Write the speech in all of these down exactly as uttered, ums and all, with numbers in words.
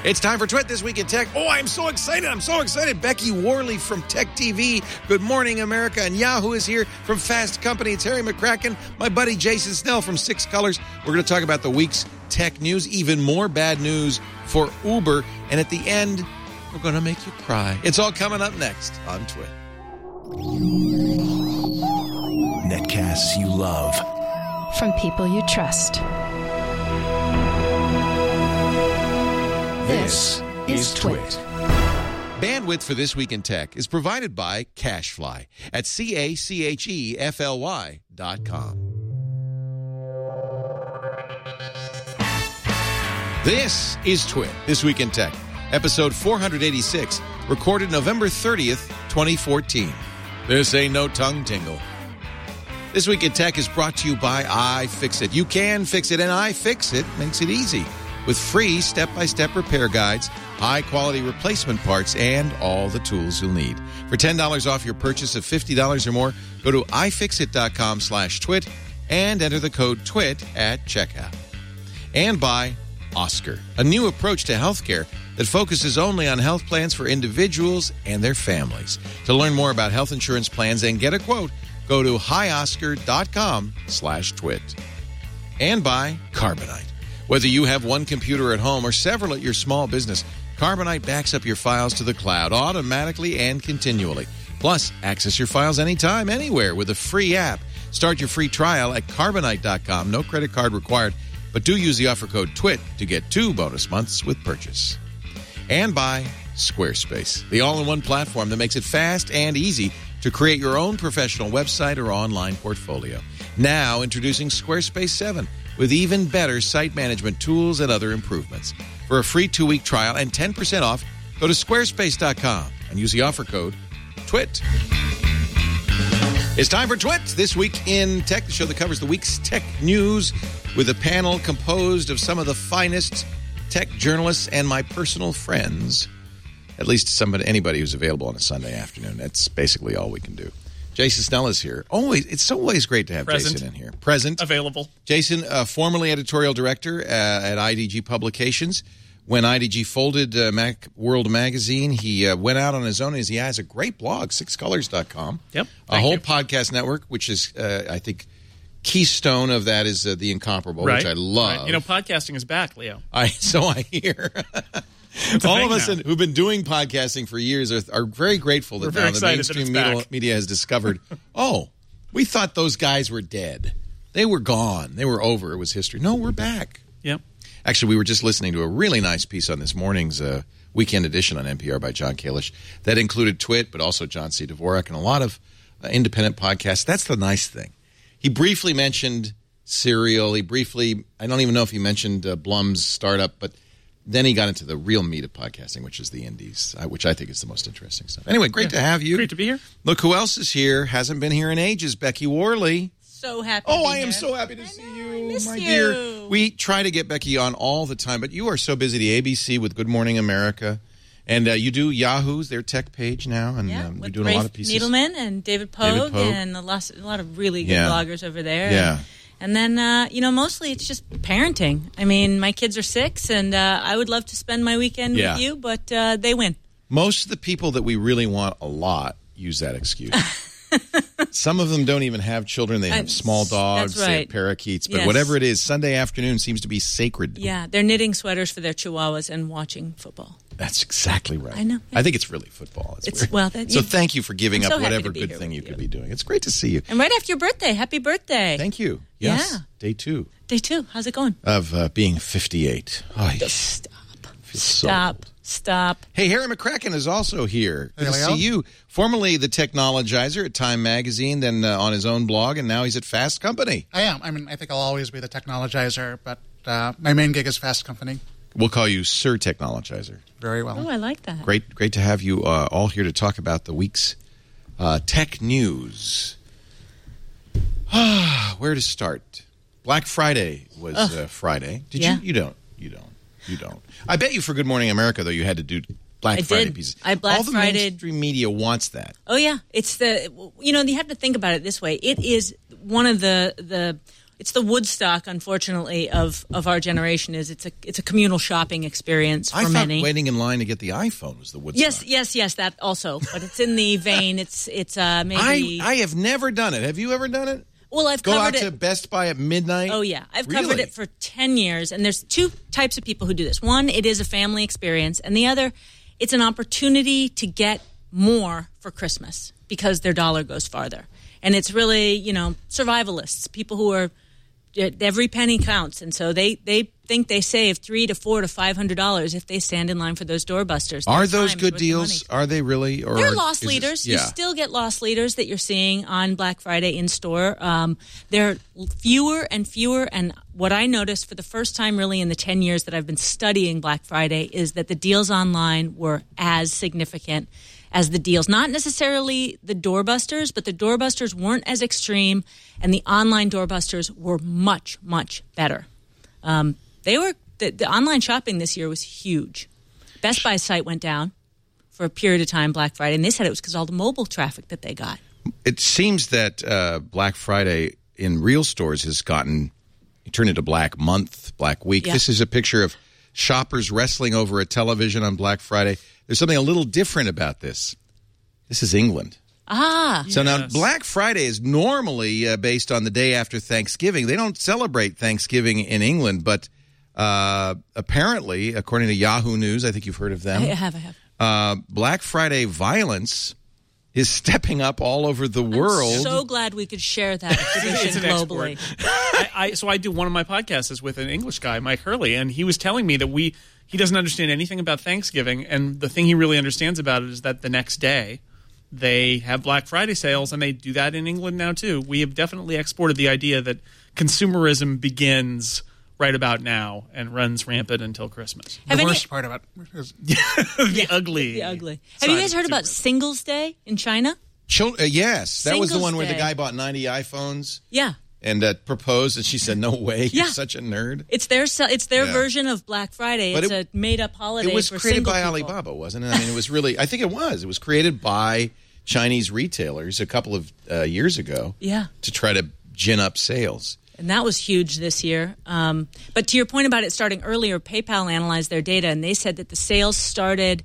It's time for Twit This Week in Tech. Oh, I'm so excited. I'm so excited. Becky Worley from Tech T V. Good Morning America. And Yahoo is here from Fast Company. It's Harry McCracken, my buddy Jason Snell from Six Colors. We're going to talk about the week's tech news, even more bad news for Uber. And at the end, we're going to make you cry. It's all coming up next on Twit. Netcasts you love. From people you trust. This is Twit. Bandwidth for This Week in Tech is provided by CacheFly at C A C H E F L Y dot com. This is Twit This Week in Tech, episode four eighty-six, recorded November thirtieth, twenty fourteen. This ain't no tongue tingle. This Week in Tech is brought to you by iFixit. You can fix it, and iFixit makes it easy. With free step-by-step repair guides, high-quality replacement parts, and all the tools you'll need. For ten dollars off your purchase of fifty dollars or more, go to ifixit.com slash twit and enter the code TWIT at checkout. And by Oscar, a new approach to healthcare that focuses only on health plans for individuals and their families. To learn more about health insurance plans and get a quote, go to hioscar.com slash twit. And by Carbonite. Whether you have one computer at home or several at your small business, Carbonite backs up your files to the cloud automatically and continually. Plus, access your files anytime, anywhere with a free app. Start your free trial at carbonite dot com. No credit card required, but do use the offer code TWIT to get two bonus months with purchase. And by Squarespace, the all-in-one platform that makes it fast and easy to create your own professional website or online portfolio. Now, introducing Squarespace seven. With even better site management tools and other improvements. For a free two-week trial and ten percent off, go to squarespace dot com and use the offer code TWIT. It's time for Twit This Week in Tech, the show that covers the week's tech news with a panel composed of some of the finest tech journalists and my personal friends. At least somebody, anybody who's available on a Sunday afternoon. That's basically all we can do. Jason Snell is here. Always, it's always great to have Present. Jason in here. Present. Available. Jason, uh, formerly editorial director uh, at I D G Publications. When I D G folded uh, Mac World Magazine, he uh, went out on his own. And he has a great blog, six colors dot com. Yep. A whole you. podcast network, which is, uh, I think, keystone of that is uh, The Incomparable, right. which I love. Right. You know, podcasting is back, Leo. I So I hear. All of us in, who've been doing podcasting for years are, are very grateful that We're very now the mainstream media, back. media has discovered, oh, we thought those guys were dead. They were gone. They were over. It was history. No, we're back. Yep. Actually, we were just listening to a really nice piece on this morning's uh, Weekend Edition on N P R by John Kalish that included Twit, but also John C. Dvorak and a lot of uh, independent podcasts. That's the nice thing. He briefly mentioned Serial. He briefly, I don't even know if he mentioned uh, Blum's startup, but then he got into the real meat of podcasting, which is the indies, uh, which I think is the most interesting stuff. Anyway, great yeah. to have you. Great to be here. Look who else is here. Hasn't been here in ages. Becky Worley. So happy Oh, to be I am here. so happy to I see know, you, I miss my you. dear. We try to get Becky on all the time, but you are so busy. The A B C with Good Morning America. And uh, you do Yahoo's, their tech page now, and Yeah, um, you're with doing Rafe a lot of pieces. Needleman and David Pogue, David Pogue. and a lot, a lot of really good Yeah. bloggers over there. Yeah. And, and then, uh, you know, mostly it's just parenting. I mean, my kids are six, and uh, I would love to spend my weekend Yeah. with you, but uh, they win. Most of the people that we really want a lot use that excuse. Some of them don't even have children. They have I'm- small dogs, that's they have right. parakeets. But Yes. whatever it is, Sunday afternoon seems to be sacred. Yeah, they're knitting sweaters for their chihuahuas and watching football. That's exactly right. I know. I think it's really football. It's, It's- weird. well, that- so you- thank you for giving I'm up so happy whatever to be good here thing with you you. could be doing. It's great to see you. And right after your birthday, happy birthday. Thank you. Yes. Yeah. Day two Day two, how's it going? of uh, being fifty-eight. Oh, yeah. Stop. Feels so Stop. old. Stop. Hey, Harry McCracken is also here. Good to Hey, see Leo. you. Formerly the Technologizer at Time Magazine, then uh, on his own blog, and now he's at Fast Company. I am. I mean, I think I'll always be the technologizer, but uh, my main gig is Fast Company. We'll call you Sir Technologizer. Very well. Oh, I like that. Great, great to have you uh, all here to talk about the week's uh, tech news. Where to start? Black Friday was uh, Friday. Did Yeah. you? You don't. You don't. You don't. I bet you for Good Morning America, though, you had to do Black I Friday did. pieces. I Black all the Friday'd- mainstream media wants that. Oh yeah, it's the you know you have to think about it this way. It is one of the the It's the Woodstock, unfortunately, of, of our generation. Is it's a it's a communal shopping experience for I thought many. waiting in line to get the iPhone was the Woodstock. Yes, yes, yes. That also, but it's in the vein. It's it's uh, maybe. I I have never done it. Have you ever done it? Well, I've Go covered out it. to Best Buy at midnight? Oh, yeah. I've Really? covered it for ten years, and there's two types of people who do this. One, it is a family experience, and the other, it's an opportunity to get more for Christmas because their dollar goes farther. And it's really, you know, survivalists, people who are, every penny counts, and so they, they think they save three to four to five hundred dollars if they stand in line for those doorbusters. Are Their those time is good worth the deals? money. Are they really? Or They're are- loss is this- leaders. yeah. You still get loss leaders that you're seeing on Black Friday in store. Um, there are fewer and fewer. And what I noticed for the first time really in the ten years that I've been studying Black Friday is that the deals online were as significant as the deals. Not necessarily the doorbusters, but the doorbusters weren't as extreme, and the online doorbusters were much, much better. Um, they were the, the online shopping this year was huge. Best Buy's site went down for a period of time Black Friday, and they said it was because all the mobile traffic that they got. It seems that uh, Black Friday in real stores has gotten turned into Black Month, Black Week. Yeah. This is a picture of shoppers wrestling over a television on Black Friday. There's something a little different about this. This is England. Ah. So now Yes. Black Friday is normally uh, based on the day after Thanksgiving. They don't celebrate Thanksgiving in England, but uh, apparently, according to Yahoo News, I think you've heard of them, I have, I have. uh, Black Friday violence is stepping up all over the world. I'm so glad we could share that It's information an globally. export. I, I, so I do one of my podcasts is with an English guy, Mike Hurley, and he was telling me that we he doesn't understand anything about Thanksgiving, and the thing he really understands about it is that the next day they have Black Friday sales, and they do that in England now too. We have definitely exported the idea that consumerism begins right about now and runs rampant until Christmas. Have the any- worst part of it is the ugly. The ugly. Have you side guys of heard about consumerism. Singles Day in China? Chil- uh, yes, that was the Singles one where the Day. guy bought ninety iPhones Yeah. and uh, proposed, and she said, "No way, you're Yeah. such a nerd." It's their se- it's their Yeah. version of Black Friday. But It's it- a made up holiday It was for created single by people. Alibaba, wasn't it? I mean, it was really. I think it was. It was created by Chinese retailers a couple of uh, years ago. Yeah. To try to gin up sales. And that was huge this year. Um, but to your point about it starting earlier, PayPal analyzed their data, and they said that the sales started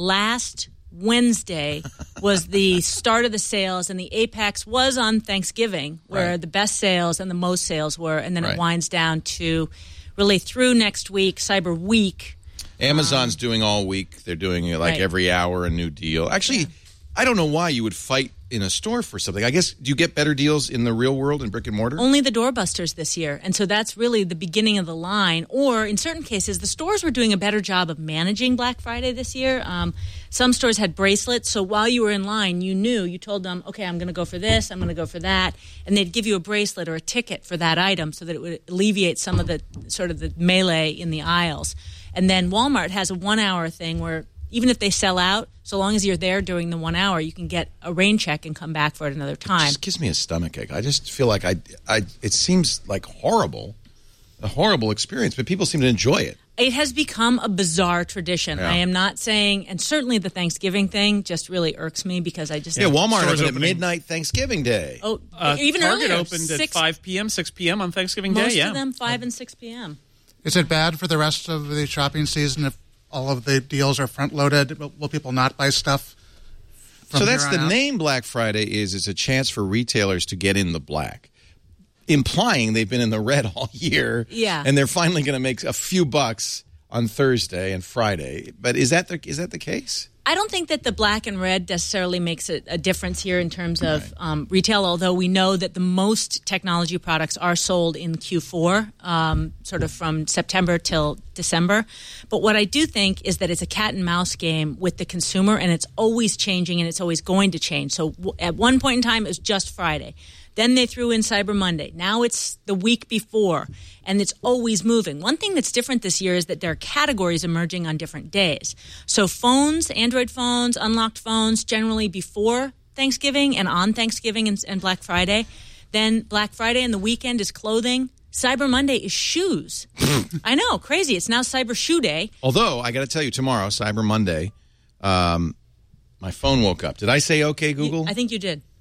last Wednesday was the start of the sales, and the apex was on Thanksgiving, where Right. the best sales and the most sales were, and then Right. it winds down to really through next week, Cyber Week. Amazon's doing all week. They're doing it like Right. every hour a new deal. Actually, I don't know why you would fight in a store for something. I guess, do you get better deals in the real world in brick and mortar? Only the doorbusters this year. And so that's really the beginning of the line. Or in certain cases, the stores were doing a better job of managing Black Friday this year. Um, some stores had bracelets. So while you were in line, you knew, you told them, okay, I'm going to go for this, I'm going to go for that. And they'd give you a bracelet or a ticket for that item so that it would alleviate some of the sort of the melee in the aisles. And then Walmart has a one hour thing where even if they sell out, so long as you're there during the one hour, you can get a rain check and come back for it another It time. just gives me a stomach ache. I just feel like I, I, it seems like horrible, a horrible experience, but people seem to enjoy it. It has become a bizarre tradition. Yeah. I am not saying, and certainly the Thanksgiving thing just really irks me because I just Yeah, Walmart Stores opened at opening. midnight Thanksgiving Day. oh Uh, even Target earlier opened six, at five p.m., six p.m. on Thanksgiving most Day. Yeah, of them five and six p.m. Is it bad for the rest of the shopping season if all of the deals are front loaded? Will, will people not buy stuff? From So that's here the on out? name Black Friday is. It's a chance for retailers to get in the black, implying they've been in the red all year. Yeah. And they're finally going to make a few bucks on Thursday and Friday. But is that the, is that the case? I don't think that the black and red necessarily makes a, a difference here in terms of um, retail, although we know that the most technology products are sold in Q four, um, sort of from September till December. But what I do think is that it's a cat and mouse game with the consumer, and it's always changing and it's always going to change. So w- at one point in time, it was just Friday. Then they threw in Cyber Monday. Now it's the week before, and it's always moving. One thing that's different this year is that there are categories emerging on different days. So phones, Android phones, unlocked phones, generally before Thanksgiving and on Thanksgiving and, and Black Friday. Then Black Friday and the weekend is clothing. Cyber Monday is shoes. I know, crazy. It's now Cyber Shoe Day. Although, I got to tell you, tomorrow, Cyber Monday, um, my phone woke up. Did I say okay, Google? I think you did.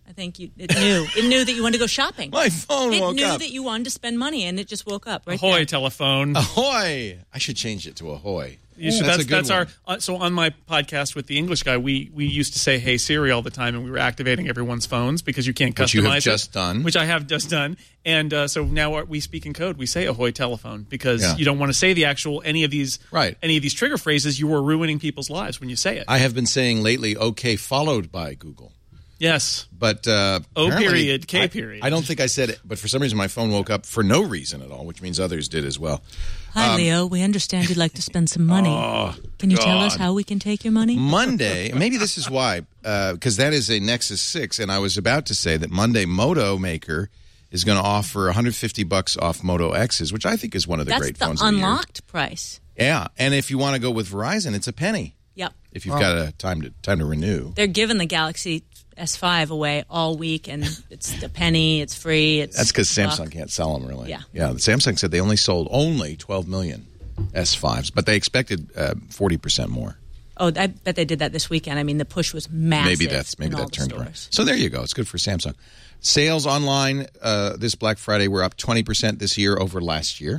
I think you, it knew. It knew that you wanted to go shopping. My phone it woke knew up. that you wanted to spend money, and it just woke up right Ahoy, there. telephone. Ahoy! I should change it to Ahoy. You should, that's that's a good that's one. our. Uh, so on my podcast with the English guy, we we used to say "Hey Siri" all the time, and we were activating everyone's phones because you can't customize Which you have it, just done. Which I have just done, and uh, so now our, we speak in code. We say "Ahoy, telephone" because Yeah. you don't want to say the actual any of these Right. any of these trigger phrases. You are ruining people's lives when you say it. I have been saying lately, okay, followed by Google. yes. But uh, O apparently- period, K I- period. I don't think I said it, but for some reason my phone woke up for no reason at all, which means others did as well. Hi, Um, Leo. We understand you'd like to spend some money. Oh, Can you tell us God. how we can take your money? Monday, maybe this is why, because that is a Nexus six, and I was about to say that Monday Moto Maker is going to offer one hundred fifty bucks off Moto X's, which I think is one of the That's great the phones of the year. unlocked price. Yeah, and if you want to go with Verizon, it's a penny Yep. if you've got a time to time to renew. They're giving the Galaxy S five away all week, and it's a penny. It's free. It's That's because a buck. Samsung can't sell them, really. Yeah. Yeah, Samsung said they only sold only twelve million S fives, but they expected uh, forty percent more. Oh, I bet they did that this weekend. I mean, the push was massive. Maybe that's maybe in all that the turned stores. around. So there you go. It's good for Samsung. Sales online uh, this Black Friday were up twenty percent this year over last year.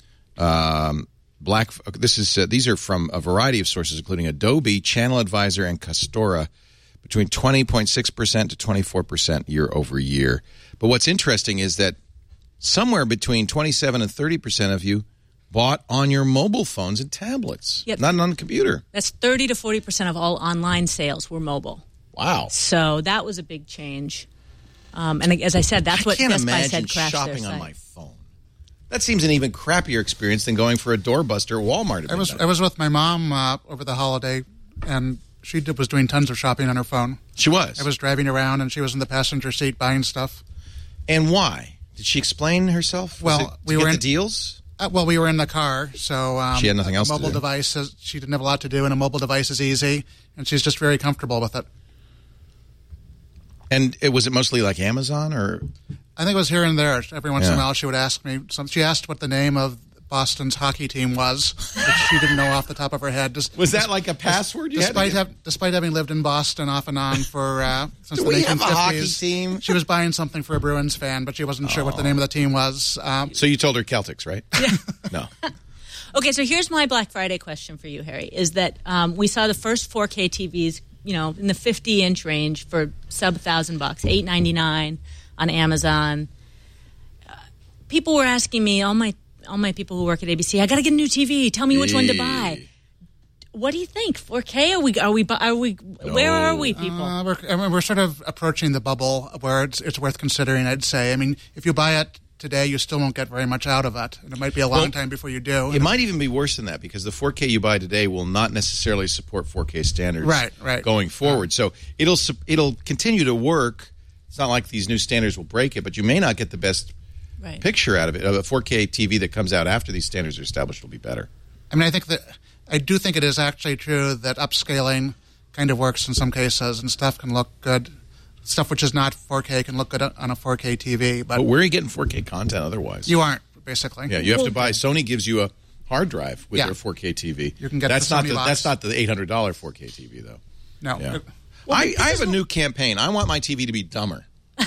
Um, Black. This is uh, these are from a variety of sources, including Adobe, Channel Advisor, and Castora, between twenty point six percent to twenty-four percent year over year. But what's interesting is that somewhere between twenty-seven and thirty percent of you bought on your mobile phones and tablets, Yep. not on the computer. That's thirty to forty percent of all online sales were mobile. Wow. So that was a big change. Um, and as I said, that's I what can't Best Buy imagine said crashed their shopping on site. my phone. That seems an even crappier experience than going for a doorbuster at Walmart. at I was midnight. I was with my mom uh, over the holiday, and she did, was doing tons of shopping on her phone. She was. I was driving around, and she was in the passenger seat buying stuff. And why? Did she explain herself? Was Well, it to we get were the in- deals. Uh, well, we were in the car, so um, She had nothing else A to mobile do. device. Is, she didn't have a lot to do, and a mobile device is easy, and she's just very comfortable with it. And it was it mostly like Amazon or I think it was here and there. Every once in Yeah. a while, she would ask me. Some, she asked what the name of Boston's hockey team was, which she didn't know off the top of her head. Just, was that like a password? You had to Despite, get? have, despite having lived in Boston off and on for uh, since Do the we have a nineteen fifties, hockey team? she was buying something for a Bruins fan, but she wasn't sure what the name of the team was. Um, So you told her Celtics, right? Yeah. No. Okay, so here's my Black Friday question for you, Harry, is that um, we saw the first four K T Vs, you know, in the fifty-inch range for sub one thousand bucks, eight ninety-nine on Amazon. Uh, people were asking me, all my all my people who work at A B C, I got to get a new T V. Tell me which one to buy. What do you think? four K? Are we? Are we? Are we? Where are we, people? uh, we're, I mean, we're sort of approaching the bubble where it's, it's worth considering, I'd say. I mean, if you buy it today, you still won't get very much out of it. And it might be a long Well, time before you do. It might even be worse than that because the four K you buy today will not necessarily support four K standards Right, right. going forward. So it'll su- it'll continue to work. It's not like these new standards will break it, but you may not get the best Right. picture out of it. A four K T V that comes out after these standards are established will be better. I mean, I think that I do think it is actually true that upscaling kind of works in some cases, and stuff can look good. Stuff which is not four K can look good on a four K T V, but But where are you getting four K content otherwise? you aren't, basically. Yeah, you have to buy. Sony gives you a hard drive with Yeah. their four K T V. You can get that's the not Sony the box. that's not the eight hundred dollar four K T V though. No. Yeah. It- I, I have a new campaign. I want my T V to be dumber.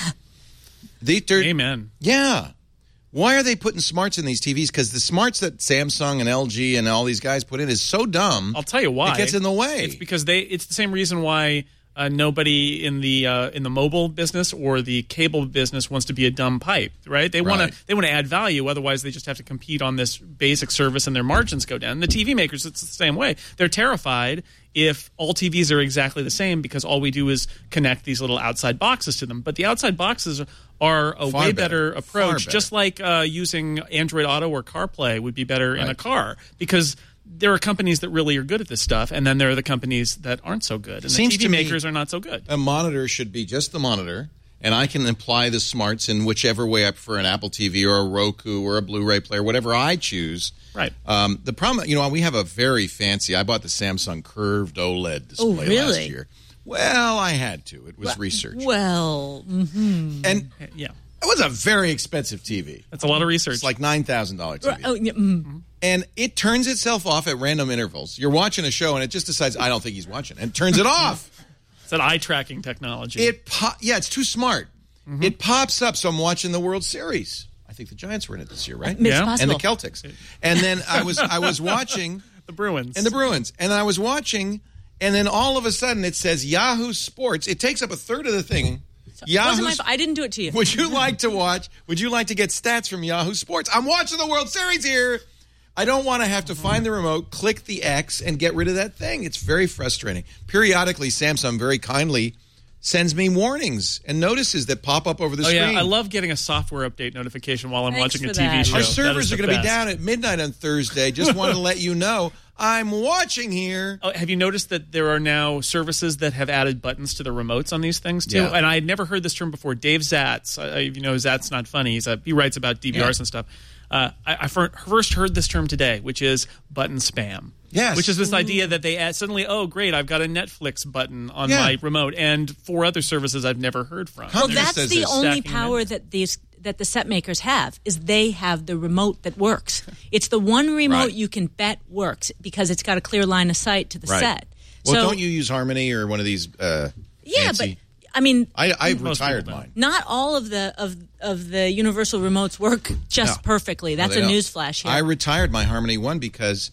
they, they're- Amen. Yeah. Why are they putting smarts in these T Vs? Because the smarts that Samsung and L G and all these guys put in is so dumb. I'll tell you why. It gets in the way. It's because they. It's the same reason why uh, nobody in the uh, in the mobile business or the cable business wants to be a dumb pipe, right? They want Right. to they want to add value. Otherwise, they just have to compete on this basic service, and their margins go down. The T V makers, it's the same way. They're terrified if all T Vs are exactly the same because all we do is connect these little outside boxes to them. But the outside boxes are a Far way better. better, Far approach. better. Just like uh, using Android Auto or CarPlay would be better in a Right. car because there are companies that really are good at this stuff, and then there are the companies that aren't so good. And the Seems T V to me- makers are not so good. A monitor should be just the monitor, and I can apply the smarts in whichever way I prefer, an Apple T V or a Roku or a Blu-ray player, whatever I choose. Right. Um, the problem, you know, we have a very fancy. I bought the Samsung curved OLED display last really? year. Well, I had to. It was research, Well, mhm. and Yeah. it was a very expensive T V. That's a lot of research. It's like nine thousand dollars T V. oh, yeah, mm. And it turns itself off at random intervals. You're watching a show, and it just decides, I don't think he's watching, and turns it off. that eye tracking technology. It po- yeah, it's too smart. Mm-hmm. It pops up. So I'm watching the World Series. I think the Giants were in it this year, right? It's Yeah. possible. And the Celtics. And then I was I was watching the Bruins. and the Bruins, and I was watching, and then all of a sudden it says Yahoo Sports. It takes up a third of the thing. Yahoo. Wasn't my, fa- I didn't do it to you. Would you like to watch? Would you like to get stats from Yahoo Sports? I'm watching the World Series here. I don't want to have to find the remote, click the X, and get rid of that thing. It's very frustrating. Periodically, Samsung very kindly sends me warnings and notices that pop up over the oh, screen. yeah. I love getting a software update notification while I'm Thanks watching a for T V that. show. Our That servers is are the going to be best. down at midnight on Thursday. Just wanted to let you know I'm watching here. Oh, have you noticed that there are now services that have added buttons to the remotes on these things too? Yeah. And I had never heard this term before. Dave Zatz, uh, you know, Zatz Not Funny. He's a, he writes about D V Rs Yeah. and stuff. Uh, I, I fir- first heard this term today, which is button spam. Yes. Which is this idea that they add suddenly, oh, great, I've got a Netflix button on Yeah. my remote, and four other services I've never heard from. Well, Well, Hunter that's says the this. only Stacking power them. that these that the set makers have is they have the remote that works. It's the one remote Right. you can bet works because it's got a clear line of sight to the Right. set. Well, so, don't you use Harmony or one of these uh, Yeah, fancy... but I mean, I, I Most retired people don't. mine. not all of the of of the universal remotes work just No. perfectly. That's No, a they don't. newsflash here. I retired my Harmony One because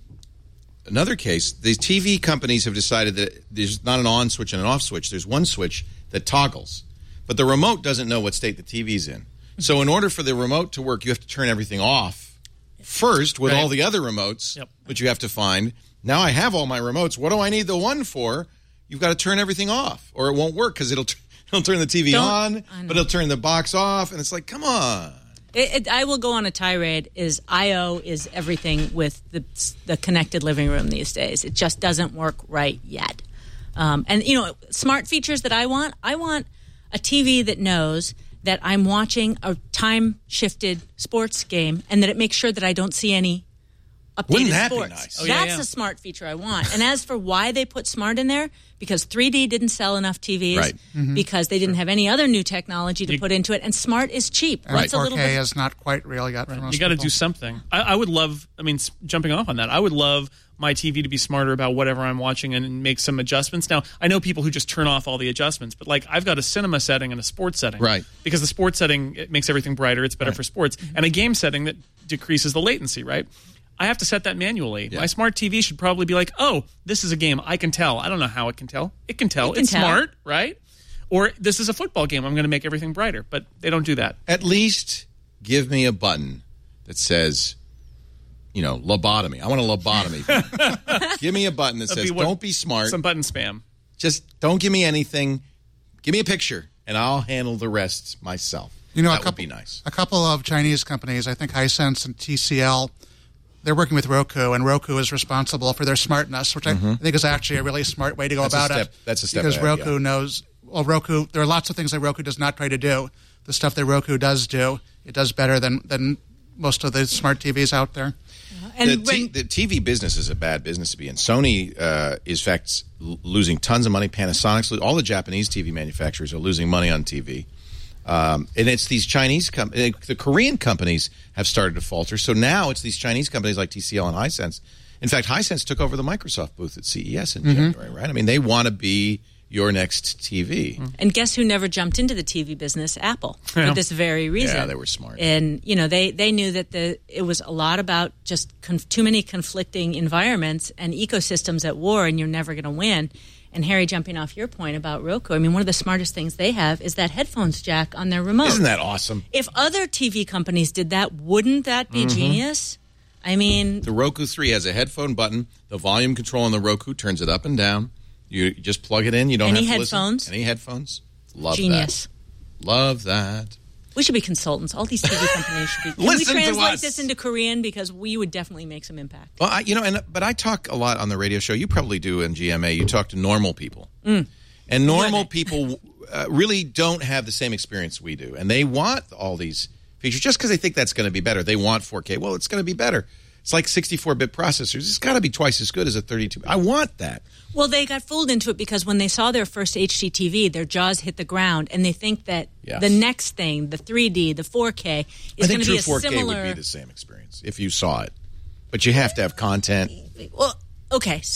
another case, the T V companies have decided that there's not an on switch and an off switch. There's one switch that toggles, but the remote doesn't know what state the T V's in. So in order for the remote to work, you have to turn everything off first with Right. all the other remotes, Yep. which you have to find. Now I have all my remotes. What do I need the one for? You've got to turn everything off, or it won't work because it'll t- it'll turn the T V Don't- on, I know. but it'll turn the box off, and it's like, come on. It, it, I will go on a tirade. Is I O is everything with the the connected living room these days. It just doesn't work right yet. Um, and you know, smart features that I want. I want a T V that knows that I'm watching a time shifted sports game, and that it makes sure that I don't see any updated Wouldn't that be sports. nice? Oh, yeah, That's yeah. a smart feature I want. And as for why they put smart in there, because three D didn't sell enough T Vs, Right. because they didn't have any other new technology to You- put into it, and smart is cheap. And What's a four little K bit is not quite real yet for most You got to people. do something. I, I would love, I mean, s- jumping off on that, I would love my T V to be smarter about whatever I'm watching and make some adjustments. Now, I know people who just turn off all the adjustments, but like I've got a cinema setting and a sports setting. Right. Because the sports setting, it makes everything brighter. It's better for sports. And a game setting that decreases the latency, right? I have to set that manually. Yeah. My smart T V should probably be like, oh, this is a game. I can tell. I don't know how it can tell. It can tell. It can it's tell. smart, right? Or this is a football game. I'm going to make everything brighter. But they don't do that. At least give me a button that says, you know, lobotomy. I want a lobotomy button. Give me a button that That'd says, be what- don't be smart. Some button spam. Just don't give me anything. Give me a picture, and I'll handle the rest myself. You know, that a couple, would be nice. A couple of Chinese companies, I think Hisense and T C L, they're working with Roku, and Roku is responsible for their smartness, which I think is actually a really smart way to go That's a about step- it. that's a step because ahead, Roku yeah. knows. Well, Roku. There are lots of things that Roku does not try to do. The stuff that Roku does do, it does better than than most of the smart T Vs out there. and The, when- t- the T V business is a bad business to be in. Sony uh, is, in fact, l- losing tons of money. Panasonic's, lo- all the Japanese T V manufacturers are losing money on T V. Um, and it's these Chinese companies, the Korean companies have started to falter. So now it's these Chinese companies like T C L and Hisense. In fact, Hisense took over the Microsoft booth at C E S in January, right? I mean, they want to be your next T V. And guess who never jumped into the T V business? Apple, for this very reason. Yeah, they were smart. And you know, they they knew that the it was a lot about just conf- too many conflicting environments and ecosystems at war, and you're never going to win. And Harry, jumping off your point about Roku, I mean, one of the smartest things they have is that headphones jack on their remote. Isn't that awesome? If other T V companies did that, wouldn't that be Mm-hmm. genius? I mean, The Roku three has a headphone button. The volume control on the Roku turns it up and down. You just plug it in. You don't Any have to listen. headphones? Any headphones? Love genius. that. Love that. We should be consultants. All these T V companies should be. Can Listen to we translate us. this into Korean? Because we would definitely make some impact. Well, I, you know, and but I talk a lot on the radio show. You probably do in G M A. You talk to normal people, Mm. and normal people uh, really don't have the same experience we do, and they want all these features just because they think that's going to be better. They want four K. Well, it's going to be better. It's like sixty-four bit processors. It's got to be twice as good as a thirty-two. I want that. Well, they got fooled into it because when they saw their first H D T V, their jaws hit the ground, and they think that Yes. the next thing, the three D, the four K, I is think going to true be a four K similar. would be the same experience if you saw it, but you have to have content. Well, okay, so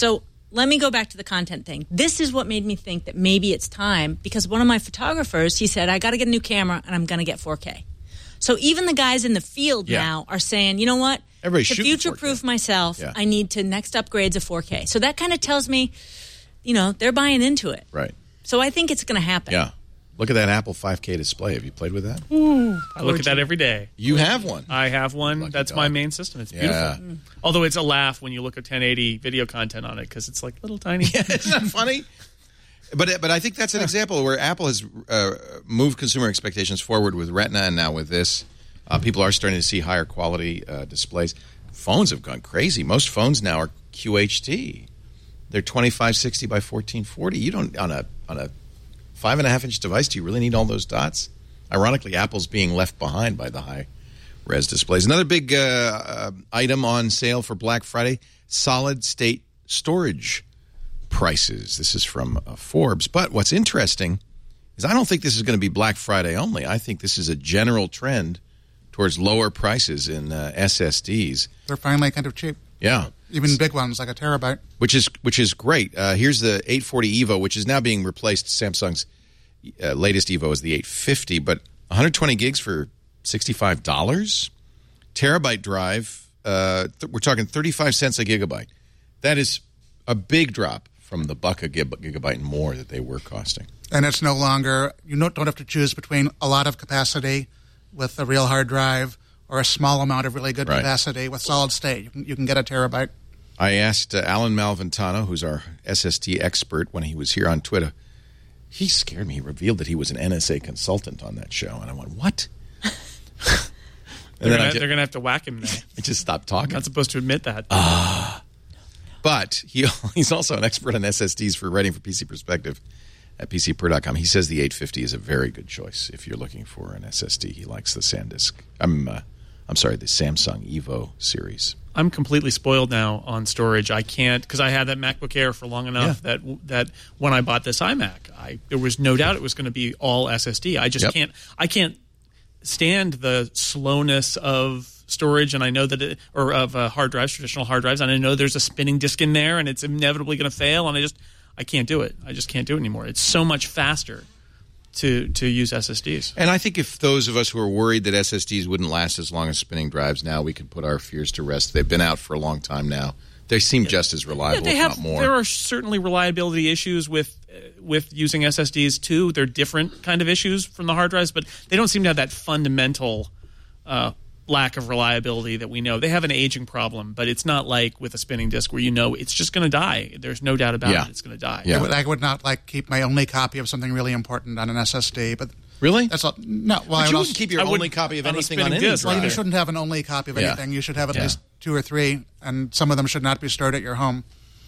let me go back to the content thing. This is what made me think that maybe it's time, because one of my photographers, he said, I got to get a new camera and I'm going to get four K. So even the guys in the field Yeah. now are saying, you know what? Everybody's to shooting future-proof four K. myself, Yeah. I need to next upgrades a four K. So that kind of tells me, you know, they're buying into it. Right. So I think it's going to happen. Yeah. Look at that Apple five K display. Have you played with that? I look at that every day. You have one. I have one. Lucky That's dog. my main system. It's Yeah. beautiful. Mm. Although it's a laugh when you look at ten eighty video content on it because it's like little tiny. Isn't that funny? But but I think that's an example where Apple has uh, moved consumer expectations forward with Retina, and now with this, uh, people are starting to see higher quality uh, displays. Phones have gone crazy. Most phones now are Q H D. They're twenty-five sixty by fourteen forty. You don't on a on a five and a half inch device. Do you really need all those dots? Ironically, Apple's being left behind by the high res displays. Another big uh, uh, item on sale for Black Friday: solid state storage prices. This is from uh, Forbes. But what's interesting is I don't think this is going to be Black Friday only. I think this is a general trend towards lower prices in uh, S S Ds. They're finally kind of cheap. Yeah. Even big ones like a terabyte. Which is which is great. Uh, here's the eight forty Evo, which is now being replaced. Samsung's uh, latest Evo is the eight fifty, but one hundred twenty gigs for sixty-five dollars. Terabyte drive, uh, th- we're talking thirty-five cents a gigabyte. That is a big drop from the buck a gig- gigabyte and more that they were costing. And it's no longer, you don't don't have to choose between a lot of capacity with a real hard drive or a small amount of really good Right. capacity with solid state. You can, you can get a terabyte. I asked uh, Alan Malventano, who's our S S D expert, when he was here on Twitter. He scared me. He revealed that he was an N S A consultant on that show. And I went, what? and They're then gonna, I, ju- they're gonna have to whack him now. I just stopped talking. Not supposed to admit that. But he he's also an expert on S S Ds for writing for P C Perspective at P C Per dot com. He says the eight fifty is a very good choice if you're looking for an S S D. He likes the SanDisk. I'm uh, I'm sorry, the Samsung Evo series. I'm completely spoiled now on storage. I can't because I had that MacBook Air for long enough that that when I bought this iMac, I there was no doubt it was going to be all S S D. I just Yep. can't. I can't stand the slowness of storage, and I know that it, or of uh, hard drives, traditional hard drives, and I know there's a spinning disk in there, and it's inevitably going to fail, and I just I can't do it. I just can't do it anymore. It's so much faster to to use S S Ds. And I think if those of us who are worried that S S Ds wouldn't last as long as spinning drives, now we can put our fears to rest. They've been out for a long time now. They seem just as Yeah, reliable, they if have. not more. There are certainly reliability issues with uh, with using S S Ds too. They're different kind of issues from the hard drives, but they don't seem to have that fundamental uh, lack of reliability that we know. They have an aging problem, but it's not like with a spinning disk where you know it's just going to die. There's no doubt about Yeah. it. It's going to die. Yeah. I would, I would not like keep my only copy of something really important on an S S D, but Really? that's all. No, well, I But would you also, wouldn't keep your I only wouldn't copy of on a anything on spinning any disk drive. well, you shouldn't have an only copy of Yeah. anything. You should have at Yeah. least two or three, and some of them should not be stored at your home.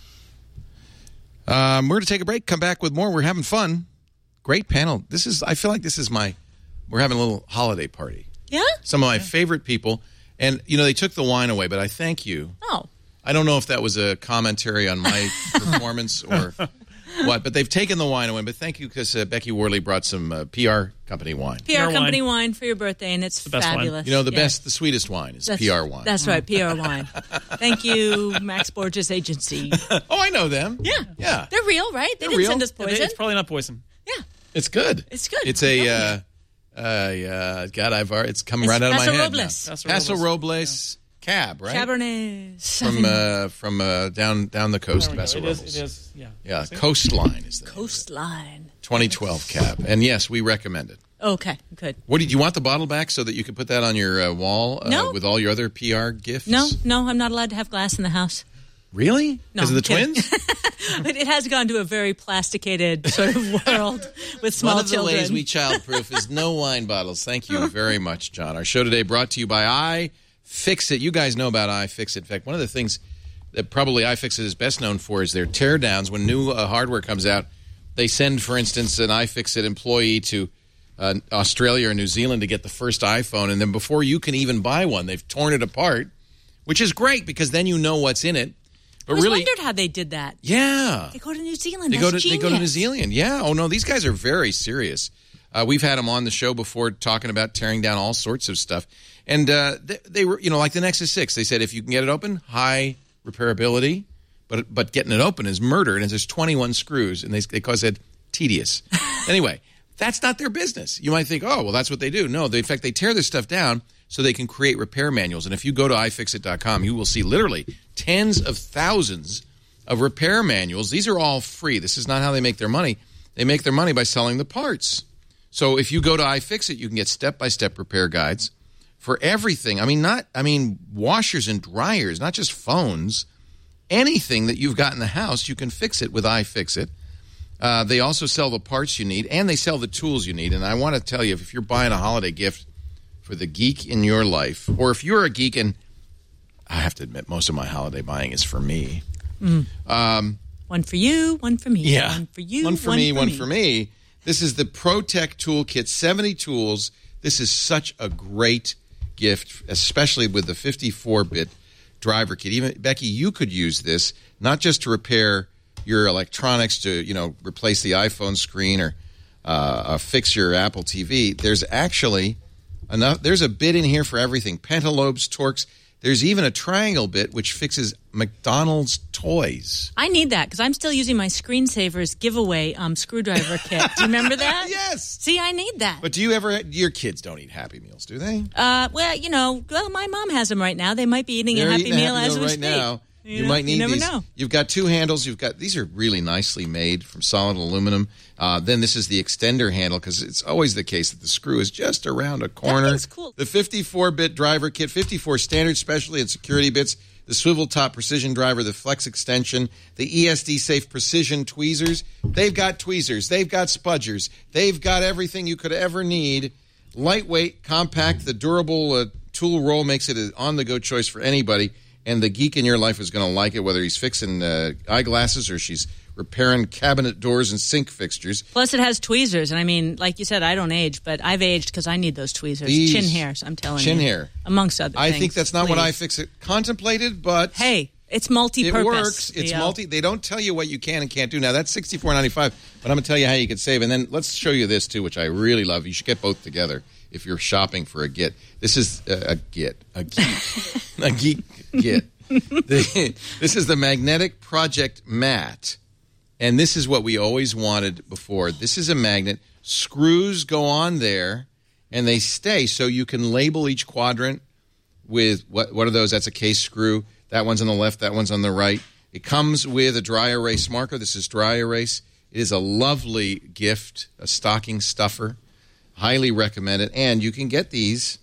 Um, we're going to take a break, come back with more. We're having fun. Great panel. This is, I feel like this is my, we're having a little holiday party. Yeah? Some of my favorite people. And, you know, they took the wine away, but I thank you. Oh. I don't know if that was a commentary on my performance or what, but they've taken the wine away. But thank you because uh, Becky Worley brought some uh, P R company wine. P R wine. company wine for your birthday, and it's the best wine. fabulous. You know, the Yeah. best, the sweetest wine is That's- P R wine. That's right, P R wine. Thank you, Max Borges Agency. Oh, I know them. Yeah. Yeah. They're real, right? They They're didn't real. send us Yeah, poison. It's probably not poison. Yeah. It's good. It's good. It's I'm a, telling uh, uh, yeah, God, I've already, it's come It's right out of my Paso head. Robles. now. Paso Paso Robles. Robles cab, right? Cabernet From uh, from uh, down down the coast, There we go. Paso It is, Robles. it is, yeah. Yeah, See? Coastline is the name of it. Coastline. twenty twelve cab, and yes, we recommend it. Okay, good. What did you want the bottle back so that you could put that on your uh, wall uh, No. with all your other P R gifts? No, no, I'm not allowed to have glass in the house. Really? No, Because of the I'm kidding. twins? But it has gone to a very plasticated sort of world with small One of the children. ways we childproof is no wine bottles. Thank you very much, John. Our show today brought to you by iFixit. You guys know about iFixit. In fact, one of the things that probably iFixit is best known for is their teardowns. When new uh, hardware comes out, they send, for instance, an iFixit employee to uh, Australia or New Zealand to get the first iPhone, and then before you can even buy one, they've torn it apart, which is great because then you know what's in it. But I always really, wondered how they did that. yeah. They go to New Zealand. They That's go to genius. they go to New Zealand. Yeah. Oh no, these guys are very serious. Uh, we've had them on the show before talking about tearing down all sorts of stuff, and uh, they, they were you know like the Nexus six. They said if you can get it open, high repairability, but but getting it open is murder. And there's twenty-one screws, and they, they cause it tedious. Anyway, that's not their business. You might think, oh, well, that's what they do. No, they, in fact, they tear this stuff down so they can create repair manuals. And if you go to i fix it dot com, you will see literally tens of thousands of repair manuals. These are all free. This is not how they make their money. They make their money by selling the parts. So if you go to iFixit, you can get step-by-step repair guides for everything. I mean, not I mean washers and dryers, not just phones. Anything that you've got in the house, you can fix it with iFixit. Uh, they also sell the parts you need, and they sell the tools you need. And I want to tell you, if you're buying a holiday gift for the geek in your life, or if you're a geek, and I have to admit, most of my holiday buying is for me. Mm. Um, one for you, one for me. Yeah. One for you, one for one me, for one me. for me. This is the ProTech Toolkit, seventy tools. This is such a great gift, especially with the fifty-four bit driver kit. Even Becky, you could use this not just to repair your electronics, to you know replace the iPhone screen or uh, uh, fix your Apple T V. There's actually enough. There's a bit in here for everything: pentalobes, Torx. There's even a triangle bit which fixes McDonald's toys. I need that because I'm still using my Screensavers giveaway um, screwdriver kit. Do you remember that? Yes. See, I need that. But do you ever? Your kids don't eat Happy Meals, do they? Uh, well, you know, well, my mom has them right now. They might be eating They're a Happy eating a Meal Happy as Meal we right speak. now. You, You know, might need you never these. know. You've got two handles. You've got these are really nicely made from solid aluminum. Uh, then this is the extender handle because it's always the case that the screw is just around a corner. That thing's cool. The fifty-four bit driver kit, fifty-four standard specialty and security bits, the swivel top precision driver, the flex extension, the E S D safe precision tweezers. They've got tweezers. They've got spudgers. They've got everything you could ever need. Lightweight, compact, the durable uh, tool roll makes it an on-the-go choice for anybody. And the geek in your life is going to like it, whether he's fixing uh, eyeglasses or she's repairing cabinet doors and sink fixtures. Plus, it has tweezers. And I mean, like you said, I don't age, but I've aged because I need those tweezers. These Chin hairs, I'm telling chin you. hair. Amongst other I things. think that's not Please. what iFixit contemplated, but Hey, it's multi-purpose. it works. It's Theo. multi. They don't tell you what you can and can't do. Now, that's sixty-four ninety-five, but I'm going to tell you how you can save. And then let's show you this, too, which I really love. You should get both together if you're shopping for a Git. This is uh, a Git. A geek. a geek Git. The, this is the Magnetic Project Mat, and this is what we always wanted before. This is a magnet. Screws go on there, and they stay, so you can label each quadrant with, what, what are those? That's a case screw. That one's on the left. That one's on the right. It comes with a dry erase marker. This is dry erase. It is a lovely gift, a stocking stuffer. Highly recommend it, and you can get these.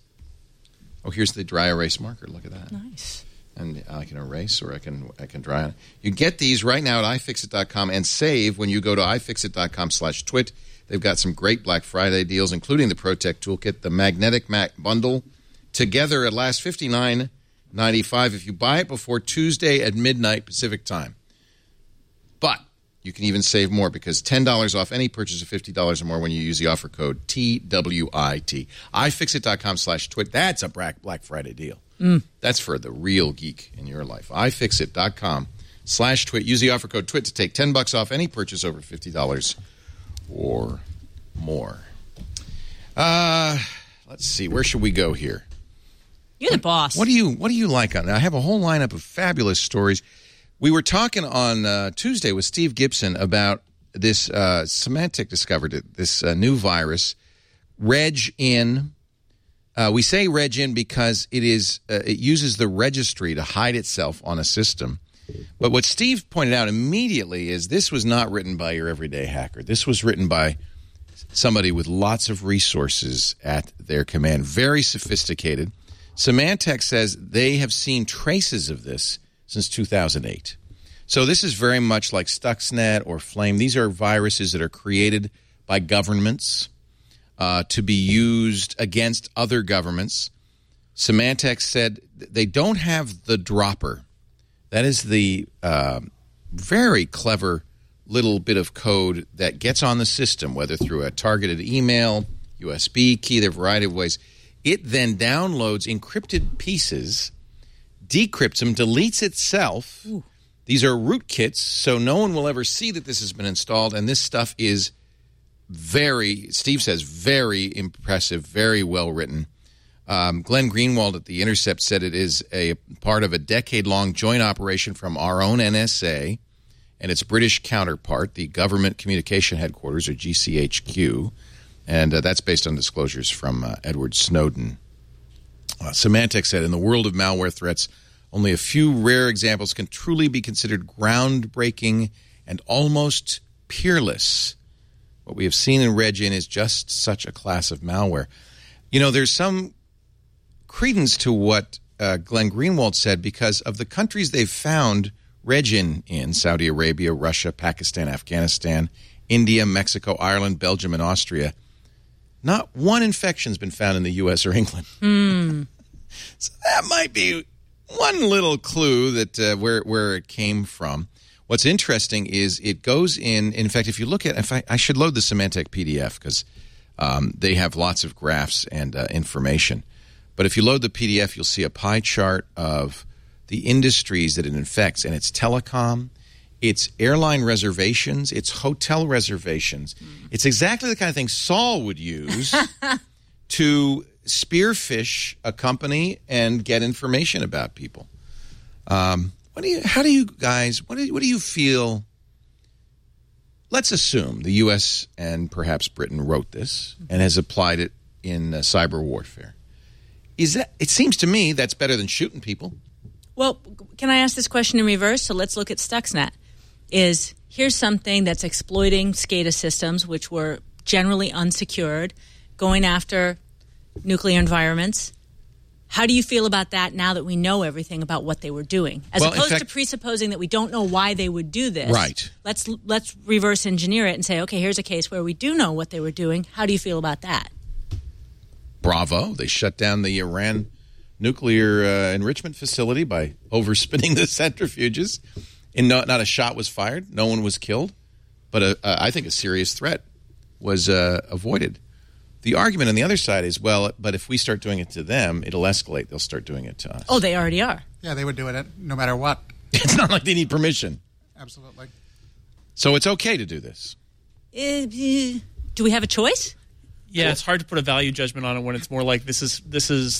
Oh, here's the dry erase marker. Look at that. Nice. And I can erase or I can I can dry on it. You get these right now at i fix it dot com and save when you go to i fix it dot com slash twit. They've got some great Black Friday deals, including the ProTech Toolkit, the Magnetic Mac Bundle. Together at last fifty-nine ninety-five if you buy it before Tuesday at midnight Pacific time. But you can even save more because ten dollars off any purchase of fifty dollars or more when you use the offer code T W I T. i fix it dot com slash twit. That's a Black Friday deal. Mm. That's for the real geek in your life. i fix it dot com slash twit. Use the offer code twit to take ten bucks off any purchase over fifty dollars or more. Uh, let's see. Where should we go here? You're the boss. What do you What do you like on? I have a whole lineup of fabulous stories. We were talking on uh, Tuesday with Steve Gibson about this. Uh, Symantec discovered it. This uh, new virus, RegIn. Uh, we say RegIn because it is uh, it uses the registry to hide itself on a system. But what Steve pointed out immediately is this was not written by your everyday hacker. This was written by somebody with lots of resources at their command, very sophisticated. Symantec says they have seen traces of this since two thousand eight. So this is very much like Stuxnet or Flame. These are viruses that are created by governments uh, to be used against other governments. Symantec said they don't have the dropper. That is the uh, very clever little bit of code that gets on the system, whether through a targeted email, U S B key, there are a variety of ways. It then downloads encrypted pieces, decrypts them, deletes itself. Ooh. These are rootkits, so no one will ever see that this has been installed, and this stuff is very, Steve says, very impressive, very well written. Um, Glenn Greenwald at The Intercept said it is a part of a decade-long joint operation from our own N S A and its British counterpart, the Government Communication Headquarters, or G C H Q, and uh, that's based on disclosures from uh, Edward Snowden. Uh, Symantec said, in the world of malware threats, only a few rare examples can truly be considered groundbreaking and almost peerless. What we have seen in Regin is just such a class of malware. You know, there's some credence to what uh, Glenn Greenwald said because of the countries they've found Regin in: Saudi Arabia, Russia, Pakistan, Afghanistan, India, Mexico, Ireland, Belgium, and Austria. Not one infection's been found in the U S or England. Mm. So that might be one little clue that uh, where where it came from. What's interesting is it goes in. In fact, if you look at, in fact, I should load the Symantec P D F because um, they have lots of graphs and uh, information. But if you load the P D F, you'll see a pie chart of the industries that it infects, and it's telecom, it's airline reservations, it's hotel reservations. Mm. It's exactly the kind of thing Saul would use to spearfish a company and get information about people. Um, what do you? How do you guys? What do you, what do you feel? Let's assume the U S and perhaps Britain wrote this and has applied it in uh, cyber warfare. Is that? It seems to me that's better than shooting people. Well, can I ask this question in reverse? So let's look at Stuxnet. Is here's something that's exploiting SCADA systems, which were generally unsecured, going after nuclear environments. How do you feel about that now that we know everything about what they were doing? As well, opposed fact, to presupposing that we don't know why they would do this. Right. Let's let's reverse engineer it and say, okay, here's a case where we do know what they were doing. How do you feel about that? Bravo. They shut down the Iran nuclear uh, enrichment facility by overspinning the centrifuges. And no, not a shot was fired. No one was killed. But a, a, I think a serious threat was uh, avoided. The argument on the other side is, well, but if we start doing it to them, it'll escalate. They'll start doing it to us. Oh, they already are. Yeah, they would do it no matter what. It's not like they need permission. Absolutely. So it's okay to do this. Uh, do we have a choice? Yeah, it's hard to put a value judgment on it when it's more like this is this is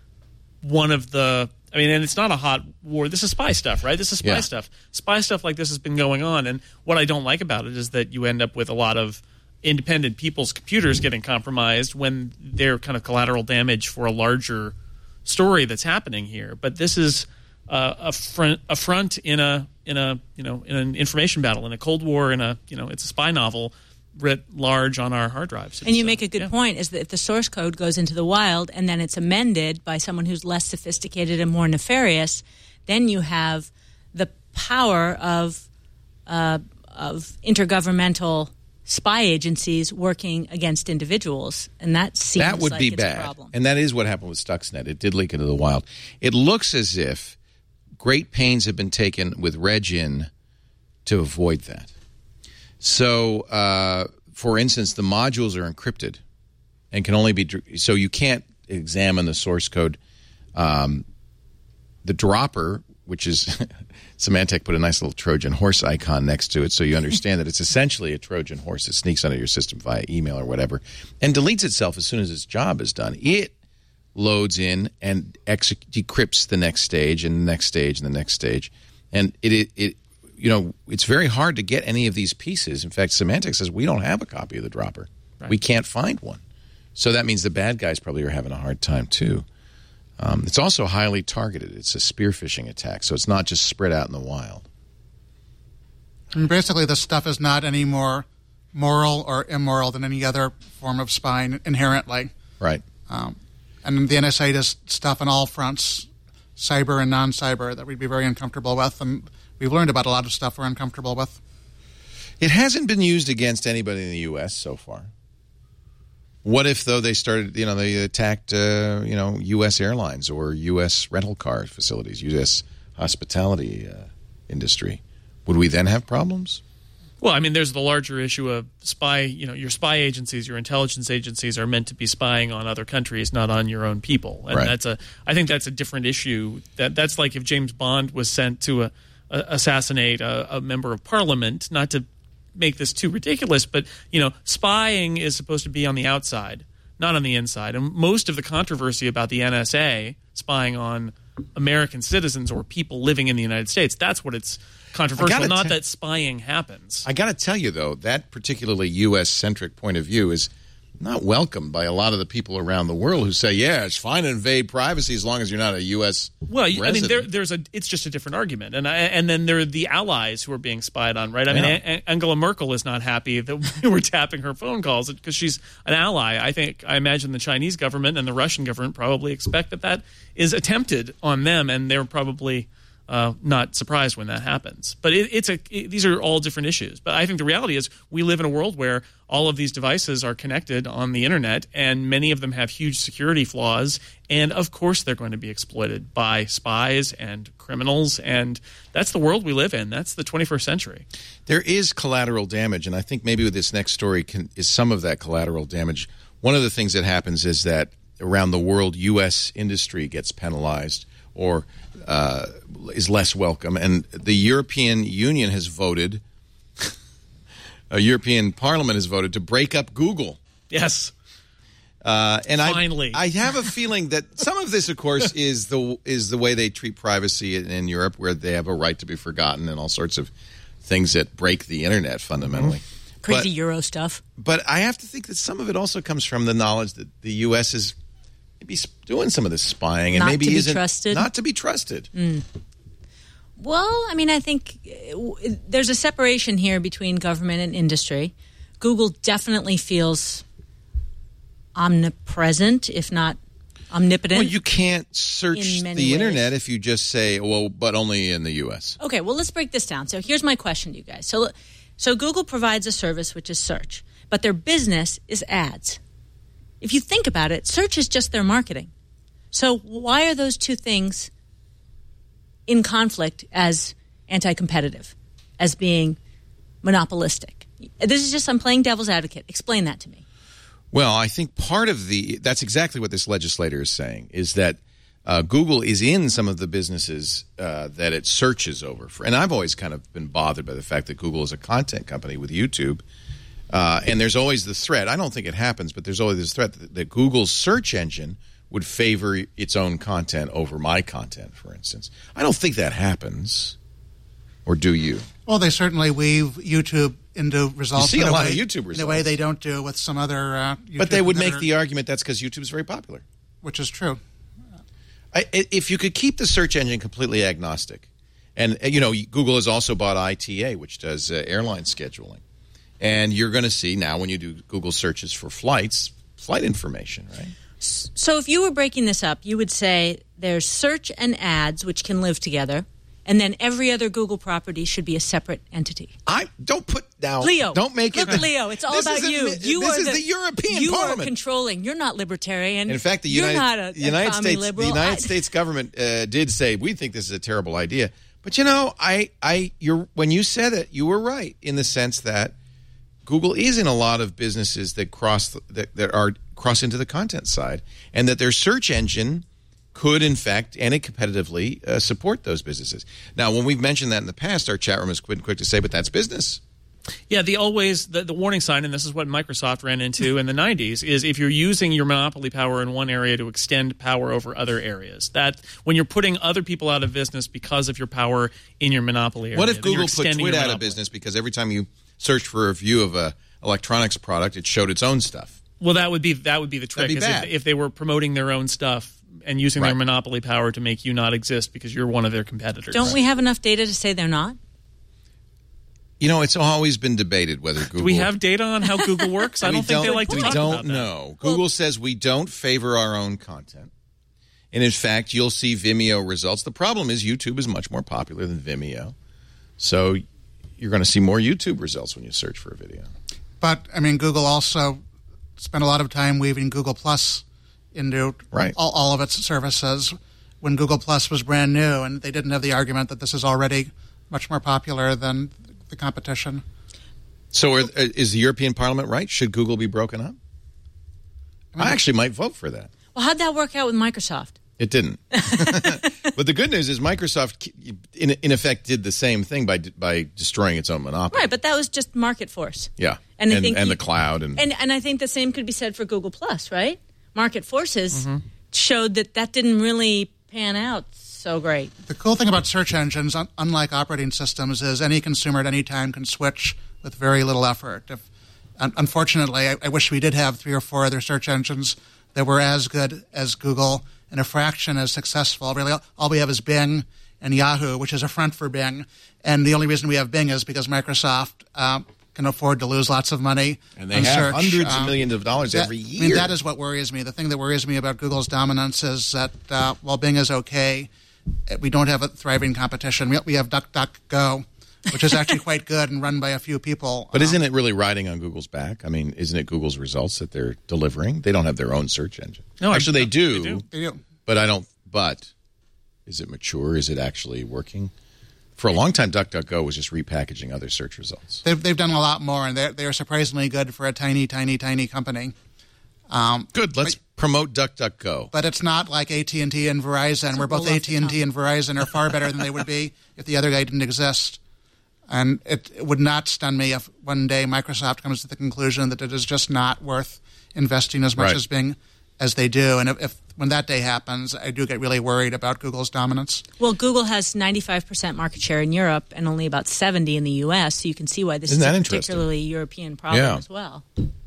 one of the. I mean, and it's not a hot war. This is spy stuff, right? This is spy Yeah. stuff. Spy stuff like this has been going on, and what I don't like about it is that you end up with a lot of independent people's computers getting compromised when they're kind of collateral damage for a larger story that's happening here. But this is uh, a front, a front in a in a you know in an information battle, in a Cold War, in a you know it's a spy novel writ large on our hard drives. And you It's, make uh, a good yeah. point, is that if the source code goes into the wild and then it's amended by someone who's less sophisticated and more nefarious, then you have the power of uh, of intergovernmental spy agencies working against individuals, and that seems That would like be it's bad. a problem. And that is what happened with Stuxnet. It did leak into the wild. It looks as if great pains have been taken with Regin to avoid that. So, uh, for instance, the modules are encrypted and can only be – so you can't examine the source code. Um, the dropper, which is – Symantec put a nice little Trojan horse icon next to it so you understand that it's essentially a Trojan horse that sneaks onto your system via email or whatever and deletes itself as soon as its job is done. It loads in and ex- decrypts the next stage and the next stage and the next stage. And it, it, it you know, it's very hard to get any of these pieces. In fact, Symantec says we don't have a copy of the dropper. Right. We can't find one. So that means the bad guys probably are having a hard time too. Um, it's also highly targeted. It's a spear phishing attack, so it's not just spread out in the wild. And basically, this stuff is not any more moral or immoral than any other form of spying inherently. Right. Um, and the N S A does stuff on all fronts, cyber and non-cyber, that we'd be very uncomfortable with. And we've learned about a lot of stuff we're uncomfortable with. It hasn't been used against anybody in the U S so far. What if, though, they started, you know, they attacked, uh, you know, U S airlines or U S rental car facilities, U S hospitality uh, industry? Would we then have problems? Well, I mean, there's the larger issue of spy, you know, your spy agencies, your intelligence agencies are meant to be spying on other countries, not on your own people. And right. that's a, I think that's a different issue. That That's like if James Bond was sent to a, a, assassinate a, a member of parliament, not to make this too ridiculous, but, you know, spying is supposed to be on the outside, not on the inside. And most of the controversy about the N S A spying on American citizens or people living in the United States, that's what it's controversial, not te- that spying happens. I got to tell you, though, that particularly U S-centric point of view is not welcomed by a lot of the people around the world who say, yeah, it's fine to invade privacy as long as you're not a U S Well, resident. I mean, there, there's a. It's just a different argument, and I, and then there are the allies who are being spied on, right? I mean, Yeah. a- Angela Merkel is not happy that we were tapping her phone calls because she's an ally. I think, I imagine the Chinese government and the Russian government probably expect that that is attempted on them, and they're probably uh, not surprised when that happens. But it, it's a. It, these are all different issues. But I think the reality is we live in a world where all of these devices are connected on the internet, and many of them have huge security flaws. And of course, they're going to be exploited by spies and criminals. And that's the world we live in. That's the twenty-first century. There is collateral damage, and I think maybe with this next story can, is some of that collateral damage. One of the things that happens is that around the world, U S industry gets penalized or uh, is less welcome. And the European Union has voted, a European Parliament has voted to break up Google. Yes. Uh, and Finally. I, I have a feeling that some of this, of course, is the is the way they treat privacy in, in Europe, where they have a right to be forgotten and all sorts of things that break the internet fundamentally. Mm-hmm. Crazy But- Euro stuff. But I have to think that some of it also comes from the knowledge that the U S is maybe doing some of this spying and Not maybe to be isn't trusted? not to be trusted. Well, I mean, I think uh, w- there's a separation here between government and industry. Google definitely feels omnipresent, if not omnipotent. Well, you can't search In many the ways. internet if you just say, well, but only in the U S. Okay, well, let's break this down. So here's my question to you guys. So, so Google provides a service which is search, but their business is ads. If you think about it, search is just their marketing. So why are those two things in conflict as anti-competitive, as being monopolistic? This is just, I'm playing devil's advocate. Explain that to me. Well, I think part of the – that's exactly what this legislator is saying, is that uh, Google is in some of the businesses uh, that it searches over. For, and I've always kind of been bothered by the fact that Google is a content company with YouTube. Uh, and there's always the threat. I don't think it happens, but there's always this threat that, that Google's search engine would favor its own content over my content, for instance. I don't think that happens. Or do you? Well, they certainly weave YouTube into results. You see in a lot way, of YouTube in a way results. they don't do with some other uh, YouTube But they would make competitor, the argument that's because YouTube's very popular. which is true. I, if you could keep the search engine completely agnostic, and, you know, Google has also bought I T A, which does uh, airline scheduling. And you're going to see now when you do Google searches for flights, flight information, right? So if you were breaking this up, you would say there's search and ads, which can live together, and then every other Google property should be a separate entity. I don't put now. Leo, Don't make look, it. Leo, it's all This about is a- you. You this are is the, the European you Parliament. are controlling. You're not libertarian. In fact, the You're United, not a, the United a commie States, liberal. the United I- States government uh, did say we think this is a terrible idea. But you know, I, I, you're when you said it, you were right in the sense that Google is in a lot of businesses that cross the, that, that are cross into the content side, and that their search engine could, in fact, anti-competitively uh, support those businesses. Now, when we've mentioned that in the past, our chat room has been quick to say, but that's business. Yeah, the always the, the warning sign, and this is what Microsoft ran into in the nineties, is if you're using your monopoly power in one area to extend power over other areas. That when you're putting other people out of business because of your power in your monopoly area. What if then you're Google put extending Twitter your out of monopoly. business because every time you searched for a review of a electronics product, it showed its own stuff? Well, that would be that would be the trick. That'd be is bad. If, if they were promoting their own stuff and using their Right. monopoly power to make you not exist because you're one of their competitors. Don't we have enough data to say they're not? You know, it's always been debated whether Google. Do we have data on how Google works? I We don't think they like to we talk don't about that. know. Google says we don't favor our own content. And in fact, you'll see Vimeo results. The problem is YouTube is much more popular than Vimeo. So you're going to see more YouTube results when you search for a video. But, I mean, Google also spent a lot of time weaving Google Plus into Right. all, all of its services when Google Plus was brand new, and they didn't have the argument that this is already much more popular than the competition. So are, is the European Parliament right? Should Google be broken up? I actually might vote for that. Well, how'd that work out with Microsoft? It didn't. But the good news is Microsoft, in, in effect, did the same thing by by destroying its own monopoly. Right, but that was just market force. Yeah, and I and, think and you, the cloud, and, and and I think the same could be said for Google Plus, right? Market forces mm-hmm. showed that that didn't really pan out so great. The cool thing about search engines, un- unlike operating systems, is any consumer at any time can switch with very little effort. If, un- unfortunately, I, I wish we did have three or four other search engines that were as good as Google and a fraction as successful. Really, all we have is Bing and Yahoo, which is a front for Bing. And the only reason we have Bing is because Microsoft uh, can afford to lose lots of money. And they on have search. hundreds um, of millions of dollars that, every year. I mean, that is what worries me. The thing that worries me about Google's dominance is that uh, while Bing is okay, we don't have a thriving competition. We, we have DuckDuckGo, which is actually quite good and run by a few people. But isn't it really riding on Google's back? I mean, isn't it Google's results that they're delivering? They don't have their own search engine. No, actually, they do. They do. They do. But I don't. But is it mature? Is it actually working? For a long time, DuckDuckGo was just repackaging other search results. They've, they've done a lot more, and they're, they're surprisingly good for a tiny, tiny, tiny company. Um, Good. Let's but, promote DuckDuckGo. But it's not like A T and T and Verizon, where both A T and T and Verizon are far better than they would be if the other guy didn't exist. And it, it would not stun me if one day Microsoft comes to the conclusion that it is just not worth investing as much Right. as Bing as they do. And if, if when that day happens, I do get really worried about Google's dominance. Well, Google has ninety-five percent market share in Europe and only about seventy in the U S, so you can see why this Isn't is that a interesting? particularly European problem Yeah. as well.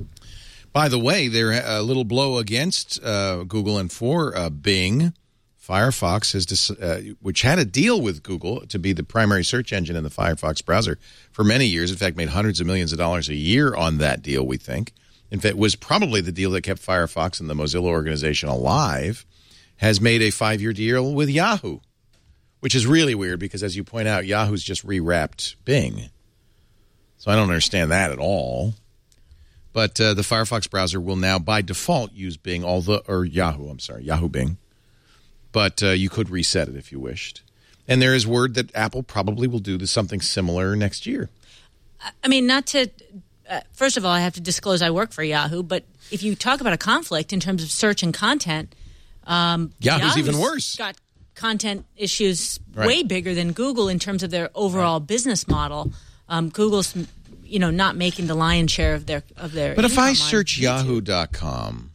By the way, they're a little blow against uh, Google and for uh, Bing. Firefox, has dis- uh, which had a deal with Google to be the primary search engine in the Firefox browser for many years. In fact, made hundreds of millions of dollars a year on that deal, we think. In fact, it was probably the deal that kept Firefox and the Mozilla organization alive, has made a five-year deal with Yahoo, which is really weird because, as you point out, Yahoo's just rewrapped Bing. So I don't understand that at all. But uh, the Firefox browser will now, by default, use Bing, although or Yahoo, I'm sorry, Yahoo Bing. But uh, you could reset it if you wished. And there is word that Apple probably will do something similar next year. I mean, not to uh, – first of all, I have to disclose I work for Yahoo, but if you talk about a conflict in terms of search and content um, – Yahoo's even worse. Got content issues Right. way bigger than Google in terms of their overall right. business model. Um, Google's, you know, not making the lion's share of their of their. But if I income on search YouTube. Yahoo dot com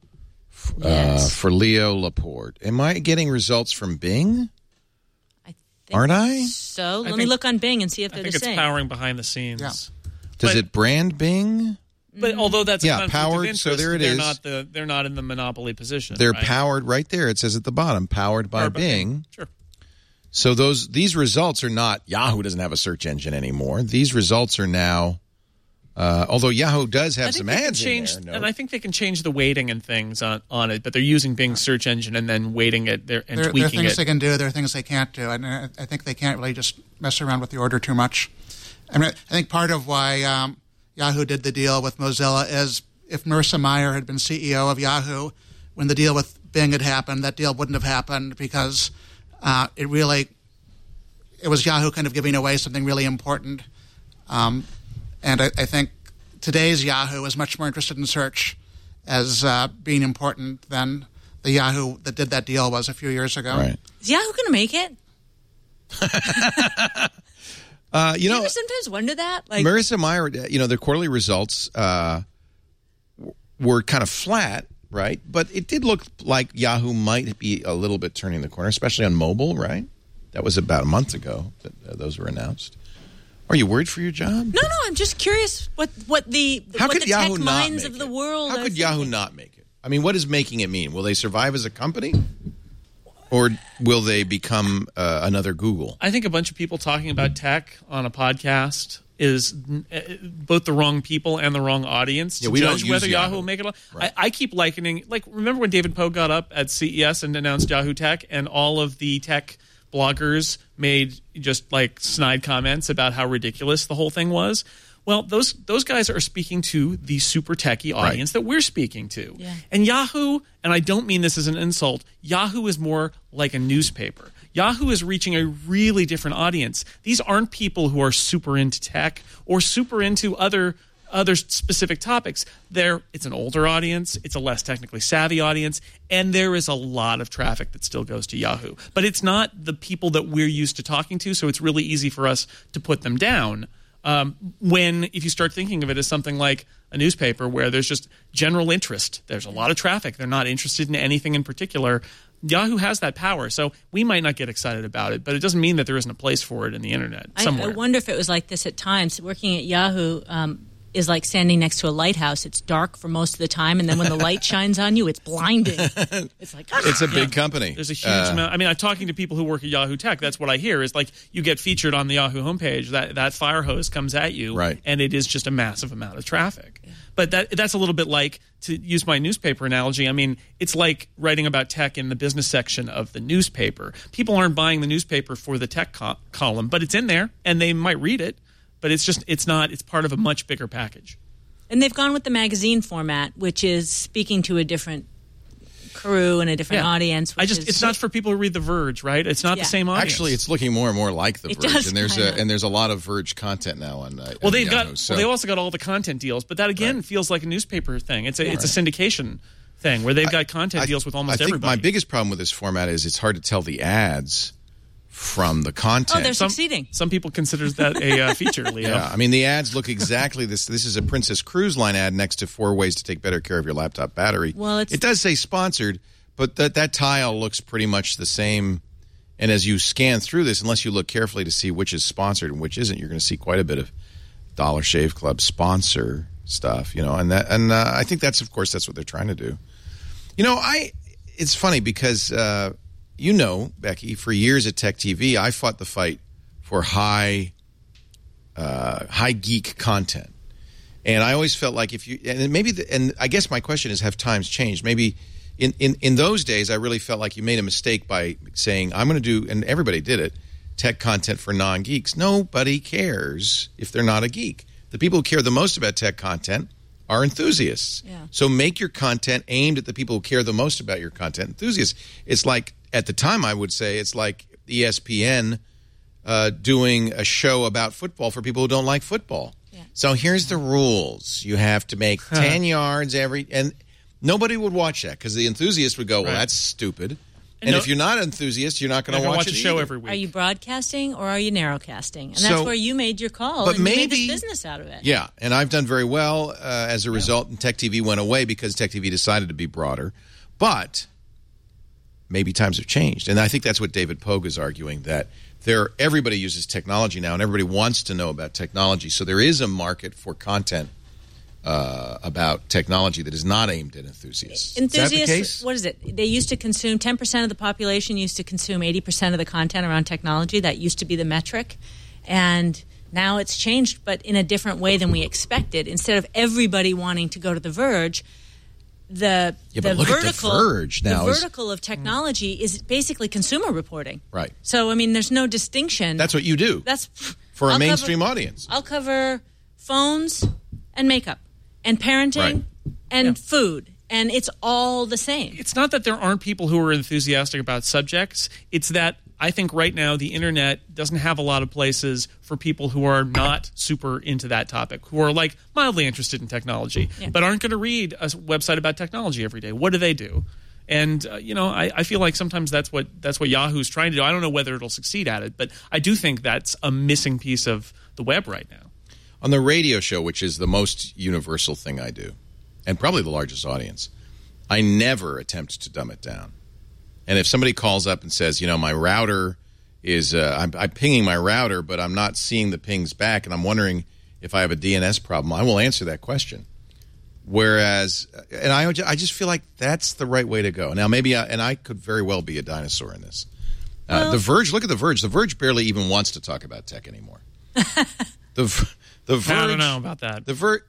uh, Yes. for Leo Laporte, am I getting results from Bing? I think Aren't I? So let I me think- look on Bing and see if I they're think the it's same. powering behind the scenes. Yeah. Does But- it brand Bing? But although that's Yeah, a conflict powered, of interest, so there it they're is. not the they're not in the monopoly position. They're right? powered right there. It says at the bottom, powered by Powered by Bing. Sure. So those these results are not Yahoo doesn't have a search engine anymore. These results are now, uh, although Yahoo does have I think some they can ads change, in there. and No. I think they can change the weighting and things on, on it. But they're using Bing's search engine and then weighting it there and There, there are tweaking things it. they can do. There are things they can't do. And I, I think they can't really just mess around with the order too much. I mean, I think part of why um, Yahoo did the deal with Mozilla is if Marissa Mayer had been C E O of Yahoo when the deal with Bing had happened, that deal wouldn't have happened because uh, it really it was Yahoo kind of giving away something really important. Um, and I, I think today's Yahoo is much more interested in search as uh, being important than the Yahoo that did that deal was a few years ago. Right. Is Yahoo going to make it? Uh, you Do you know, ever sometimes wonder that? Like, Marissa Mayer, you know, their quarterly results uh, w- were kind of flat, right? But it did look like Yahoo might be a little bit turning the corner, especially on mobile, right? That was about a month ago that uh, those were announced. Are you worried for your job? no, no. I'm just curious what what the How what could the Yahoo tech not minds make of the it? world. How are could Yahoo thinking. not make it? I mean, what does making it mean? Will they survive as a company? Or will they become uh, another Google? I think a bunch of people talking about tech on a podcast is uh, both the wrong people and the wrong audience to Yeah, we don't judge use whether Yahoo Yahoo. will make it. Right. I, I keep likening, like, remember when David Poe got up at C E S and announced Yahoo Tech, and all of the tech bloggers made just like snide comments about how ridiculous the whole thing was? Well, those those guys are speaking to the super techie audience that we're speaking to. Yeah. And Yahoo, and I don't mean this as an insult, Yahoo is more like a newspaper. Yahoo is reaching a really different audience. These aren't people who are super into tech or super into other other specific topics. There, it's an older audience, it's a less technically savvy audience, and there is a lot of traffic that still goes to Yahoo. But it's not the people that we're used to talking to, so it's really easy for us to put them down. Um, when, if you start thinking of it as something like a newspaper where there's just general interest, there's a lot of traffic, they're not interested in anything in particular, Yahoo has that power. So we might not get excited about it, but it doesn't mean that there isn't a place for it in the internet somewhere. I, I wonder if it was like this at times. Working at Yahoo um, is like standing next to a lighthouse. It's dark for most of the time, and then when the light shines on you, it's blinding. It's like ah! It's a big Yeah. company. There's a huge Uh, amount. I mean, I'm talking to people who work at Yahoo Tech. That's what I hear is like you get featured on the Yahoo homepage. That that fire hose comes at you, Right. and it is just a massive amount of traffic. Yeah. But that that's a little bit like, to use my newspaper analogy, I mean, it's like writing about tech in the business section of the newspaper. People aren't buying the newspaper for the tech co- column, but it's in there, and they might read it. But it's just it's not. It's part of a much bigger package. And they've gone with the magazine format, which is speaking to a different crew and a different Yeah. audience. Which I just is, it's not for people who read The Verge, right? It's not Yeah. the same audience. Actually, it's looking more and more like The It Verge, does and there's kinda. a and there's a lot of Verge content now on. Uh, Well, on they've Yahoo, got. so. Well, they also got all the content deals, but that again Right. feels like a newspaper thing. It's a it's a syndication thing where they've got content I- deals with almost I think everybody. my biggest problem with this format is it's hard to tell the ads from the content. Oh, they're some, succeeding. Some people consider that a uh, feature, Leo. Yeah, I mean the ads look exactly this. This is a Princess Cruise Line ad next to four ways to take better care of your laptop battery. Well, it's- it does say sponsored, but that that tile looks pretty much the same. And as you scan through this, unless you look carefully to see which is sponsored and which isn't, you're going to see quite a bit of Dollar Shave Club sponsor stuff. You know, and that and uh, I think that's of course that's what they're trying to do. You know, I it's funny because. Uh, You know, Becky, for years at Tech T V, I fought the fight for high, uh, high geek content, and I always felt like if you and maybe the, and I guess my question is, have times changed? Maybe in, in, in those days, I really felt like you made a mistake by saying I'm going to do, and everybody did it, tech content for non-geeks. Nobody cares if they're not a geek. The people who care the most about tech content are enthusiasts. Yeah. So make your content aimed at the people who care the most about your content, enthusiasts. It's like, at the time, I would say, it's like E S P N uh, doing a show about football for people who don't like football. Yeah. So here's the rules. You have to make ten yards every... And nobody would watch that because the enthusiast would go, well, Right. that's stupid. And, And no- if you're not an enthusiast, you're not going You're to gonna watch, watch it a show either. every week. Are you broadcasting or are you narrowcasting? And So- that's where you made your call. but and you made maybe- this business out of it. Yeah, and I've done very well uh, as a result, and Tech T V went away because Tech T V decided to be broader. But maybe times have changed, and I think that's what David Pogue is arguing, that there everybody uses technology now, and everybody wants to know about technology. So there is a market for content uh, about technology that is not aimed at enthusiasts. Enthusiasts, is that the case? what is it? They used to consume, ten percent of the population used to consume eighty percent of the content around technology. That used to be the metric. And now it's changed, but in a different way than we expected. Instead of everybody wanting to go to The Verge, the, Yeah, the but look at The vertical, Verge now the is- vertical of technology is basically consumer reporting. Right. So, I mean, there's no distinction. That's what you do That's for a I'll mainstream cover, audience. I'll cover phones and makeup and parenting Right. and food, and it's all the same. It's not that there aren't people who are enthusiastic about subjects. It's that I think right now the internet doesn't have a lot of places for people who are not super into that topic, who are like mildly interested in technology, Yeah. but aren't going to read a website about technology every day. What do they do? And uh, you know, I, I feel like sometimes that's what that's what Yahoo's trying to do. I don't know whether it'll succeed at it, but I do think that's a missing piece of the web right now. On the radio show, which is the most universal thing I do, and probably the largest audience, I never attempt to dumb it down. And if somebody calls up and says, you know, my router is, uh, I'm, I'm pinging my router, but I'm not seeing the pings back, and I'm wondering if I have a D N S problem, I will answer that question. Whereas, and I, I just feel like that's the right way to go. Now, maybe, I, and I could very well be a dinosaur in this. Uh, Well- the Verge, look at The Verge. The Verge barely even wants to talk about tech anymore. the The Verge, I don't know about that. The Verge,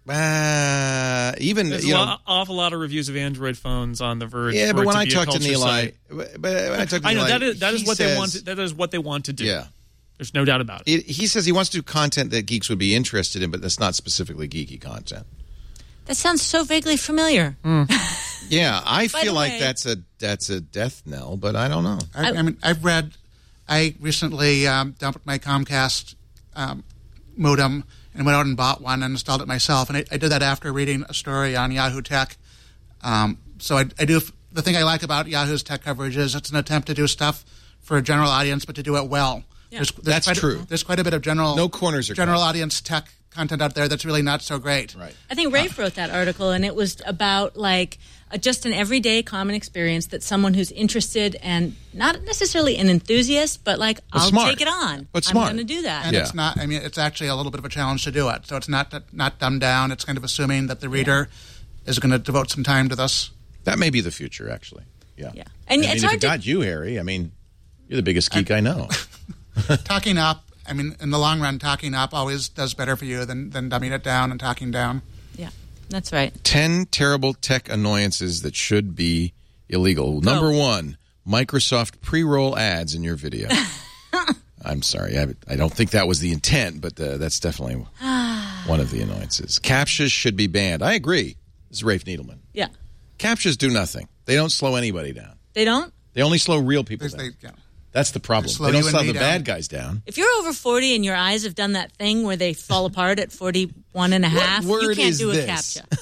uh, even There's you an know, lot, awful lot of reviews of Android phones on The Verge. yeah. for But it when to I be a talk to culture Neil, I, site. but when I talk to I know Neil, that is that is he what they says- want. To, that is what they want to do. Yeah. There's no doubt about it. It, he says he wants to do content that geeks would be interested in, but that's not specifically geeky content. That sounds so vaguely familiar. Yeah, I By feel the like way- that's a that's a death knell, but I don't know. I, I mean, I've read. I recently um, dumped my Comcast um, modem and went out and bought one and installed it myself. And I, I did that after reading a story on Yahoo Tech. Um, so I, I do. The thing I like about Yahoo's tech coverage is it's an attempt to do stuff for a general audience, but to do it well. Yeah. There's, there's That's quite true. A, there's quite a bit of general No corners are general cut. audience tech content out there that's really not so great. Right. I think Rafe wrote that article, and it was about like a, just an everyday common experience that someone who's interested and not necessarily an enthusiast, but like But I'll smart. take it on. But I'm smart. going to do that. And Yeah. it's not. I mean, it's actually a little bit of a challenge to do it. So it's not not dumbed down. It's kind of assuming that the reader is going to devote some time to this. That may be the future, actually. Yeah. Yeah. And I mean, it's if hard it to- got you, Harry, I mean, you're the biggest geek I know. Talking up. I mean, in the long run, talking up always does better for you than than dumbing it down and talking down. Yeah, that's right. Ten terrible tech annoyances that should be illegal. Number one, Microsoft pre-roll ads in your video. I'm sorry, I, I don't think that was the intent, but uh, that's definitely one of the annoyances. CAPTCHAs should be banned. I agree. This is Rafe Needleman. Yeah. CAPTCHAs do nothing. They don't slow anybody down. They don't? They only slow real people There's down. they, yeah. That's the problem. They slow They don't you and slow me the down. bad guys down. If you're over forty and your eyes have done that thing where they fall apart at forty-one and a half, What you word can't is do a this? CAPTCHA.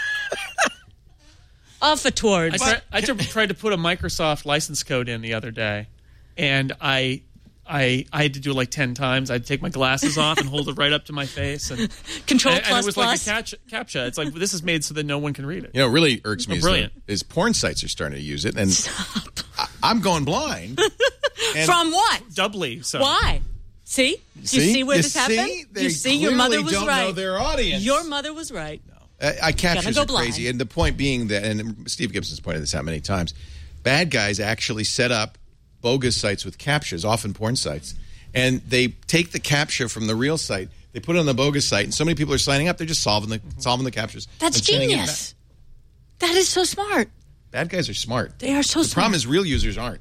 Off a towards. I, try, I tr- tried to put a Microsoft license code in the other day, and I, I, I had to do it like ten times. I'd take my glasses off and hold it right up to my face, and Control and, and plus it was plus. like a catch, CAPTCHA. It's like this is made so that no one can read it. You know, it really irks me Oh, is, brilliant. the- is porn sites are starting to use it, and I, I'm going blind. And From what? Doubly so. Why? See? Do you see where You this happened? see? They you see, your mother clearly was don't right. know their audience. Your mother was right. Uh, I captures go are crazy, blind. and the point being that, and Steve Gibson's pointed this out many times, bad guys actually set up bogus sites with CAPTCHAs, often porn sites, and they take the CAPTCHA from the real site, they put it on the bogus site, and so many people are signing up, they're just solving the solving the CAPTCHAs. That's and sending it genius. That is so smart. back. Bad guys are smart. They are so The smart. problem is real users aren't.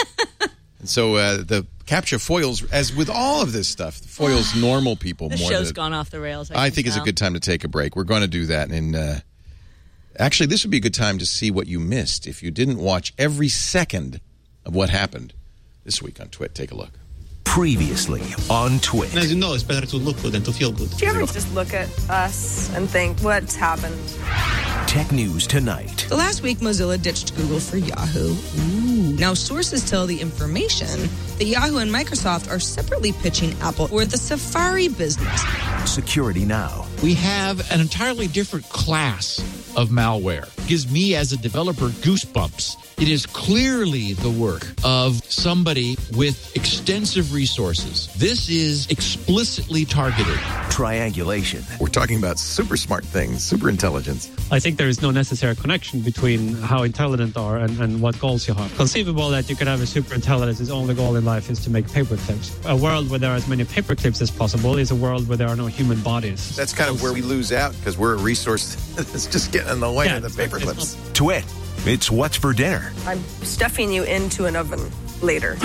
And so uh, the CAPTCHA foils, as with all of this stuff, foils normal people the more show's than gone off the rails. I, I can think it's a tell. good time to take a break. We're going to do that. And uh, actually, this would be a good time to see what you missed if you didn't watch every second of what happened this week on Twit. Take a look. Previously on Twit. And as you know, it's better to look good than to feel good. Do you ever just look at us and think, what's happened? Tech news tonight. So last week, Mozilla ditched Google for Yahoo. Ooh. Now, sources tell the information that Yahoo and Microsoft are separately pitching Apple for the Safari business. Security Now. We have an entirely different class of malware. It gives me as a developer goosebumps. It is clearly the work of somebody with extensive resources. This is explicitly targeted. Triangulation. We're talking about super smart things, super intelligence. I think there is no necessary connection between how intelligent you are and, and what goals you have. Conceivable that you could have a super intelligence, his only goal in life is to make paper clips. A world where there are as many paper clips as possible is a world where there are no human bodies. That's kind of where we lose out because we're a resource that's just getting in the way Yeah, of the it's- paper it's clips. not- Twit. It's what's for dinner. I'm stuffing you into an oven later.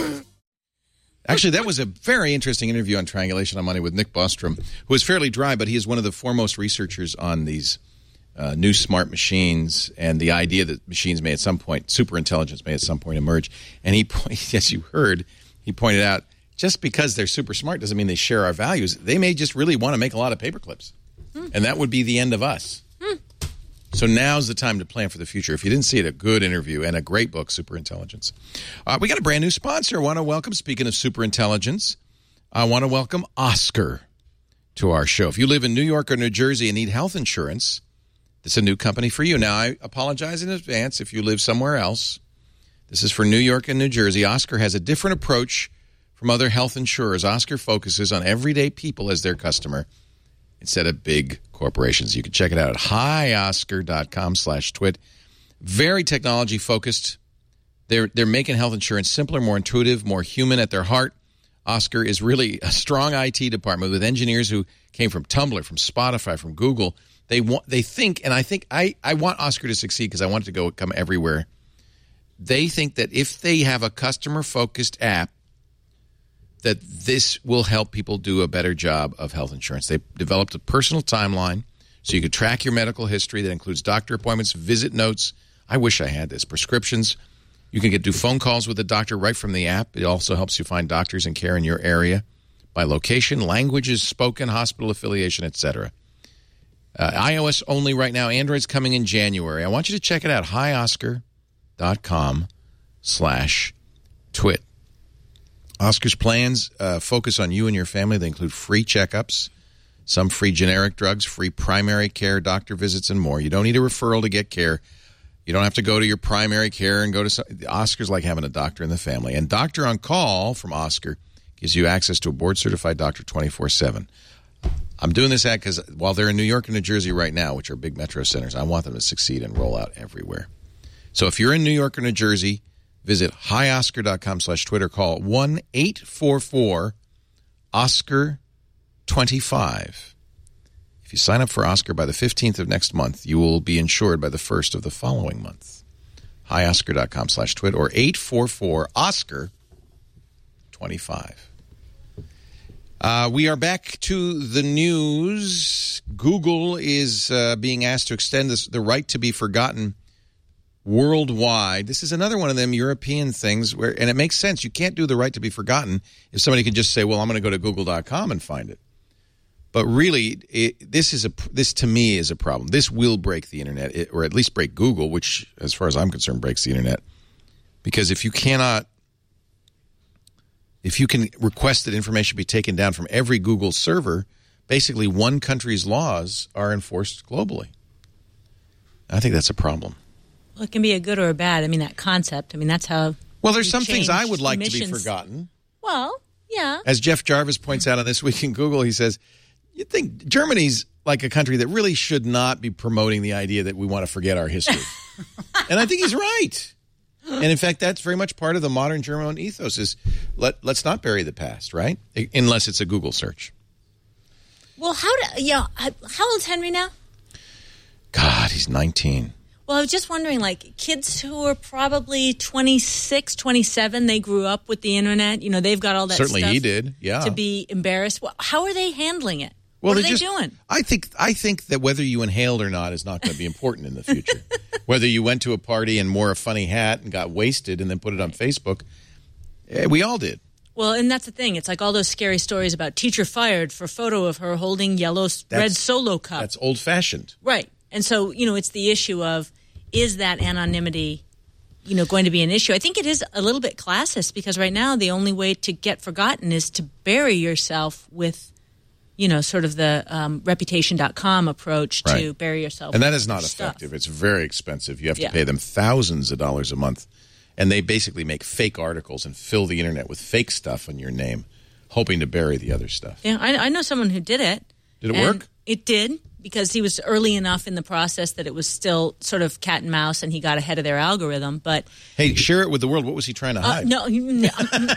Actually, that was a very interesting interview on Triangulation on Money with Nick Bostrom, who is fairly dry, but he is one of the foremost researchers on these uh, new smart machines and the idea that machines may at some point, super intelligence may at some point emerge. And he, as you heard, he pointed out, just because they're super smart doesn't mean they share our values. They may just really want to make a lot of paper clips. Hmm. And that would be the end of us. Hmm. So now's the time to plan for the future. If you didn't see it, a good interview and a great book, Superintelligence. Uh, we got a brand new sponsor. I want to welcome, speaking of superintelligence, I want to welcome Oscar to our show. If you live in New York or New Jersey and need health insurance, this is a new company for you. Now, I apologize in advance if you live somewhere else. This is for New York and New Jersey. Oscar has a different approach from other health insurers. Oscar focuses on everyday people as their customer instead of big corporations. You can check it out at hioscar.com slash twit. Very technology focused. They're, they're making health insurance simpler, more intuitive, more human at their heart. Oscar is really a strong I T department with engineers who came from Tumblr, from Spotify, from Google. They want, they think, and I think I, I want Oscar to succeed because I want it to go come everywhere. They think that if they have a customer-focused app, that this will help people do a better job of health insurance. They developed a personal timeline so you could track your medical history that includes doctor appointments, visit notes. I wish I had this. Prescriptions. You can get do phone calls with the doctor right from the app. It also helps you find doctors and care in your area. by location, languages spoken, hospital affiliation, et cetera. Uh, iOS only right now. Android's coming in January. I want you to check it out. hi oscar dot com slash twit. Oscar's plans uh, focus on you and your family. They include free checkups, some free generic drugs, free primary care, doctor visits, and more. You don't need a referral to get care. You don't have to go to your primary care and go to some, Oscar's like having a doctor in the family. And Doctor on Call from Oscar gives you access to a board-certified doctor twenty-four seven. I'm doing this ad because while they're in New York and New Jersey right now, which are big metro centers, I want them to succeed and roll out everywhere. So if you're in New York or New Jersey, visit hi oscar dot com slash Twitter. Call one eight four four Oscar twenty-five. If you sign up for Oscar by the fifteenth of next month, you will be insured by the first of the following month. hi oscar dot com slash twit or eight four four Oscar twenty-five. Uh, we are back to the news. Google is uh, being asked to extend this, the right to be forgotten worldwide. This is another one of them European things where, and it makes sense. You can't do the right to be forgotten if somebody can just say, well, I'm going to go to google dot com and find it. But really, it, this is a this to me is a problem. This will break the internet, it, or at least break Google, which, as far as I'm concerned, breaks the internet. Because if you cannot, if you can request that information be taken down from every Google server, basically one country's laws are enforced globally. I think that's a problem. Well, it can be a good or a bad. I mean, that concept. I mean, that's how. Well, there's some things I would like emissions. to be forgotten. Well, yeah. As Jeff Jarvis points out on This Week in Google, he says, you'd think Germany's like a country that really should not be promoting the idea that we want to forget our history. And I think he's right. And in fact, that's very much part of the modern German ethos is let, let's not bury the past, right? Unless it's a Google search. Well, how do, yeah, how old's Henry now? God, he's nineteen. Well, I was just wondering, like, kids who are probably twenty-six, twenty-seven, they grew up with the internet. You know, they've got all that Certainly stuff. he did, yeah. To be embarrassed. Well, how are they handling it? Well, what are they just, doing? I think I think that whether you inhaled or not is not going to be important in the future. Whether you went to a party and wore a funny hat and got wasted and then put it on Facebook, we all did. Well, and that's the thing. It's like all those scary stories about teacher fired for photo of her holding yellow that's, red Solo cup. That's old-fashioned. Right. And so, you know, it's the issue of, is that anonymity, you know, going to be an issue? I think it is a little bit classist because right now the only way to get forgotten is to bury yourself with, you know, sort of the um, reputation dot com approach right. to bury yourself. And that is not stuff. effective. It's very expensive. You have to yeah. pay them thousands of dollars a month. And they basically make fake articles and fill the internet with fake stuff in your name, hoping to bury the other stuff. Yeah, I, I know someone who did it. Did it work? It did, because he was early enough in the process that it was still sort of cat and mouse, and he got ahead of their algorithm. But hey, share it with the world. What was he trying to hide? Uh, no, no.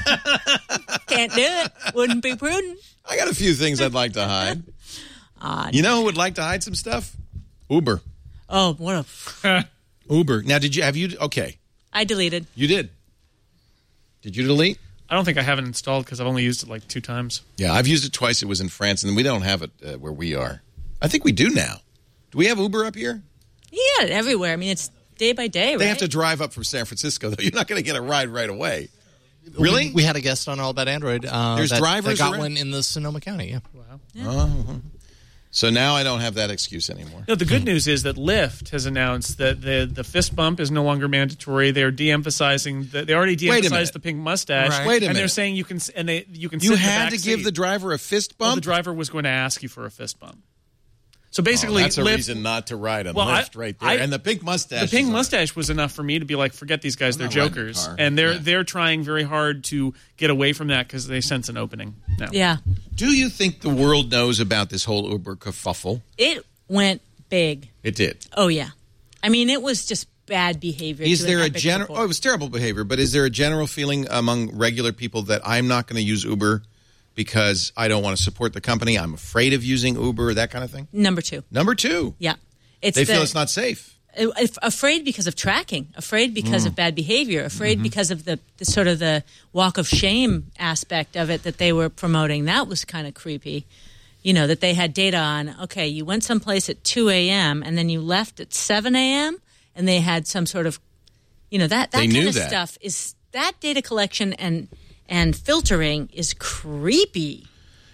Can't do it. Wouldn't be prudent. I got a few things I'd like to hide. Uh, you know who would like to hide some stuff? Uber. Oh, what a... Uber. Now, did you have you... Okay. I deleted. You did? Did you delete? I don't think I have it installed because I've only used it like two times. Yeah, I've used it twice. It was in France, and we don't have it uh, where we are. I think we do now. Do we have Uber up here? Yeah, everywhere. I mean, it's day by day, right? They have to drive up from San Francisco, though. You're not going to get a ride right away. Really? We, we had a guest on All About Android. Uh, There's that, drivers that got around? one in the Sonoma County, yeah. Wow. Yeah. Uh-huh. So now I don't have that excuse anymore. No, the good news is that Lyft has announced that the the fist bump is no longer mandatory. They're de-emphasizing. The, they already de-emphasized the pink mustache. Right. Wait a and minute. they're saying you can and they you can. You sit in the had back to give seat. the driver a fist bump? Well, the driver was going to ask you for a fist bump. So basically, oh, that's a Lyft, reason not to ride on well, Lyft I, right there. I, and the pink mustache. The pink is mustache was enough for me to be like, forget these guys. I'm They're not riding jokers, a car. and they're Yeah. they're trying very hard to get away from that because they sense an opening now. Yeah. Do you think the world knows about this whole Uber kerfuffle? It went big. It did. Oh, yeah. I mean, it was just bad behavior. Is to there an a epic general? report. Oh, it was terrible behavior. But is there a general feeling among regular people that I'm not going to use Uber because I don't want to support the company? I'm afraid of using Uber, that kind of thing. Number two. Number two. Yeah. It's they the, feel it's not safe. If, afraid because of tracking, afraid because Mm. of bad behavior, afraid Mhm. because of the, the sort of the walk of shame aspect of it that they were promoting. That was kind of creepy. You know, that they had data on, okay, you went someplace at two a.m. and then you left at seven a.m. and they had some sort of, you know, that, that They kind knew of that. stuff is, that data collection and and filtering is creepy.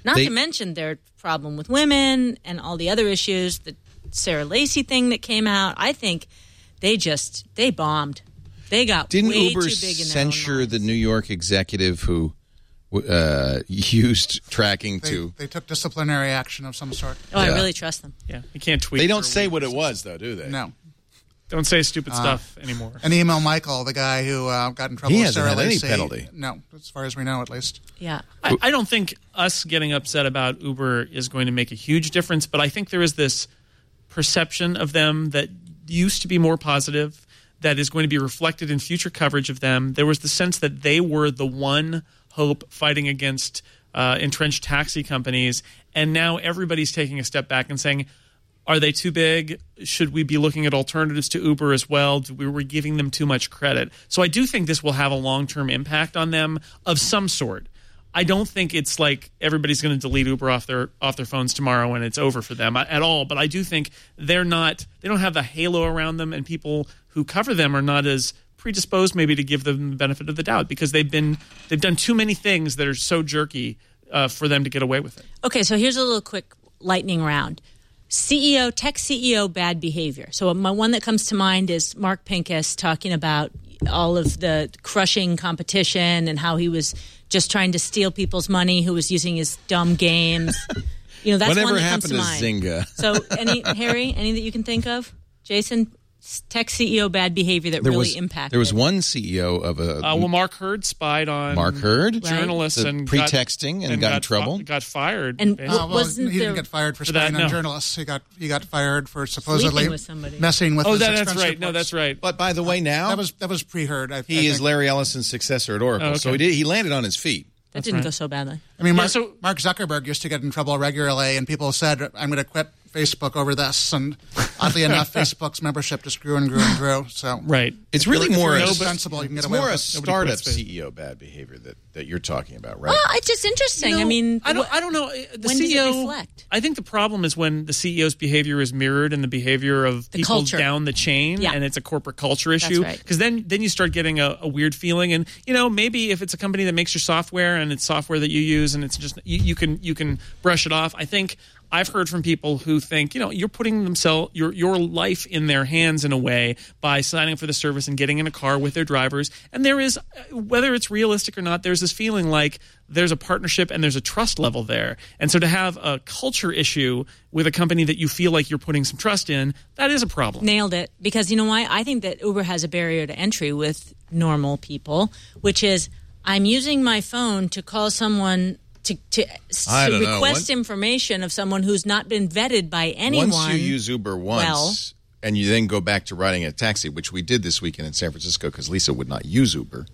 Not They- to mention their problem with women and all the other issues, the Sarah Lacey thing that came out. I think they just, they bombed. They got Didn't way Uber too big in their own censure minds. the New York executive who uh, used tracking They, to? they took disciplinary action of some sort. Oh, I Yeah. really trust them. Yeah, you can't tweet. They for don't a say week. what it was, though, do they? No. Don't say stupid Uh, stuff anymore. And email Michael, the guy who uh, got in trouble He with hasn't Sarah had any Lacey. penalty. No, as far as we know, at least. Yeah. I, I don't think us getting upset about Uber is going to make a huge difference, but I think there is this perception of them that used to be more positive, that is going to be reflected in future coverage of them. There was the sense that they were the one hope fighting against uh, entrenched taxi companies, and now everybody's taking a step back and saying, are they too big? Should we be looking at alternatives to Uber as well? Do we were giving them too much credit? So I do think this will have a long-term impact on them of some sort. I don't think it's like everybody's going to delete Uber off their off their phones tomorrow and it's over for them at all. But I do think they're not. They don't have the halo around them, and people who cover them are not as predisposed maybe to give them the benefit of the doubt because they've been they've done too many things that are so jerky uh, for them to get away with it. Okay, so here's a little quick lightning round. C E O, tech C E O, bad behavior. So my one that comes to mind is Mark Pincus talking about all of the crushing competition and how he was just trying to steal people's money, who was using his dumb games. You know, that's Whatever one that happened comes to to mind. Zynga? So, any Harry, any that you can think of? Jason, tech C E O bad behavior that There really was impacted. there was one C E O of a Uh, well, Mark Hurd spied on Mark Hurd? journalists The and pretexting got, and got in fi- trouble? got fired. And basically. Uh, well, wasn't he didn't there- get fired for For that, spying on no. journalists. He got he got fired for supposedly Sleeping with somebody. messing with. oh, his that, that's expense right. No, reports. that's right. But by the way, now That was that was pre-heard. I, he I is think. Larry Ellison's successor at Oracle, Oh, okay. so he did, he landed on his feet. that didn't go so badly. I mean, Yeah, Mark, so- Mark Zuckerberg used to get in trouble regularly, and people said, "I'm going to quit Facebook over this." And oddly enough, Facebook's membership just grew and grew and grew. So Right. It's really more if a, you're responsible, you can get it's away more with a it. Nobody startup quits Facebook. C E O bad behavior that, that you're talking about, right? Well, it's just interesting. You know, I mean, I don't. wh- I don't know. The when does it C E O. reflect? I think the problem is when the C E O's behavior is mirrored in the behavior of The people culture. down the chain, Yeah. and it's a corporate culture issue. right. Because then, then you start getting a, a weird feeling, and you know, maybe if it's a company that makes your software and it's software that you use, and it's just you, you can you can brush it off. I think. I've heard from people who think, you know, you're putting themselves your your life in their hands in a way by signing up for the service and getting in a car with their drivers. And there is, whether it's realistic or not, there's this feeling like there's a partnership and there's a trust level there. And so to have a culture issue with a company that you feel like you're putting some trust in, that is a problem. Nailed it. Because you know why? I think that Uber has a barrier to entry with normal people, which is I'm using my phone to call someone to, to, I to don't know. request One- information of someone who's not been vetted by anyone. Once you use Uber once, well- and you then go back to riding a taxi, which we did this weekend in San Francisco because Lisa would not use Uber.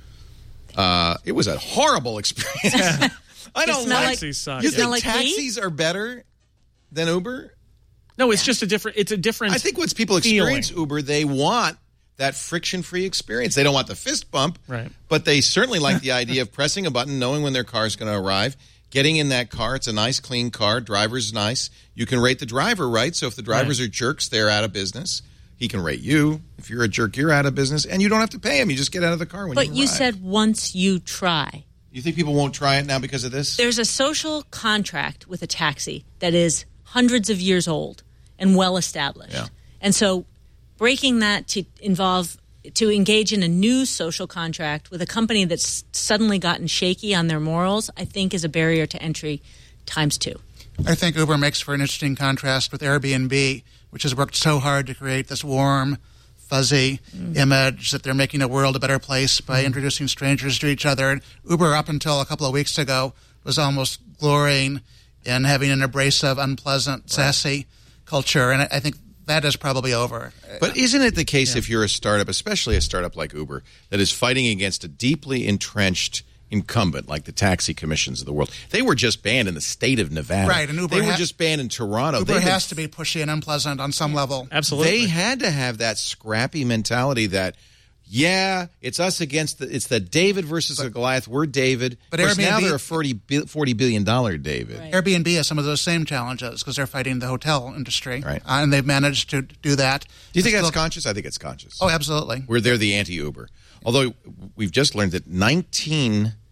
Uh, it was a horrible experience. I don't smell like. like- Taxis suck. you It smell think like weed? taxis are better than Uber? No, it's just a different. It's a different. I think once people feeling. experience Uber, they want that friction-free experience. They don't want the fist bump, Right. but they certainly like the idea of pressing a button, knowing when their car is going to arrive, getting in that car. It's a nice, clean car. Driver's nice. You can rate the driver, right? So if the drivers Right. are jerks, they're out of business. He can rate you. If you're a jerk, you're out of business, and you don't have to pay him. You just get out of the car when but you you arrive. said once you try. You think people won't try it now because of this? There's a social contract with a taxi that is hundreds of years old and well established. Yeah. And so breaking that to involve to engage in a new social contract with a company that's suddenly gotten shaky on their morals, I think is a barrier to entry times two. I think Uber makes for an interesting contrast with Airbnb, which has worked so hard to create this warm, fuzzy Mm. image that they're making the world a better place by introducing strangers to each other. And Uber, up until a couple of weeks ago, was almost glorying in having an abrasive, unpleasant, sassy culture. And I I think that is probably over. But isn't it the case if you're a startup, especially a startup like Uber, that is fighting against a deeply entrenched incumbent like the taxi commissions of the world? They were just banned in the state of Nevada. Right, and Uber They were ha- just banned in Toronto. Uber They've been- has to be pushy and unpleasant on some level. Absolutely. They had to have that scrappy mentality that, yeah, it's us against the, it's the David versus the Goliath. We're David. But Of course, now Airbnb- they're a forty, bi- forty billion dollars David. Right. Airbnb has some of those same challenges because they're fighting the hotel industry. Right. Uh, and they've managed to do that. Do you think It's that's still- conscious? I think it's conscious. Oh, absolutely. Where they're the anti-Uber. Although we've just learned that nineteen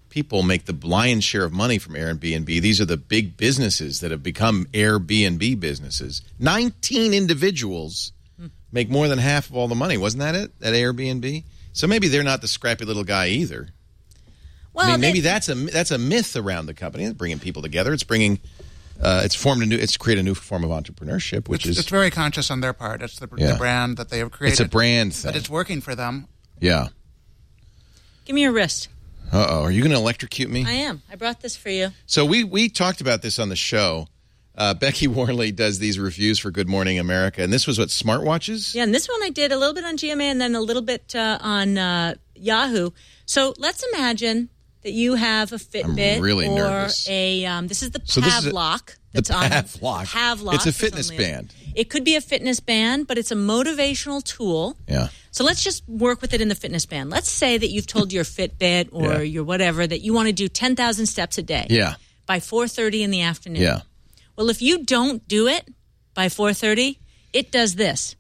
people make the lion's share of money from Airbnb. These are the big businesses that have become Airbnb businesses. nineteen individuals make more than half of all the money. Wasn't that it, at Airbnb? So maybe they're not the scrappy little guy either. Well, I mean, maybe they, that's a that's a myth around the company. It's bringing people together. It's bringing, uh, it's formed a new, it's created a new form of entrepreneurship, which it's, is it's very conscious on their part. It's the, yeah. the brand that they have created. It's a brand thing, but it's working for them. Yeah. Give me your wrist. Uh oh, are you going to electrocute me? I am. I brought this for you. So we we talked about this on the show. Uh, Becky Worley does these reviews for Good Morning America, and this was what, smartwatches? Yeah, and this one I did a little bit on G M A and then a little bit uh, on uh, Yahoo. So let's imagine that you have a Fitbit I'm really or nervous. a um, this is the So this is a- Pavlok The that's on Pavlok. Pavlok. It's a is fitness on there. band. It could be a fitness band, but it's a motivational tool. Yeah. So let's just work with it in the fitness band. Let's say that you've told your Fitbit or Yeah. your whatever that you want to do ten thousand steps a day. Yeah. By four thirty in the afternoon. Yeah. Well, if you don't do it by four thirty, it does this.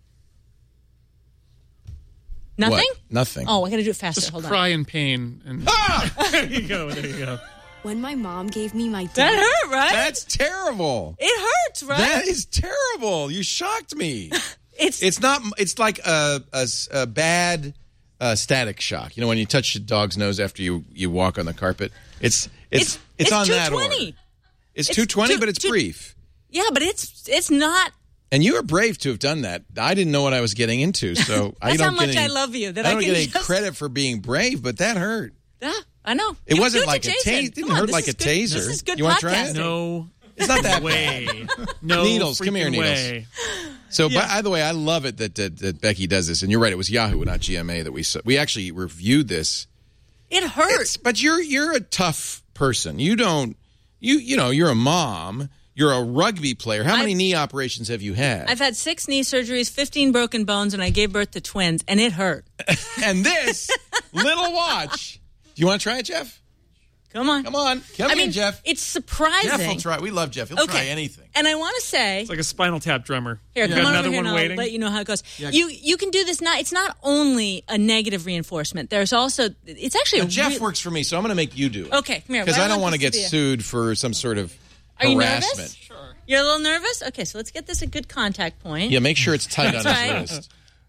Nothing? What? Nothing. Oh, I got to do it faster. Just Hold cry on. in pain. And Ah! there you go. There you go. When my mom gave me my That hurt, right? That's terrible. It hurts, right? That is terrible. You shocked me. It's it's not. It's like a, a, a bad uh, static shock. You know when you touch your dog's nose after you, you walk on the carpet. It's it's it's, it's on that two order. twenty. It's, It's two twenty, two- but it's two- brief. Yeah, but it's it's not. And you were brave to have done that. I didn't know what I was getting into, so I That's don't how much get any, I love you, that I I don't can get any just- credit for being brave, but that hurt. Yeah, I know. It You wasn't do like to a Jason. taser. It didn't Come on, hurt this like is a good- taser. This is good You wanna try it? podcasting. No. It's not that way. bad. No Needles, come here, freaking Needles. way. So, Yeah. by, by the way, I love it that, that that Becky does this, and you're right. It was Yahoo, not G M A, that we saw. We actually reviewed this. It hurts. It's- but you're you're a tough person. You don't you you know you're a mom. You're a rugby player. How many I've- knee operations have you had? I've had six knee surgeries, fifteen broken bones, and I gave birth to twins, and it hurt. And this little watch. Do you want to try it, Jeff? Come on. Come on. Come I in, mean, Jeff. it's surprising. Jeff will try. We love Jeff. He'll Okay. try anything. And I want to say, It's like a Spinal Tap drummer. here, You come got on another over here one and I'll waiting. let you know how it goes. Yeah. You you can do this. Not it's not only a negative reinforcement. There's also it's actually Now, a Jeff re- works for me, so I'm going to make you do it. Okay, come here. Because Well, I don't want want to this get to be a- sued for some sort of Are you harassment. nervous? Sure. You're a little nervous. Okay, so let's get this a good contact point. Yeah, make sure it's tight on That's his right. wrist.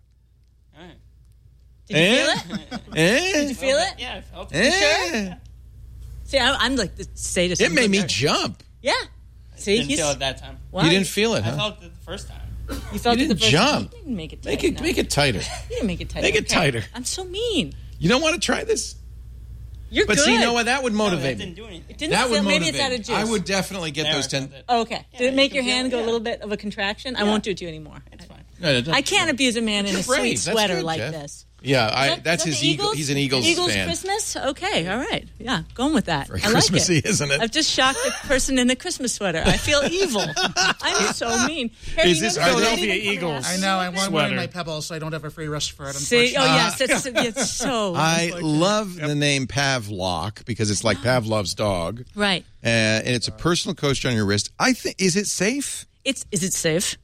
Did you Eh? feel it? Eh? Did you feel it? Yeah, I felt it. You Eh? sure? See, I, I'm like the sadist. It made me jump. Yeah. See, Didn't he's, feel it that time. Why? You didn't feel it, I huh? felt it the first time. You felt You it the didn't first jump. You didn't make it tight Make it enough. make it tighter. You didn't make it tighter. Make it Okay. tighter. I'm so mean. You don't want to try this? You're But good. see, you know what? That would No, motivate that me. didn't do anything. It didn't That feel, would maybe motivate it's out of me. juice. I would definitely get There, those I ten. felt it. Oh, okay. Yeah, Did it make you your can hand feel go it, a yeah. little bit of a contraction? I Yeah. won't do it to you anymore. It's fine. No, no, I can't abuse a man in You're a sweet brave. That's sweater good, like Jeff. this. Yeah, I, Is that- that's is that his the Eagle. Eagles? He's an Eagles, Eagles fan. Christmas? Okay, all right. Yeah, going with that. Very I like Christmassy, it. isn't it? I've just shocked a person in a Christmas sweater. I feel evil. I'm so mean. Harry, Is you this never said Philadelphia anything coming Eagles? out. I know. I'm wearing Sweater. my Pebbles, so I don't have a free wrist for it. See, oh unfortunately. yes, it's, it's so. I unfortunate. love the name Pavlok because it's like Pavlov's dog, Right. uh, and it's a personal coaster on your wrist. I think is it safe? It's is it safe?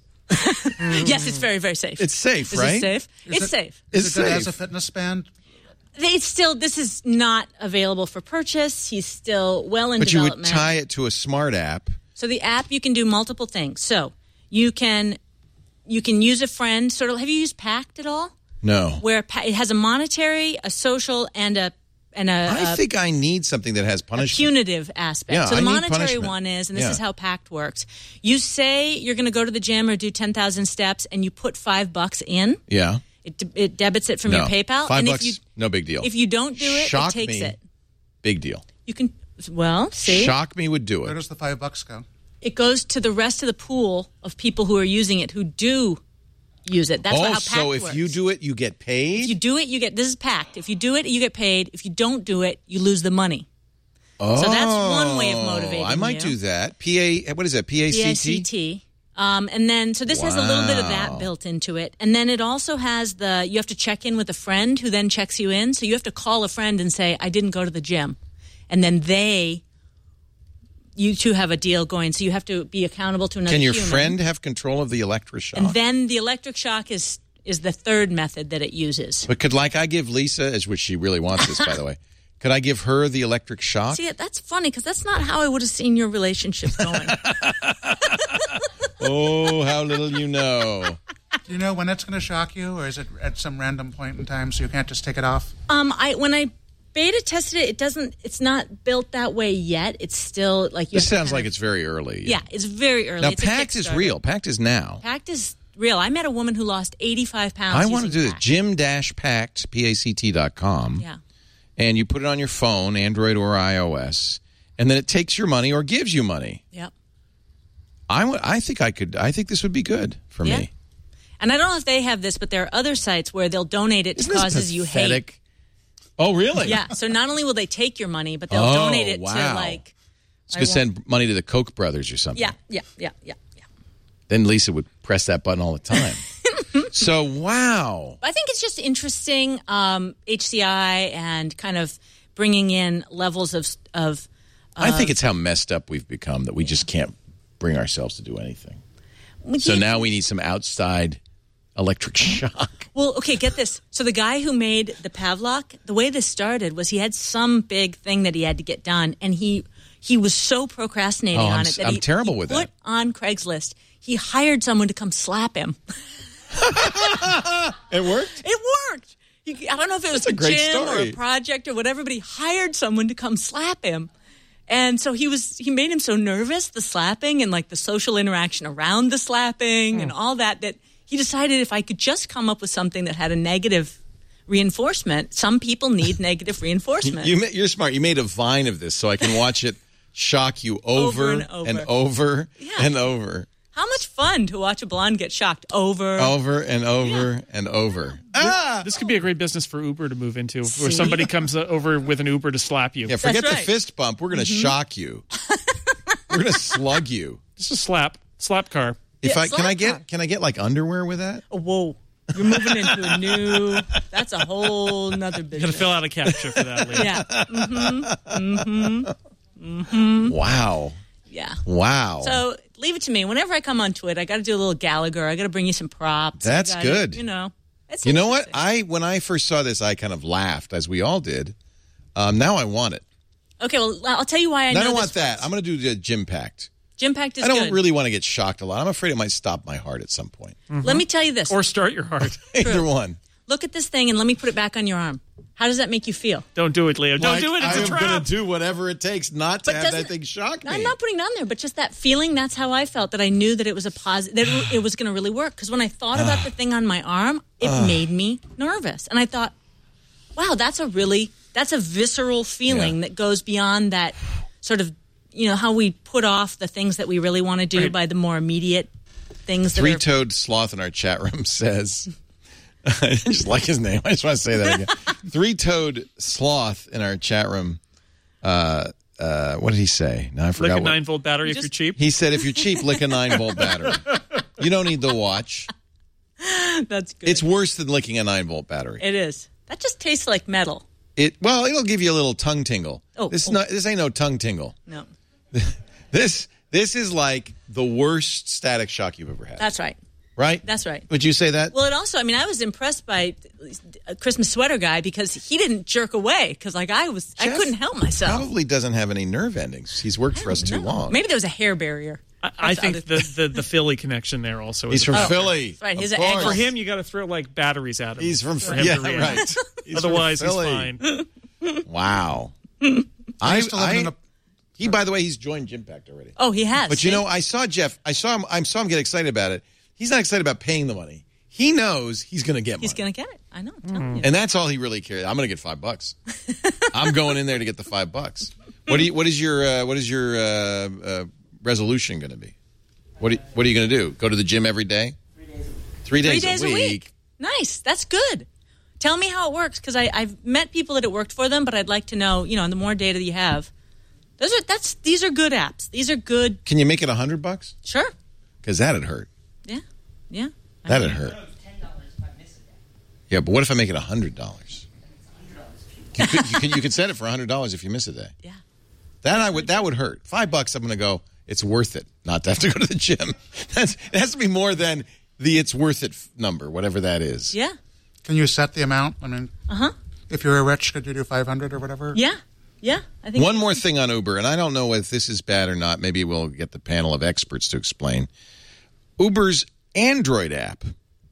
Yes, it's very very safe. It's safe, is right? It safe? Is it's it- safe. Is It's it good safe. as a fitness band? It's still this is not available for purchase. He's still well in But you would development. tie it to a smart app. So the app, you can do multiple things. So you can you can use a friend. Sort of. Have you used Pact at all? No, Where Pa- it has a monetary, a social, and a and a, I a- think I need something that has a punishment. punitive aspect. Yeah, so the I need monetary punishment. one is, and this Yeah. is how Pact works. You say you're going to go to the gym or do ten thousand steps, and you put five bucks in. Yeah, It, de- it debits it from no. your PayPal. Five and bucks, if you no big deal. if you don't do it, Shock it takes me, it. big deal. You can well see. Shock me would do Where it. does the five bucks go? It goes to the rest of the pool of people who are using it who do use it. That's oh, how Pact so if works. you do it, you get paid. If you do it, you get this is Pact. If you do it, you get paid. If you don't do it, you lose the money. oh, So that's one way of motivating I might you. do that. P A. What is that? P A P I C C T. T. Um, and then, so this has a little bit of Wow. that built into it. And then it also has the, you have to check in with a friend who then checks you in. So you have to call a friend and say, I didn't go to the gym. And then they, you two have a deal going. So you have to be accountable to another Can your human. friend have control of the electric shock? And then the electric shock is, is the third method that it uses. But could, like, I give Lisa, as which she really wants this, by the way, Could I give her the electric shock? See, that's funny because that's not how I would have seen your relationship going. Oh, how little you know. Do you know when it's going to shock you, or is it at some random point in time so you can't just take it off? Um, I when I beta tested it, it doesn't. It's not built that way yet. It's still like you. This have to sounds kind like of- it's very early. Yeah, it's very early. Now, It's a Pact is Kickstarter. real. Pact is now. Pact is real. I met a woman who lost eighty-five pounds. I want to using do this. Pact. Jim Pact, P A C T dot com. Yeah. And you put it on your phone, Android or iOS, and then it takes your money or gives you money. Yep. I, w- I think I could. I think this would be good for Yeah. me. And I don't know if they have this, but there are other sites where they'll donate it to Isn't this causes you hate. pathetic? Oh, really? Yeah. So not only will they take your money, but they'll Oh, donate it wow. to like. It's I going to won't- send money to the Koch brothers or something. Yeah, yeah, yeah, yeah, yeah. Then Lisa would press that button all the time. So, wow. I think it's just interesting, um, H C I and kind of bringing in levels of of. I think of- it's how messed up we've become that we just can't bring ourselves to do anything. Well, So yeah. now we need some outside electric shock. Well, okay, get this. So the guy who made the Pavlok, the way this started was he had some big thing that he had to get done, and he he was so procrastinating Oh, on I'm it s- that I'm he, terrible he with put that. on Craigslist. He hired someone to come slap him. It worked? It worked. He, I don't know if it was That's a a great gym or story. a project or whatever, but he hired someone to come slap him. And so he was he made him so nervous, the slapping and like the social interaction around the slapping Hmm. and all that, that he decided if I could just come up with something that had a negative reinforcement. Some people need negative reinforcement. You, ma- you're smart. You made a vine of this so I can watch it shock you over, Over and over. and over Yeah. and over. How much fun to watch a blonde get shocked over. Over and over and over. Ah! This could be a great business for Uber to move into, where somebody comes uh, over with an Uber to slap you. Yeah, forget That's the right. fist bump. We're going to Mhm. shock you. We're going to slug you. Just a slap. Slap car. If Yeah, I can I slap get car. can I get like underwear with that? Oh, whoa. You're moving into a new, that's a whole nother You got to business. fill out a captcha for that later. Yeah. Mm-hmm. Mm-hmm. Mm-hmm. Wow. Yeah. Wow. So leave it to me. Whenever I come onto it, I got to do a little Gallagher. I got to bring you some props. I That's gotta, good. You know. It's You know what? interesting. I when I first saw this, I kind of laughed, as we all did. Um, now I want it. Okay, well, I'll tell you why I I know don't this want that. works. I'm going to do the Gym Pact. Gym Pact is I don't good. really want to get shocked a lot. I'm afraid it might stop my heart at some point. Let me tell you this. Or start your heart. Either one. Look at this thing and let me put it back on your arm. How does that make you feel? Don't do it, Leo. Don't Like, do it. It's I a am trap. going to do whatever it takes not to But have that doesn't- thing shock me. I'm not putting it on there, but just that feeling, that's how I felt, that I knew that it was a positive, that it- it was going to really work. Because when I thought about the thing on my arm, it made me nervous. And I thought, wow, that's a really, that's a visceral feeling Yeah. that goes beyond that sort of, you know, how we put off the things that we really want to do Right. by the more immediate things that are. Three-toed sloth in our chat room says, I just like his name. I just want to say that again. Three-toed sloth in our chat room. Uh, uh, what did he say? Now I Like forgot. a what- nine volt battery if Just- you're cheap. He said, if you're cheap, lick a nine-volt battery. You don't need the watch. That's good. It's worse than licking a nine-volt battery. It is. That just tastes like metal. It well, it'll give you a little tongue tingle. Oh, this is oh. not. This ain't no tongue tingle. No. This this is like the worst static shock you've ever had. That's right. right. That's right. Would you say that? Well, it also, I mean, I was impressed by a Christmas sweater guy because he didn't jerk away because, like, I was, I Jeff couldn't help myself. Probably doesn't have any nerve endings. He's worked for us too No. long. Maybe there was a hair barrier. I, I That's think other- the, the, the Philly connection there also. He's is from a- Philly. That's right. Of He's an course. angle. For him, you got to throw like batteries at him. He's from for him yeah, to react. right. He's from Otherwise, he's Philly. fine. Wow. I I, used to live I- in a he, by the way, he's joined Gym Pact already. Oh, he has. But you see? know, I saw Jeff. I saw him. I saw him get excited about it. He's not excited about paying the money. He knows he's going to get money. he's going to get it. I know. I'm telling you. And that's all he really cares. I'm going to get five bucks. I'm going in there to get the five bucks. What do you? What is your? Uh, what is your uh, uh, resolution going to be? What? Are, what are you going to do? Go to the gym every day? Three days. Three days a a week. week. Nice. That's good. Tell me how it works because I've met people that it worked for them, but I'd like to know, you know, the more data that you have. Those are that's these are good apps. These are good. Can you make it a hundred bucks? Sure. Because that'd hurt. Yeah. Yeah. I That'd mean, hurt. Yeah, but what if I make it a hundred dollars? You could, you could you could set it for a hundred dollars if you miss a day. Yeah. That I would that would hurt. Five bucks. I'm going to go. It's worth it not to have to go to the gym. That's, it has to be more than the it's worth it f- number, whatever that is. Yeah. Can you set the amount? I mean, Uh huh. if you were rich, could you do five hundred or whatever? Yeah. Yeah. I think One more thing on Uber, and I don't know if this is bad or not. Maybe we'll get the panel of experts to explain. Uber's Android app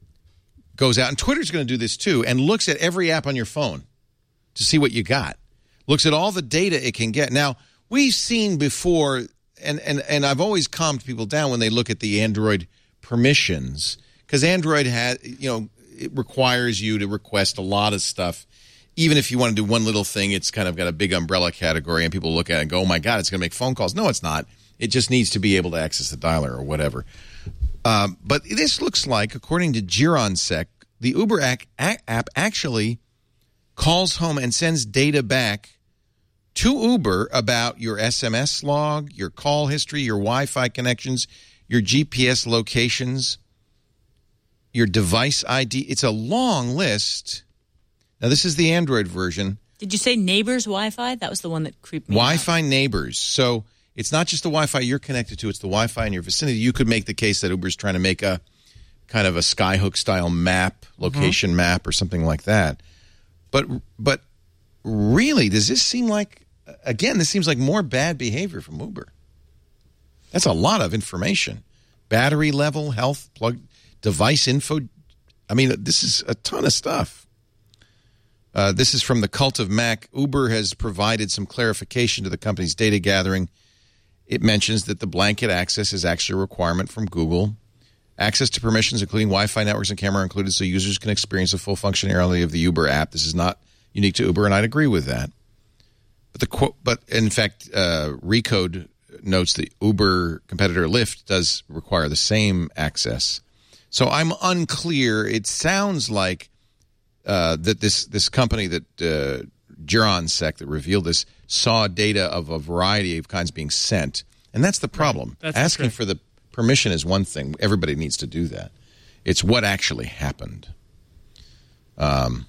goes out, and Twitter's going to do this too, and looks at every app on your phone to see what you got. Looks at all the data it can get. Now, we've seen before, and, and, and I've always calmed people down when they look at the Android permissions, because Android has, you know, it requires you to request a lot of stuff. Even if you want to do one little thing, it's kind of got a big umbrella category, and people look at it and go, oh, my God, it's going to make phone calls. No, it's not. It just needs to be able to access the dialer or whatever. Um, but this looks like, according to GeronSec, the Uber app actually calls home and sends data back to Uber about your S M S log, your call history, your Wi-Fi connections, your G P S locations, your device I D. It's a long list. Now, this is the Android version. Did you say Neighbors Wi-Fi? That was the one that creeped me out. Wi-Fi Neighbors. So it's not just the Wi-Fi you're connected to, it's the Wi-Fi in your vicinity. You could make the case that Uber's trying to make a kind of a Skyhook-style map, location mm-hmm. map or something like that. But but really, does this seem like, again, this seems like more bad behavior from Uber. That's a lot of information. Battery level, health, plug, device info. I mean, this is a ton of stuff. Uh, this is from the Cult of Mac. Uber has provided some clarification to the company's data gathering. It mentions that the blanket access is actually a requirement from Google. Access to permissions, including Wi-Fi networks and camera, are included so users can experience the full functionality of the Uber app. This is not unique to Uber, and I'd agree with that. But the quote, but in fact, uh, Recode notes that Uber competitor Lyft does require the same access. So I'm unclear. It sounds like Uh, that this this company that uh, GeronSec that revealed this saw data of a variety of kinds being sent, and that's the problem. That's Asking correct. for the permission is one thing; everybody needs to do that. It's what actually happened. Um.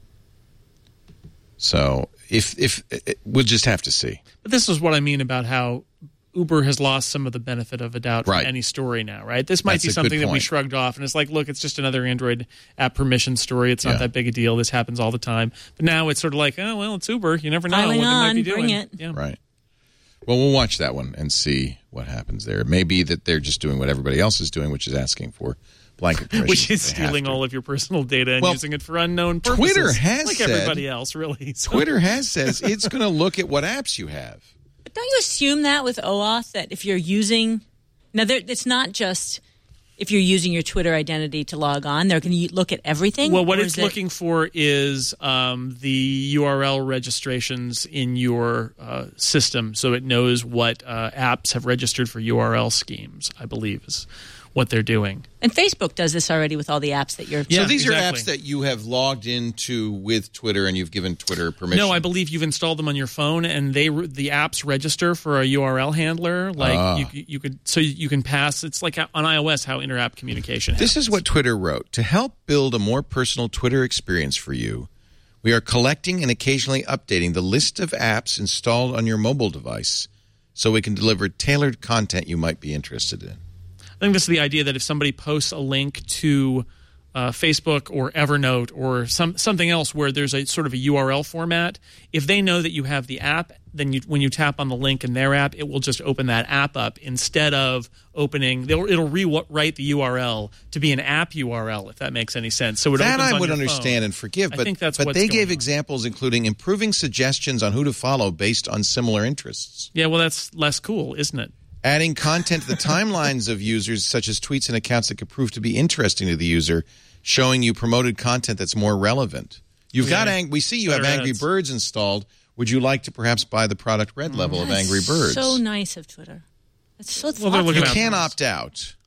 So if if it, we'll just have to see. But this is what I mean about how Uber has lost some of the benefit of a doubt Right. from any story now, right? This might That's be a good something that we point. shrugged off, and it's like, look, it's just another Android app permission story. It's not Yeah. that big a deal. This happens all the time. But now it's sort of like, oh, well, it's Uber. You never know Piling what they might on, be bring doing. it. Yeah. Right. Well, we'll watch that one and see what happens there. It may be that they're just doing what everybody else is doing, which is asking for blanket permission. Which is stealing all of your personal data and Well, using it for unknown purposes. Twitter has like said- everybody else, really. So- Twitter has says it's going to look at what apps you have. But don't you assume that with OAuth that if you're using now, there, it's not just if you're using your Twitter identity to log on, they're going to look at everything. Well, what or it's is it- looking for is um, the U R L registrations in your uh, system, so it knows what uh, apps have registered for U R L schemes, I believe is what they're doing. And Facebook does this already with all the apps that you're. So these exactly. are apps that you have logged into with Twitter and you've given Twitter permission. No, I believe you've installed them on your phone, and they re- the apps register for a U R L handler. Like Ah. you, you could, so you can pass. It's like on iOS how inter-app communication. This happens. is what Twitter wrote. To help build a more personal Twitter experience for you, we are collecting and occasionally updating the list of apps installed on your mobile device so we can deliver tailored content you might be interested in. I think this is the idea that if somebody posts a link to uh, Facebook or Evernote or some something else where there's a sort of a U R L format, if they know that you have the app, then you, when you tap on the link in their app, it will just open that app up instead of opening. They'll, it'll rewrite the U R L to be an app U R L, if that makes any sense. So it that opens I on would your understand phone. and forgive, I but, think that's but what's they going gave on. examples including improving suggestions on who to follow based on similar interests. Yeah, well, that's less cool, isn't it? Adding content to the timelines of users, such as tweets and accounts that could prove to be interesting to the user, showing you promoted content that's more relevant. You've Yeah. got ang- we see you have Better Angry ads. Birds installed. Would you like to perhaps buy the product red level of That's Angry Birds? So nice of Twitter. That's so Well, they're thoughtful. looking you out can for us. opt out.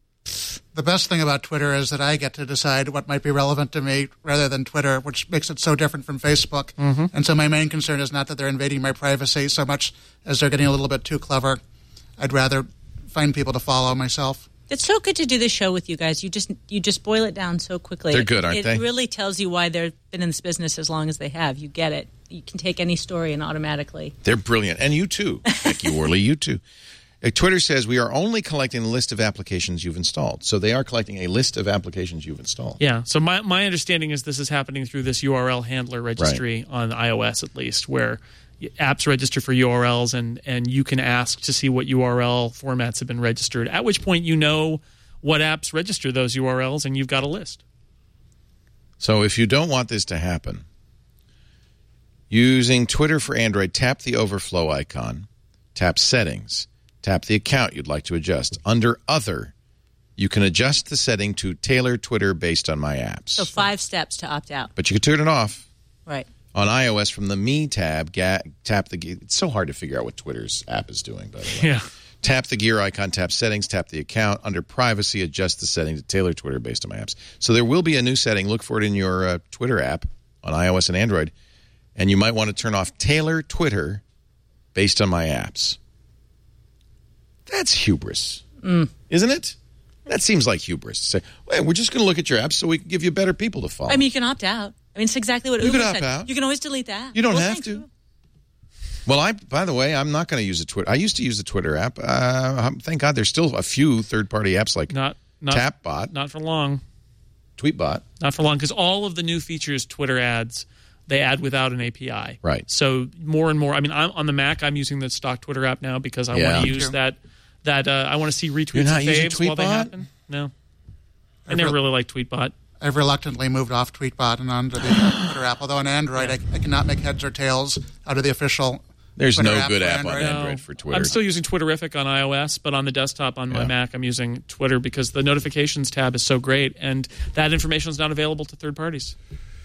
The best thing about Twitter is that I get to decide what might be relevant to me rather than Twitter, which makes it so different from Facebook. Mm-hmm. And so my main concern is not that they're invading my privacy so much as they're getting a little bit too clever. I'd rather find people to follow myself. It's so good to do this show with you guys. You just you just boil it down so quickly. They're good, aren't it, they? It really tells you why they've been in this business as long as they have. You get it. You can take any story and automatically. They're brilliant. And you too. Becky Worley, you too. Uh, Twitter says we are only collecting the list of applications you've installed. So they are collecting a list of applications you've installed. Yeah. So my, my understanding is this is happening through this U R L handler registry right. on iOS at least, where apps register for U R Ls and, and you can ask to see what U R L formats have been registered, at which point you know what apps register those U R Ls and you've got a list. So if you don't want this to happen, using Twitter for Android, tap the overflow icon, tap Settings, tap the account you'd like to adjust. Under Other, you can adjust the setting to tailor Twitter based on my apps. So five steps to opt out. But you can turn it off. Right. On iOS, from the Me tab, ga- tap the... It's so hard to figure out what Twitter's app is doing, by the way. Yeah. Tap the gear icon, tap Settings, tap the account. Under Privacy, adjust the setting to tailor Twitter based on my apps. So there will be a new setting. Look for it in your uh, Twitter app on iOS and Android. And you might want to turn off Tailor Twitter based on my apps. That's hubris, mm. isn't it? That seems like hubris. Say, well, we're just going to look at your apps so we can give you better people to follow. I mean, you can opt out. I mean, it's exactly what you Uber can opt said. Out. You can always delete that. You don't well, have to. Well, I. By the way, I'm not going to use the Twitter. I used to use the Twitter app. Uh, thank God there's still a few third-party apps like not, not, TapBot. Not for long. TweetBot. Not for long, because all of the new features Twitter adds, they add without an A P I. Right. So more and more. I mean, I'm, on the Mac, I'm using the stock Twitter app now because I Yeah. want to use that. That uh, I want to see retweets You're not and using faves while they TweetBot? happen. No, I I've never re- really liked TweetBot. I've reluctantly moved off TweetBot and onto the Twitter app. Although on Android, I, I cannot make heads or tails out of the official. There's Twitter no app good for app Android. on Android for Twitter. I'm still using Twitterific on iOS, but on the desktop on my Yeah. Mac, I'm using Twitter because the notifications tab is so great, and that information is not available to third parties.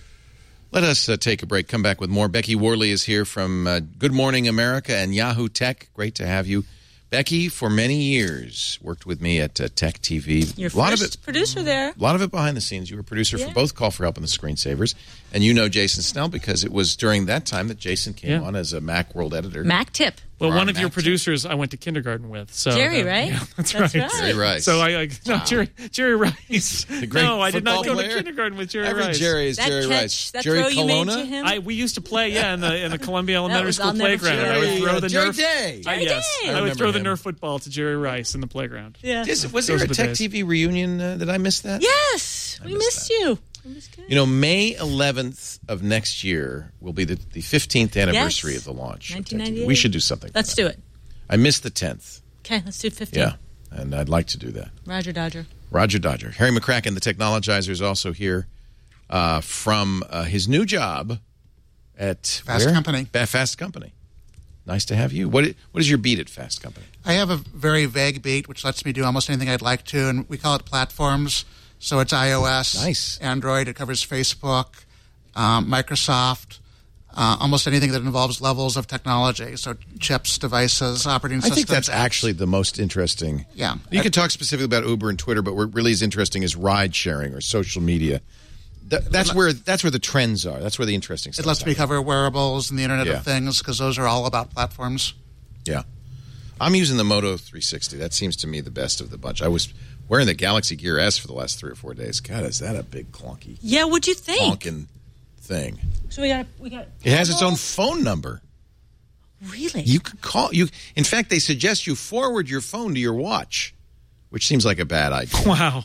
Let us uh, take a break. Come back with more. Becky Worley is here from uh, Good Morning America and Yahoo Tech. Great to have you. Becky, for many years, worked with me at uh, Tech T V. Your a lot first of it, producer there. A lot of it behind the scenes. You were a producer Yeah. for both Call for Help and the Screensavers. And you know Jason Snell because it was during that time that Jason came Yeah. on as a Macworld editor. Mac Tip. Well, For one our of your Mac producers I went to kindergarten with. So Jerry, uh, right? Yeah, that's, That's right. right. Jerry Rice. So I, I no, Jerry, Jerry Rice. The great no, I did not football go player? to kindergarten with Jerry Every Rice. Jerry is That Jerry catch, Rice. that Jerry throw you made Colonna? to him. I we used to play yeah in the in the Columbia Elementary was- School I'll never playground. forget I would it. throw the Jerry Nerf. Day. I, yes, Day. I would remember throw the him. Nerf football to Jerry Rice in the playground. yeah. Is, was Those there a were the Tech days. T V reunion? Uh, did I miss that? Yes, I we missed missed that. you. It was good. You know, May eleventh of next year will be the, the fifteenth anniversary Yes. of the launch. of Tech T V. nineteen ninety-eight. We should do something. for Let's that. do it. I missed the tenth. Okay, let's do fifteen. Yeah, and I'd like to do that. Roger Dodger. Roger Dodger. Harry McCracken, the technologizer, is also here uh, from uh, his new job at Fast where? Company. Ba- Fast Company. Nice to have you. What i- What is your beat at Fast Company? I have a very vague beat, which lets me do almost anything I'd like to, and we call it platforms. So it's iOS, Nice. Android. It covers Facebook, um, Microsoft, uh, almost anything that involves levels of technology. So chips, devices, operating I systems. think that's apps. actually the most interesting. Yeah. You can talk specifically about Uber and Twitter, but what really is interesting is ride sharing or social media. Th- that's where that's where the trends are. That's where the interesting stuff It lets me cover wearables and the Internet Yeah. of Things because those are all about platforms. Yeah. I'm using the Moto three sixty. That seems to me the best of the bunch. I was wearing the Galaxy Gear S for the last three or four days. God, is that a big clunky Yeah, what'd you think? honking thing? So we got we got. It has its own phone number. Really? You can call you. In fact, they suggest you forward your phone to your watch, which seems like a bad idea. Wow.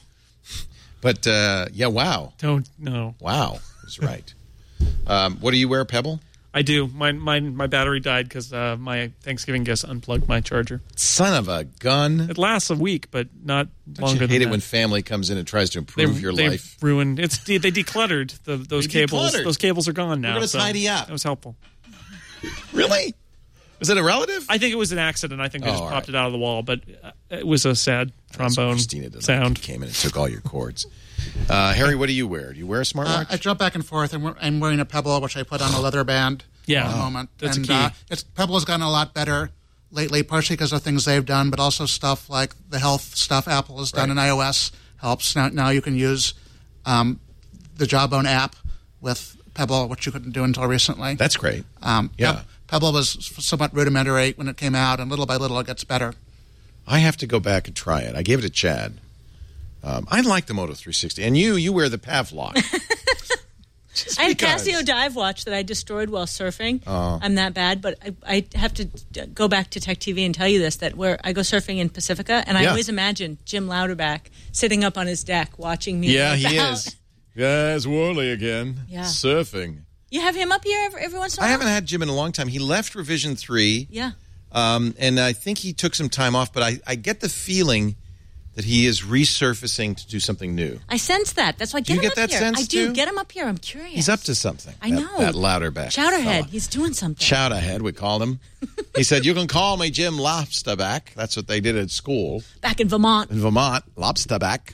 But uh, yeah, wow, Don't no. wow is right. um, what do you wear, Pebble? I do. My my my battery died because uh, my Thanksgiving guest unplugged my charger. Son of a gun! It lasts a week, but not Don't longer you hate than it that. when family comes in and tries to improve they, your they life? ruined. It's they decluttered the, those They cables. decluttered. Those cables are gone now. We're gonna so tidy up. That was helpful. Really? Was it a relative? I think it was an accident. I think they Oh, just all popped right. it out of the wall, but uh, it was a sad trombone Christina tonight sound. came in and took all your cords. Uh, Harry, what do you wear? Do you wear a Uh, smartwatch? I jump back and forth. I'm, I'm wearing a Pebble, which I put on a leather band Yeah. at the Wow. moment. That's a and, key. Uh, it's, Pebble has gotten a lot better lately, partially because of things they've done, but also stuff like the health stuff Apple has done Right. in iOS helps. Now, now you can use um, the Jawbone app with Pebble, which you couldn't do until recently. That's great. Um, Yeah. Peb- Pebble was somewhat rudimentary when it came out, and little by little it gets better. I have to go back and try it. I gave it to Chad. Um, I like the Moto three sixty. And you, you wear the Pavlok. I had a because. Casio dive watch that I destroyed while surfing. Oh. I'm that bad, but I, I have to go back to Tech T V and tell you this, that where I go surfing in Pacifica, and I Yeah. always imagine Jim Louderback sitting up on his deck watching me. Yeah, work he out. is. Yeah, it's Worley again. Yeah. Surfing. You have him up here every, every once in a while? I haven't had Jim in a long time. He left Revision three. Yeah. Um, and I think he took some time off, but I, I get the feeling that he is resurfacing to do something new. I sense that. That's why Do get you him get up that here. sense, I do. too? Get him up here. I'm curious. He's up to something. I that, know. That Louderback. Chowderhead. fella. He's doing something. Chowderhead, we called him. He said, you can call me Jim Lobsterback. That's what they did at school. Back in Vermont. In Vermont, Lobsterback.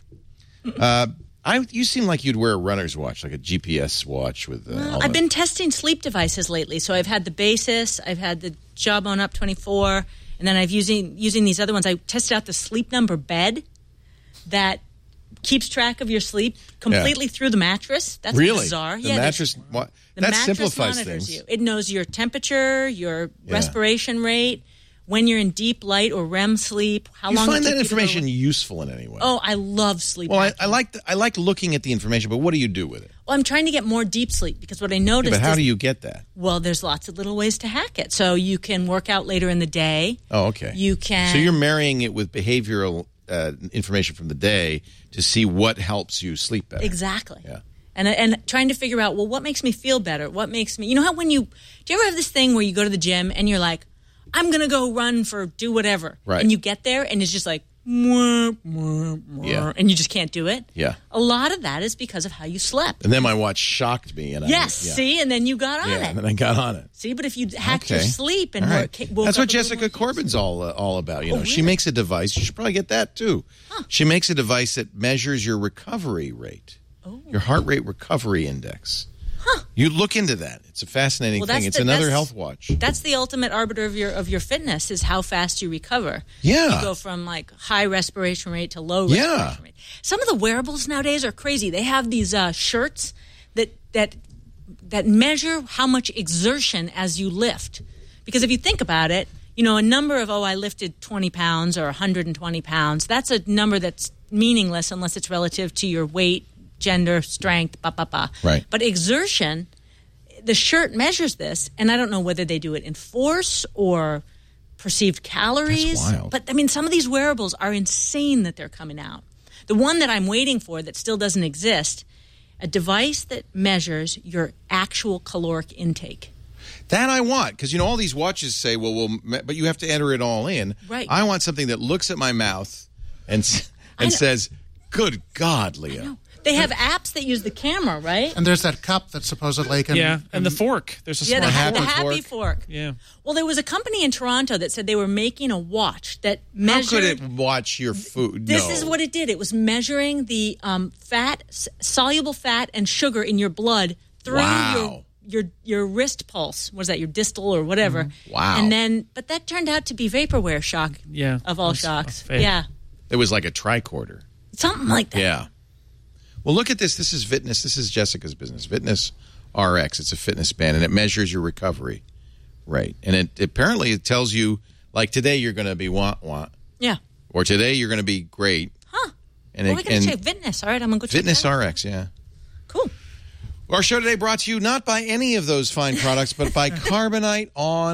Uh, I, you seem like you'd wear a runner's watch, like a G P S watch with. Uh, Well, all I've the- been testing sleep devices lately. So I've had the Basis, I've had the Jawbone Up twenty-four, and then I've using using these other ones. I tested out the Sleep Number bed that keeps track of your sleep completely Yeah. through the mattress. That's really bizarre. The yeah, mattress. What, the that mattress simplifies monitors things. you. It knows your temperature, your Yeah. respiration rate, when you're in deep light or R E M sleep, how You long find it that took you to go- information useful in any way? Oh, I love sleep. Well, I, hacking. I like the, I like looking at the information, but what do you do with it? Well, I'm trying to get more deep sleep because what I Yeah, noticed but how is, do you get that? well, there's lots of little ways to hack it. So you can work out later in the day. Oh, okay. You can. So you're marrying it with behavioral uh, information from the day to see what helps you sleep better. Exactly. Yeah. And and trying to figure out, well, what makes me feel better? What makes me, you know how when you, do you ever have this thing where you go to the gym and you're like, I'm going to go run for do whatever. Right. And you get there and it's just like, mwah, mwah, mwah, Yeah. and you just can't do it. Yeah. A lot of that is because of how you slept. And then my watch shocked me. And Yes, I, yeah. see, and then you got on Yeah, it. and then I got on it. See, but if you hacked your Okay. sleep and All were, right. ca- woke That's up what a little Jessica Corbin's all uh, all about. You Oh, know, she really? makes a device. You should probably get that too. She makes a device that measures your recovery rate, Oh. your heart rate recovery index. You look into that. It's a fascinating Well, thing. that's It's the- another that's- health watch. That's the ultimate arbiter of your of your fitness is how fast you recover. Yeah. You go from like high respiration rate to low Yeah. respiration rate. Some of the wearables nowadays are crazy. They have these uh, shirts that that that measure how much exertion as you lift. Because if you think about it, you know, a number of, oh, I lifted twenty pounds or one hundred twenty pounds, that's a number that's meaningless unless it's relative to your weight, gender, strength, ba ba ba. Right. But exertion, the shirt measures this, and I don't know whether they do it in force or perceived calories. That's wild. But I mean, some of these wearables are insane that they're coming out. The one that I'm waiting for that still doesn't exist, a device that measures your actual caloric intake. That I want, because, you know, all these watches say, well, well, me- but you have to enter it all in. Right. I want something that looks at my mouth and s- and know. says, good God, Leah. They have apps that use the camera, right? And there's that cup that supposedly can. Yeah, and the fork. There's a Yeah, the, smart ha- the fork. happy fork. Yeah. Well, there was a company in Toronto that said they were making a watch that How measured. could it watch your food? This No. is what it did. It was measuring the um, fat, s- soluble fat, and sugar in your blood through Wow. your your your wrist pulse. Was that your distal or whatever? Wow. And then, but that turned out to be vaporware shock. Yeah. Of all That's- shocks. that's fake. Yeah. It was like a tricorder. Something like that. Yeah. Well, look at this. This is Fitness. This is Jessica's business. Fitness R X. It's a fitness band, and it measures your recovery rate. And it apparently it tells you, like, today you're going to be want want, Yeah. or today you're going to be great. Huh. And well, it, we're going and to check fitness. All right, I'm going to go check Fitness that out. R X, yeah. Cool. Our show today brought to you not by any of those fine products, but by Carbonite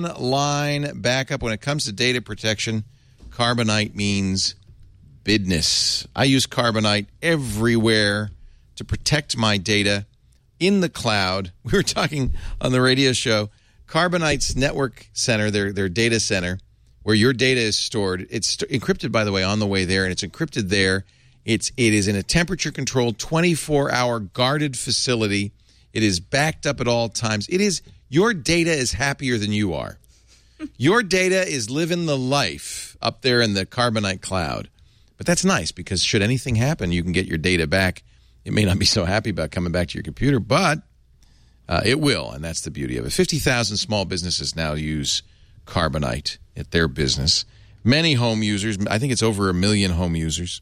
Online Backup. When it comes to data protection, Carbonite means business. I use Carbonite everywhere to protect my data in the cloud. We were talking on the radio show, Carbonite's network center, their their data center, where your data is stored. It's st- encrypted, by the way, on the way there, and it's encrypted there. It's it is in a temperature-controlled, twenty-four hour guarded facility. It is backed up at all times. It is your data is happier than you are. Your data is living the life up there in the Carbonite cloud. But that's nice because should anything happen, you can get your data back. It may not be so happy about coming back to your computer, but uh, it will, and that's the beauty of it. fifty thousand small businesses now use Carbonite at their business. Many home users, I think it's over a million home users.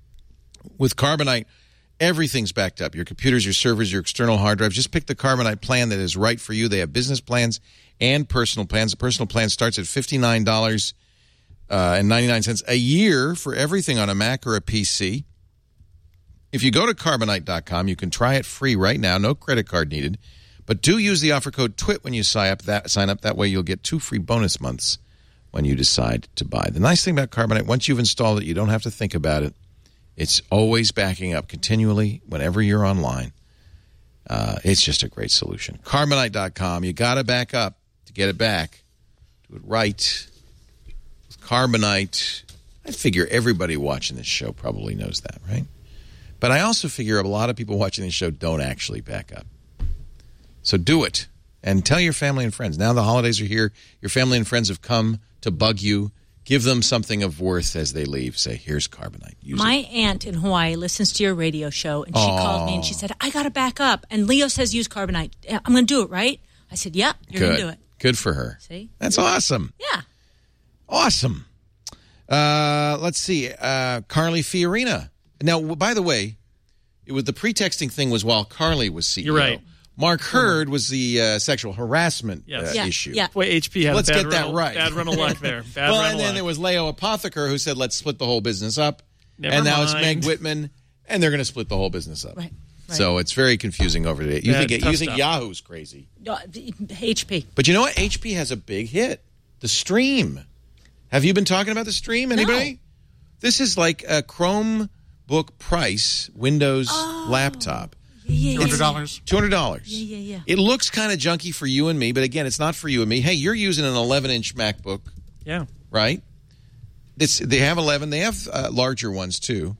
With Carbonite, everything's backed up. Your computers, your servers, your external hard drives. Just pick the Carbonite plan that is right for you. They have business plans and personal plans. The personal plan starts at fifty-nine dollars and ninety-nine cents a year for everything on a Mac or a P C. If you go to Carbonite dot com, you can try it free right now. No credit card needed. But do use the offer code TWIT when you sign up. That, sign up. That way you'll get two free bonus months when you decide to buy. The nice thing about Carbonite, once you've installed it, you don't have to think about it. It's always backing up continually whenever you're online. Uh, it's just a great solution. Carbonite dot com. You got to back up to get it back. Do it right. With Carbonite, I figure everybody watching this show probably knows that, right? But I also figure a lot of people watching this show don't actually back up. So do it. And tell your family and friends. Now the holidays are here. Your family and friends have come to bug you. Give them something of worth as they leave. Say, here's Carbonite. Use My it. aunt in Hawaii listens to your radio show, and she Aww. called me and she said, I got to back up. And Leo says use Carbonite. I'm going to do it, right? I said, yeah, you're going to do it. Good for her. See? That's awesome. Yeah. Awesome. Uh, let's see. Uh, Carly Fiorina. Now, by the way, it was the pretexting thing was while Carly was C E O. You're right. Mark Hurd was the uh, sexual harassment Yes. uh, Yeah, issue. yeah. Boy, H P had Let's a bad get that rental, right. Bad rental luck there. Bad well, rental and then luck. there was Leo Apotheker who said, let's split the whole business up. Never and now it's mind. Meg Whitman, and they're going to split the whole business up. Right. right. So it's very confusing over there. You Bad, think, tough you think stuff. Yahoo's crazy. Uh, H P. But you know what? H P has a big hit. The Stream. Have you been talking about the Stream? Anybody? No. This is like a Chromebook price Windows Oh. laptop. Yeah, two hundred dollars. two hundred dollars. Yeah, yeah, yeah. It looks kind of junky for you and me, but again, it's not for you and me. Hey, you're using an eleven-inch MacBook, Yeah. right? It's, they have eleven. They have uh, larger ones, too.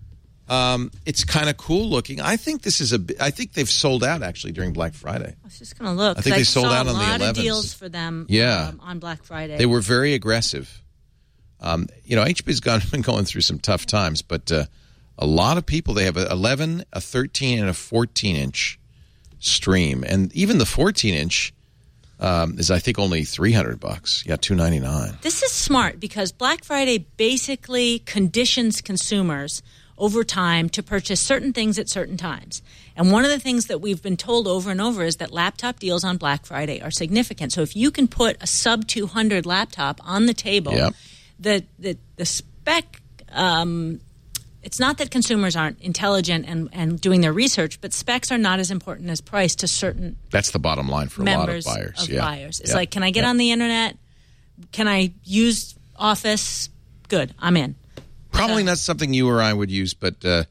Um, it's kind of cool looking. I think this is a. bi- I think they've sold out, actually, during Black Friday. I was just going to look. I think 'cause they sold saw out on the a lot of elevens. deals for them Yeah. um, on Black Friday. They were very aggressive. Um, you know, H P's gone, been going through some tough times, but uh, a lot of people, they have a eleven, a thirteen, and a fourteen-inch Stream. And even the fourteen-inch um, is, I think, only three hundred bucks. Yeah, two ninety-nine. This is smart because Black Friday basically conditions consumers over time to purchase certain things at certain times. And one of the things that we've been told over and over is that laptop deals on Black Friday are significant. So if you can put a sub two hundred laptop on the table, Yep. the, the, the spec, um, it's not that consumers aren't intelligent and, and doing their research, but specs are not as important as price to certain That's the bottom line for a members lot of buyers. of yeah. buyers. It's Yeah. like, can I get Yeah. on the internet? Can I use Office? Good, I'm in. Probably So- not something you or I would use, but uh,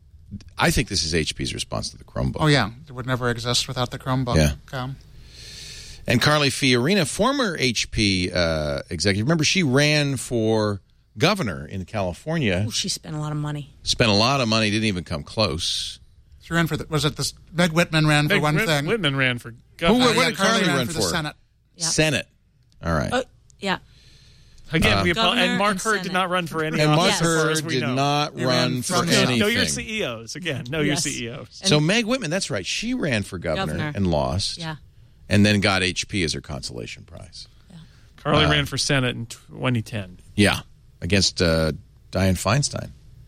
I think this is H P's response to the Chromebook. Oh, yeah. It would never exist without the Chromebook. Yeah. Um, And Carly Fiorina, former H P uh, executive, remember she ran for governor in California, Ooh, she spent a lot of money. spent a lot of money, didn't even come close. she ran for the, was it this, Meg Whitman ran for Meg one Whit- thing. Whitman ran for Who, governor. what yeah, did Carly ran run for for? the Senate. Yeah. Senate. All right. Oh, yeah. Again, we apo- Governor and Mark and Hurd did Senate. not run for any and Mark office, as far as Hurd we did know. not He run ran for from the- anything. Know your C E Os. Again, know your Yes. C E Os. So Meg Whitman, that's right. She ran for governor, Governor. and lost. Yeah. And then got H P as her consolation prize. Carly Uh, ran for Senate in twenty ten. Yeah. Against uh, Dianne Feinstein.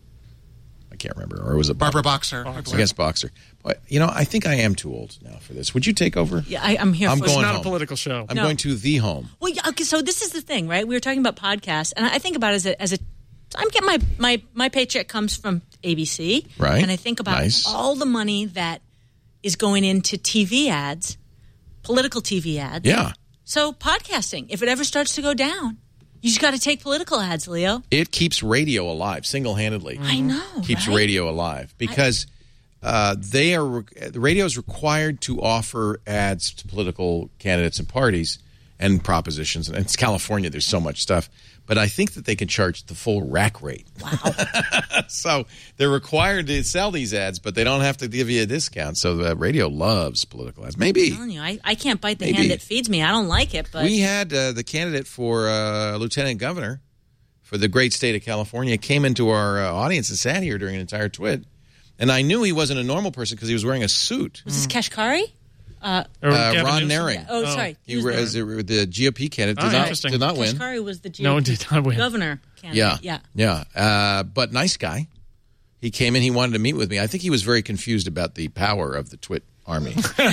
I can't remember. Or was it Barbara Boxer. I believe. Against Boxer. But, you know, I think I am too old now for this. Would you take over? Yeah, I, I'm here I'm for going It's not home. a political show. I'm No. going to the home. Well, yeah, okay, so this is the thing, right? We were talking about podcasts, and I think about it as a, as a I'm getting my, my, my paycheck comes from A B C. Right. And I think about Nice. all the money that is going into T V ads, political T V ads. Yeah. So podcasting, if it ever starts to go down, you just got to take political ads, Leo. It keeps radio alive single-handedly. I know. Keeps right? radio alive because uh, they are re- the radio is required to offer ads to political candidates and parties and propositions. And it's California. There's so much stuff. But I think that they can charge the full rack rate. Wow. So they're required to sell these ads, but they don't have to give you a discount. So the radio loves political ads. Maybe. I'm telling you, I, I can't bite the Maybe. hand that feeds me. I don't like it, but We had uh, the candidate for uh, lieutenant governor for the great state of California came into our uh, audience and sat here during an entire twit. And I knew he wasn't a normal person because he was wearing a suit. was this Kashkari? Uh, Or Uh, Gavin Ron Newsom? Naring. oh, sorry. He was the G O P candidate. Did, Oh, not, interesting. did not win. Kashkari was the G O P No one did not win. governor candidate. Yeah. Yeah. Yeah. Uh, but nice guy. He came in. He wanted to meet with me. I think he was very confused about the power of the twit army.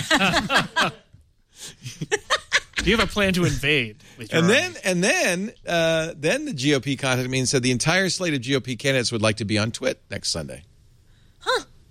Do you have a plan to invade? With your And army? then, and then, uh, then the G O P contacted me and said the entire slate of G O P candidates would like to be on Twit next Sunday. Huh.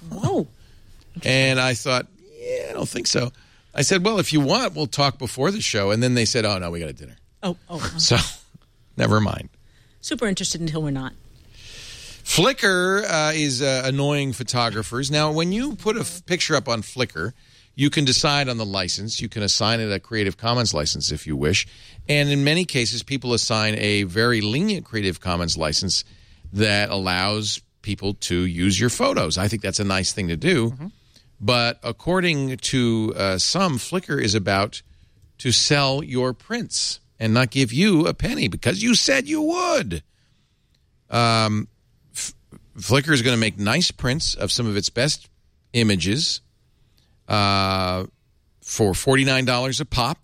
Whoa. And I thought, yeah, I don't think so. I said, well, if you want, we'll talk before the show. And then they said, oh, no, we got a dinner. Oh, oh. oh. So, never mind. Super interested until we're not. Flickr uh, is uh, annoying photographers. Now, when you put a f- picture up on Flickr, you can decide on the license. You can assign it a Creative Commons license if you wish. And in many cases, people assign a very lenient Creative Commons license that allows people to use your photos. I think that's a nice thing to do. Mm-hmm. But according to uh, some, Flickr is about to sell your prints and not give you a penny because you said you would. Um, F- Flickr is going to make nice prints of some of its best images uh, for forty-nine dollars a pop.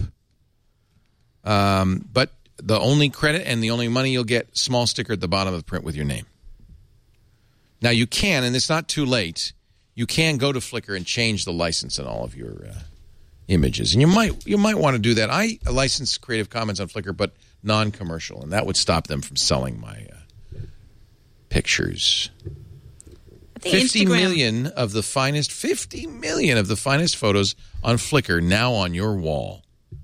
Um, but the only credit and the only money you'll get, small sticker at the bottom of the print with your name. Now you can, and it's not too late, you can go to Flickr and change the license on all of your uh, images. And you might you might want to do that. I license Creative Commons on Flickr, but non-commercial, and that would stop them from selling my uh, pictures. I think fifty Instagram- million of the finest, fifty million of the finest photos on Flickr now on your wall.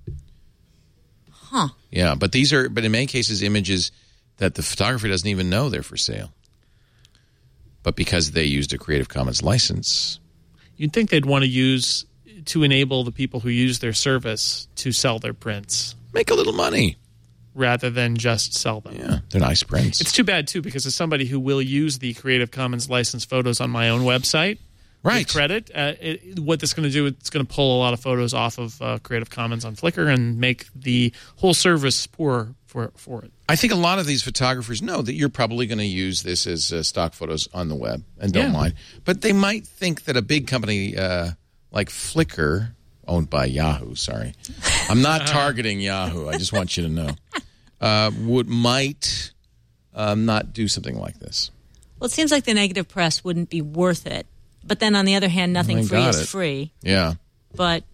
Huh. Yeah, but these are, but in many cases, images that the photographer doesn't even know they're for sale. But because they used a Creative Commons license. You'd think they'd want to use, to enable the people who use their service to sell their prints. Make a little money. Rather than just sell them. Yeah, they're nice prints. It's too bad, too, because as somebody who will use the Creative Commons licensed photos on my own website, right? With credit, uh, it, what this is going to do, it's going to pull a lot of photos off of uh, Creative Commons on Flickr and make the whole service poor for, for it. I think a lot of these photographers know that you're probably going to use this as uh, stock photos on the web and don't Yeah. mind. But they might think that a big company uh, like Flickr, owned by Yahoo, sorry. I'm not targeting Yahoo. I just want you to know. Uh, would might um, not do something like this. Well, it seems like the negative press wouldn't be worth it. But then on the other hand, nothing I free got is it. free. Yeah. But,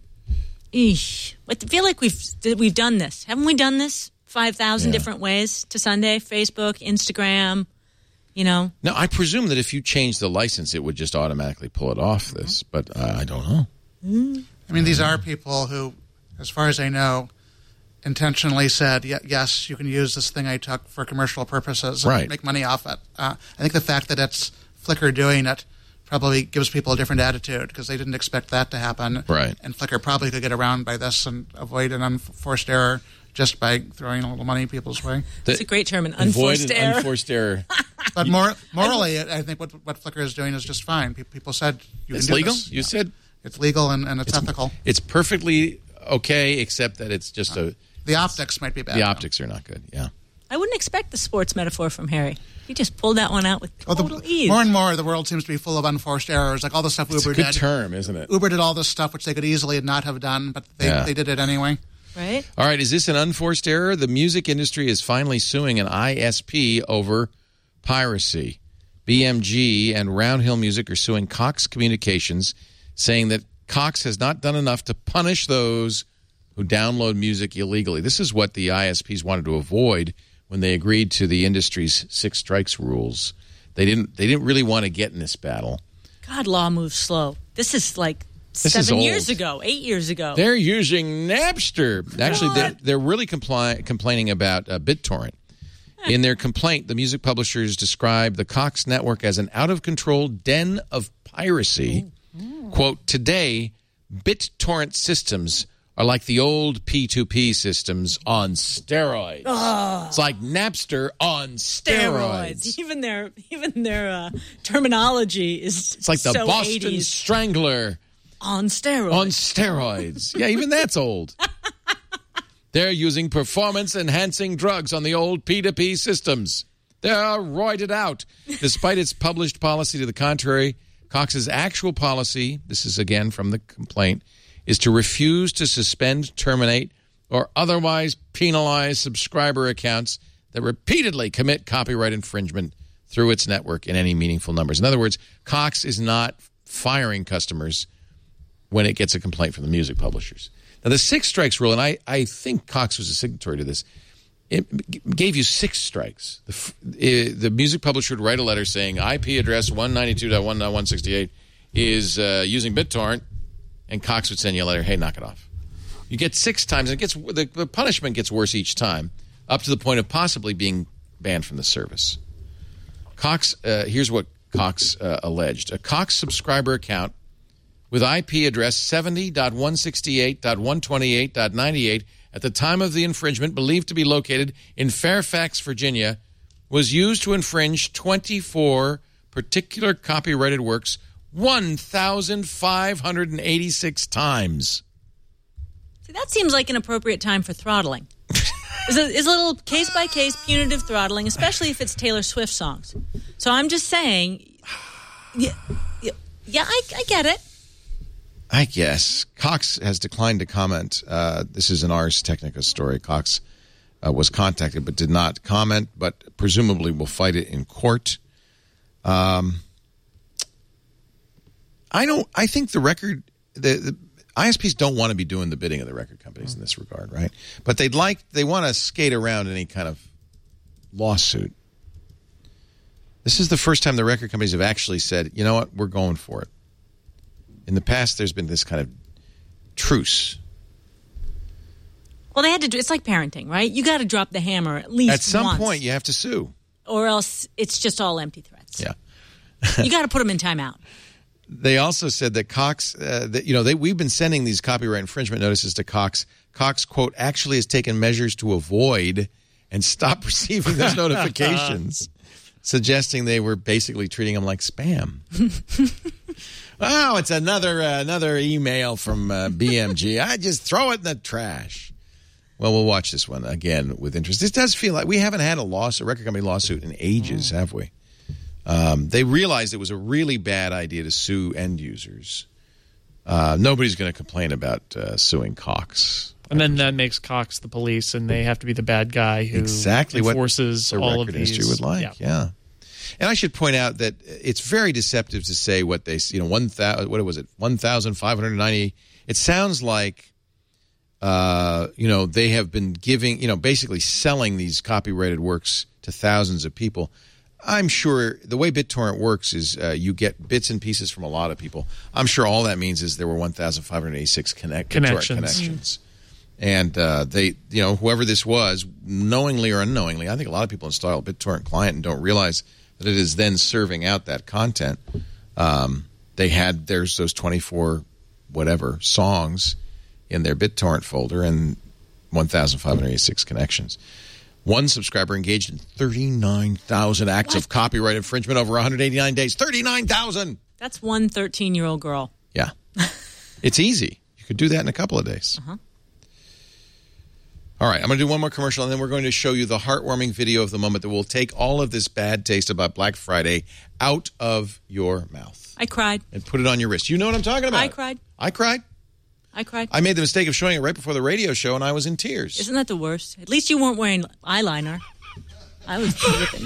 eesh. I feel like we've we've done this. Haven't we done this five thousand Yeah. different ways to Sunday? Facebook, Instagram, you know. Now, I presume that if you change the license, it would just automatically pull it off this, but uh, I don't know. Mm. I mean, these are people who, as far as I know, intentionally said, "Ye- yes, you can use this thing I took for commercial purposes and Right. make money off it." Uh, I think the fact that it's Flickr doing it probably gives people a different attitude because they didn't expect that to happen. Right. And Flickr probably could get around by this and avoid an unforced error just by throwing a little money people's way. It's a great term, an Avoid unforced an error. unforced error. But mor- morally, I think what what Flickr is doing is just fine. Pe- People said you It's can do legal? this. You said? It's legal and, and it's, ethical. It's perfectly okay, except that it's just a... The optics might be bad. The though. optics are not good, yeah. I wouldn't expect the sports metaphor from Harry. He just pulled that one out with Well, total the, ease. more and more, the world seems to be full of unforced errors, like all the stuff It's Uber a good did. term, isn't it? Uber did all this stuff which they could easily not have done, but they, Yeah. they did it anyway. Right? All right, is this an unforced error? The music industry is finally suing an I S P over piracy. B M G and Roundhill Music are suing Cox Communications, saying that Cox has not done enough to punish those who download music illegally. This is what the I S Ps wanted to avoid when they agreed to the industry's six strikes rules. They didn't they didn't really want to get in this battle. God, law moves slow. This is like This is seven old. years ago, eight years ago. They're using Napster. Actually, they're, What? they're really compli- complaining about uh, BitTorrent. In their complaint, the music publishers describe the Cox network as an out-of-control den of piracy. Quote, today, BitTorrent systems are like the old P two P systems on steroids. Oh. It's like Napster on steroids. Steroids. Even their even their uh, terminology is It's like the so Boston eighties. Strangler. On steroids. On steroids. Yeah, even that's old. They're using performance-enhancing drugs on the old P two P systems. They're roided out. Despite its published policy to the contrary, Cox's actual policy, this is again from the complaint, is to refuse to suspend, terminate, or otherwise penalize subscriber accounts that repeatedly commit copyright infringement through its network in any meaningful numbers. In other words, Cox is not firing customers when it gets a complaint from the music publishers. Now, the six strikes rule, and I, I think Cox was a signatory to this, it g- gave you six strikes. The, f- uh, the music publisher would write a letter saying I P address one ninety-two dot one dot one sixty-eight is uh, using BitTorrent, and Cox would send you a letter, hey, knock it off. You get six times, and it gets the, the punishment gets worse each time, up to the point of possibly being banned from the service. Cox, uh, here's what Cox uh, alleged. A Cox subscriber account with I P address seventy dot one sixty-eight dot one twenty-eight dot ninety-eight at the time of the infringement, believed to be located in Fairfax, Virginia, was used to infringe twenty-four particular copyrighted works one thousand five hundred eighty-six times. See, that seems like an appropriate time for throttling. It's a, it's a little case-by-case punitive throttling, especially if it's Taylor Swift songs. So I'm just saying, yeah, yeah, yeah I, I get it. I guess. Cox has declined to comment. Uh, this is an Ars Technica story. Cox uh, was contacted but did not comment, but presumably will fight it in court. Um, I don't. I think the record, the, the I S Ps don't want to be doing the bidding of the record companies in this regard, right? But they'd like, they want to skate around any kind of lawsuit. This is the first time the record companies have actually said, you know what, we're going for it. In the past, there's been this kind of truce. Well, they had to do, it's like parenting, right? You got to drop the hammer at least At some once, point, you have to sue. or else it's just all empty threats. Yeah. You got to put them in timeout. They also said that Cox, uh, that, you know, they, we've been sending these copyright infringement notices to Cox. Cox, quote, actually has taken measures to avoid and stop receiving those notifications, suggesting they were basically treating them like spam. Oh, it's another uh, another email from uh, B M G. I just throw it in the trash. Well, we'll watch this one again with interest. This does feel like we haven't had a lawsuit, a record company lawsuit in ages, have we? Um, they realized it was a really bad idea to sue end users. Uh, nobody's going to complain about uh, suing Cox. And then that makes Cox the police, and they have to be the bad guy who exactly enforces what the all record of these. industry would like. Yeah. yeah. And I should point out that it's very deceptive to say what they, you know, one thousand, what was it, one thousand five hundred ninety. It sounds like, uh, you know, they have been giving, you know, basically selling these copyrighted works to thousands of people. I'm sure the way BitTorrent works is uh, you get bits and pieces from a lot of people. I'm sure all that means is there were one thousand five hundred eighty-six connect- connections. connections. Mm. And uh, they, you know, whoever this was, knowingly or unknowingly, I think a lot of people install a BitTorrent client and don't realize that it is then serving out that content. Um, they had there's those twenty-four whatever songs in their BitTorrent folder and one thousand five hundred eighty-six connections. One subscriber engaged in thirty-nine thousand acts what? of copyright infringement over one hundred eighty-nine days. thirty-nine thousand! That's one thirteen-year-old girl. Yeah. It's easy. You could do that in a couple of days. Uh-huh. All right, I'm going to do one more commercial, and then we're going to show you the heartwarming video of the moment that will take all of this bad taste about Black Friday out of your mouth. I cried. And put it on your wrist. You know what I'm talking about. I cried. I cried. I cried. I made the mistake of showing it right before the radio show, and I was in tears. Isn't that the worst? At least you weren't wearing eyeliner. I was dripping.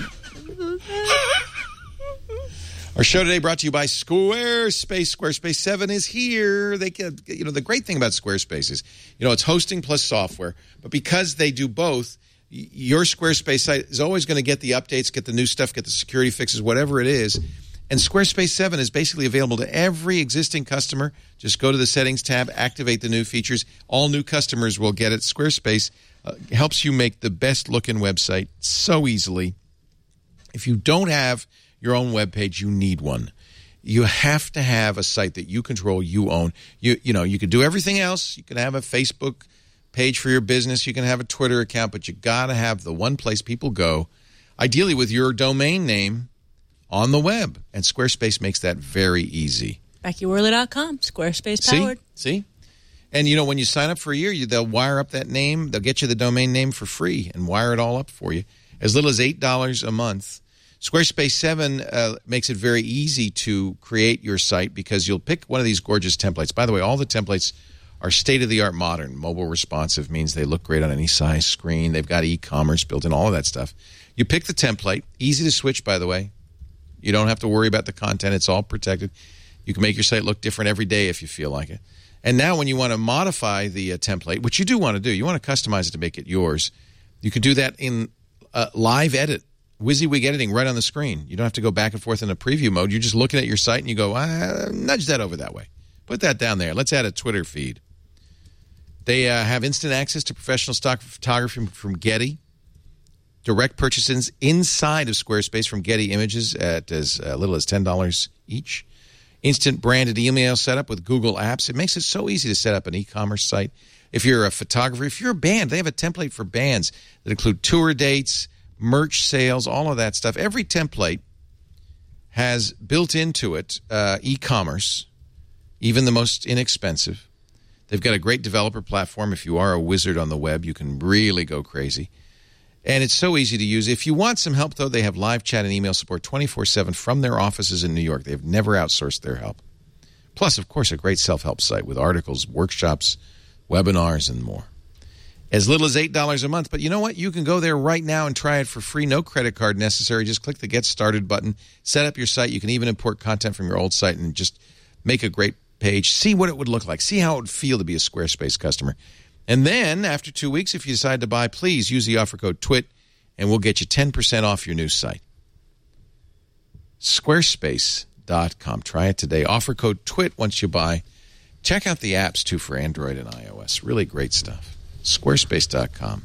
Our show today brought to you by Squarespace. Squarespace seven is here. They can, you know, the great thing about Squarespace is, you know, it's hosting plus software, but because they do both, your Squarespace site is always going to get the updates, get the new stuff, get the security fixes, whatever it is. And Squarespace seven is basically available to every existing customer. Just go to the settings tab, activate the new features. All new customers will get it. Squarespace uh, helps you make the best looking website so easily. If you don't have your own webpage, you need one. You have to have a site that you control, you own. You you know, you can do everything else. You can have a Facebook page for your business. You can have a Twitter account, but you got to have the one place people go, ideally with your domain name on the web. And Squarespace makes that very easy. Becky Worley dot com, Squarespace powered. See? See? And, you know, when you sign up for a year, you, they'll wire up that name. They'll get you the domain name for free and wire it all up for you. As little as eight dollars a month. Squarespace seven uh, makes it very easy to create your site because you'll pick one of these gorgeous templates. By the way, all the templates are state-of-the-art modern. Mobile responsive means they look great on any size screen. They've got e-commerce built in, all of that stuff. You pick the template. Easy to switch, by the way. You don't have to worry about the content. It's all protected. You can make your site look different every day if you feel like it. And now when you want to modify the uh, template, which you do want to do, you want to customize it to make it yours, you can do that in uh, Live Edit WYSIWYG editing right on the screen. You don't have to go back and forth in a preview mode. You're just looking at your site and you go, ah, nudge that over that way. Put that down there. Let's add a Twitter feed. They uh, have instant access to professional stock photography from Getty. Direct purchases inside of Squarespace from Getty Images at as little as ten dollars each. Instant branded email setup with Google Apps. It makes it so easy to set up an e-commerce site. If you're a photographer, if you're a band, they have a template for bands that include tour dates, merch sales, all of that stuff. Every template has built into it uh, e-commerce, even the most inexpensive. They've got a great developer platform. If you are a wizard on the web, you can really go crazy. And it's so easy to use. If you want some help, though, they have live chat and email support twenty-four seven from their offices in New York. They've never outsourced their help. Plus, of course, a great self-help site with articles, workshops, webinars, and more. As little as eight dollars a month. But you know what? You can go there right now and try it for free. No credit card necessary. Just click the Get Started button. Set up your site. You can even import content from your old site and just make a great page. See what it would look like. See how it would feel to be a Squarespace customer. And then, after two weeks, if you decide to buy, please use the offer code TWIT, and we'll get you ten percent off your new site. Squarespace dot com. Try it today. Offer code TWIT once you buy. Check out the apps, too, for Android and iOS. Really great stuff. Squarespace dot com.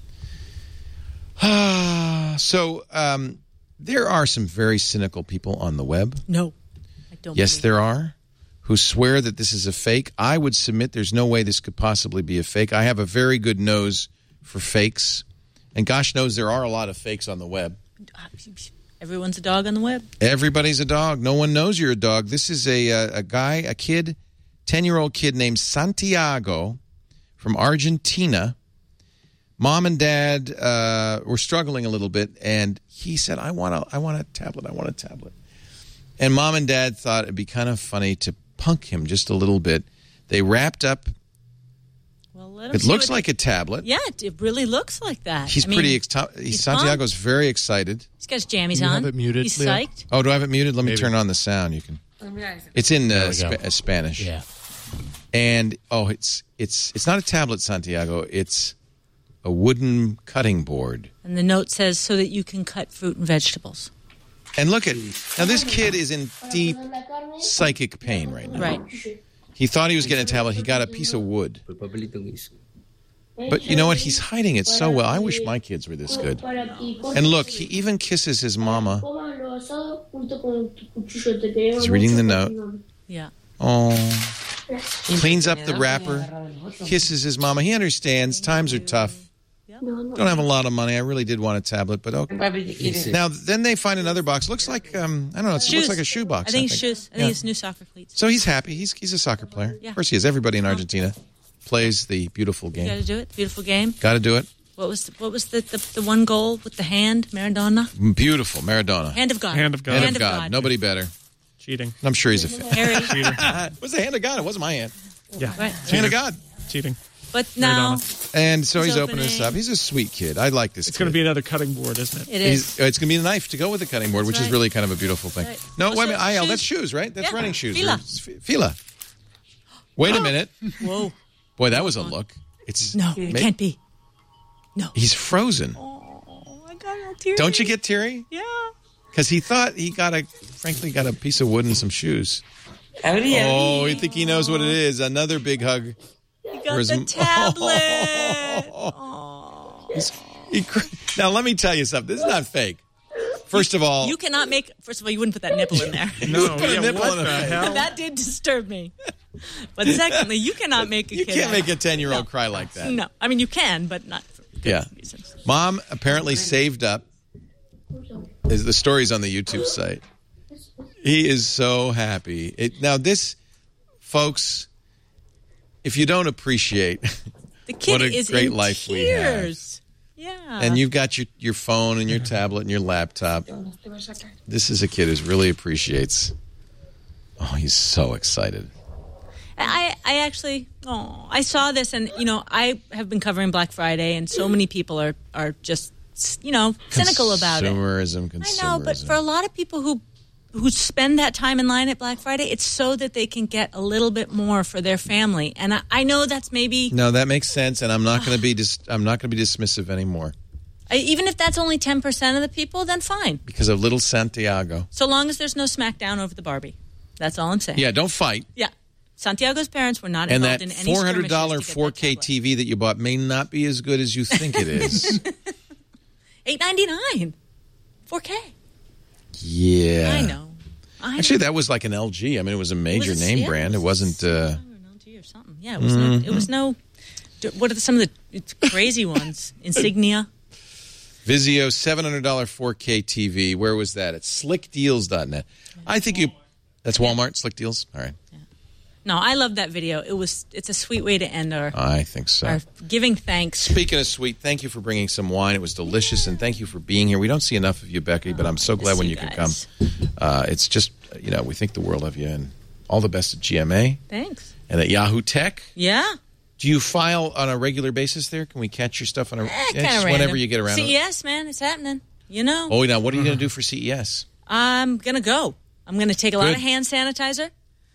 so, um, there are some very cynical people on the web. No, I don't Yes, believe there are. Who swear that this is a fake. I would submit there's no way this could possibly be a fake. I have a very good nose for fakes. And gosh knows there are a lot of fakes on the web. Everyone's a dog on the web. Everybody's a dog. No one knows you're a dog. This is a, a, a guy, a kid, ten-year-old kid named Santiago from Argentina. Mom and Dad uh, were struggling a little bit, and he said, I want a, I want a tablet. I want a tablet. And Mom and Dad thought it'd be kind of funny to punk him just a little bit. They wrapped up. Well, let him it see looks what like he, a tablet. Yeah, it, it really looks like that. He's I mean, pretty. Ex- he's Santiago's pumped. Very excited. He's got his jammies you on. Have it muted, he's Leo? psyched. Oh, do I have it muted? Let me Maybe. turn on the sound. You can. It's in uh, Sp- uh, Spanish. Yeah. And oh, it's it's it's not a tablet, Santiago. It's a wooden cutting board. And the note says, so that you can cut fruit and vegetables. And look at now. This kid is in deep psychic pain right now. Right. He thought he was getting a tablet. He got a piece of wood. But you know what? He's hiding it so well. I wish my kids were this good. And look, he even kisses his mama. He's reading the note. Yeah. Oh. Cleans up the wrapper. Kisses his mama. He understands. Times are tough. Don't have a lot of money. I really did want a tablet, but okay. Now, then they find another box. Looks like, um, I don't know, it looks like a shoe box. I think it's shoes. I think yeah. it's new soccer cleats. So he's happy. He's he's a soccer player. Yeah. Of course he is. Everybody in Argentina plays the beautiful game. You got to do it. Beautiful game. Got to do it. What was the, what was the, the the one goal with the hand, Maradona? Beautiful, Maradona. Hand of God. Hand of God. Hand, hand of, of God. God. Nobody better. Cheating. I'm sure he's a fan. Harry. Cheating. It was the hand of God. It wasn't my hand. Yeah. Right. Hand of God. Cheating. But now, and so he's, he's opening this opening. up. He's a sweet kid. I like this. It's kid. going to be another cutting board, isn't it? it is. He's, it's going to be a knife to go with the cutting board, That's which right. is really kind of a beautiful thing. Right. No, Also, wait a minute. I L, shoes. that's shoes, right? That's Yeah. running shoes. Fila. Or- Fila. Wait a minute. Whoa. Boy, that was a look. It's No, it ma- can't be. No. He's frozen. Oh, I got all teary. Don't you get teary? Yeah. Because he thought he got a, frankly, got a piece of wood and some shoes. Oh, you think he knows what it is? Another big hug. You got His- the tablet. Oh. He's- he cr- now, let me tell you something. This is not fake. First of all, You cannot make. First of all, you wouldn't put that nipple in there. No, put a yeah, nipple what in a the face. hell? That did disturb me. But secondly, you cannot make a you kid. can't out- make a ten-year-old No. cry like that. No, I mean you can, but not for good Yeah. reasons. Mom apparently saved up. Is the story's on the YouTube site. He is so happy. It, now, this, folks, if you don't appreciate The kid what a is great in life we have, tears. Yeah. and you've got your, your phone and your tablet and your laptop, this is a kid who really appreciates. Oh, he's so excited. I, I actually, oh, I saw this, and you know, I have been covering Black Friday, and so many people are are just, you know, cynical about it. Consumerism, consumerism. I know, but for a lot of people who who spend that time in line at Black Friday, it's so that they can get a little bit more for their family, and I, I know that's maybe No, that makes sense, and I'm not going to be dis- I'm not going to be dismissive anymore. I, even if that's only ten percent of the people, then fine. Because of little Santiago. So long as there's no smackdown over the Barbie. That's all I'm saying. Yeah, don't fight. Yeah. Santiago's parents were not And involved that in any four hundred dollars skirmishes to get four that K tablet. T V that you bought may not be as good as you think it is. eight ninety-nine. four K. Yeah. I know. I Actually, know. that was like an L G. I mean, it was a major Was it- name yeah, brand. it It wasn't... Uh, L G or something. Yeah, it was no. It was no. What are the, some of the crazy ones? Insignia. Vizio seven hundred dollars four K T V. Where was that? At slick deals dot net. I think you... That's Walmart, Slick Deals? All right. No, I love that video. It was. It's a sweet way to end our, I think so. our giving thanks. Speaking of sweet, thank you for bringing some wine. It was delicious, and thank you for being here. We don't see enough of you, Becky, but I'm so glad miss when you you can guys. come. Uh, it's just, you know, we think the world of you, and all the best at G M A Thanks. and at Yahoo Tech. Yeah. Do you file on a regular basis there? Can we catch your stuff on a Eh, yeah, kinda just random. whenever you get around? C E S, man, it's happening. You know. Oh, now what are you going to do for C E S? I'm gonna go. I'm going to take a lot Good. of hand sanitizer.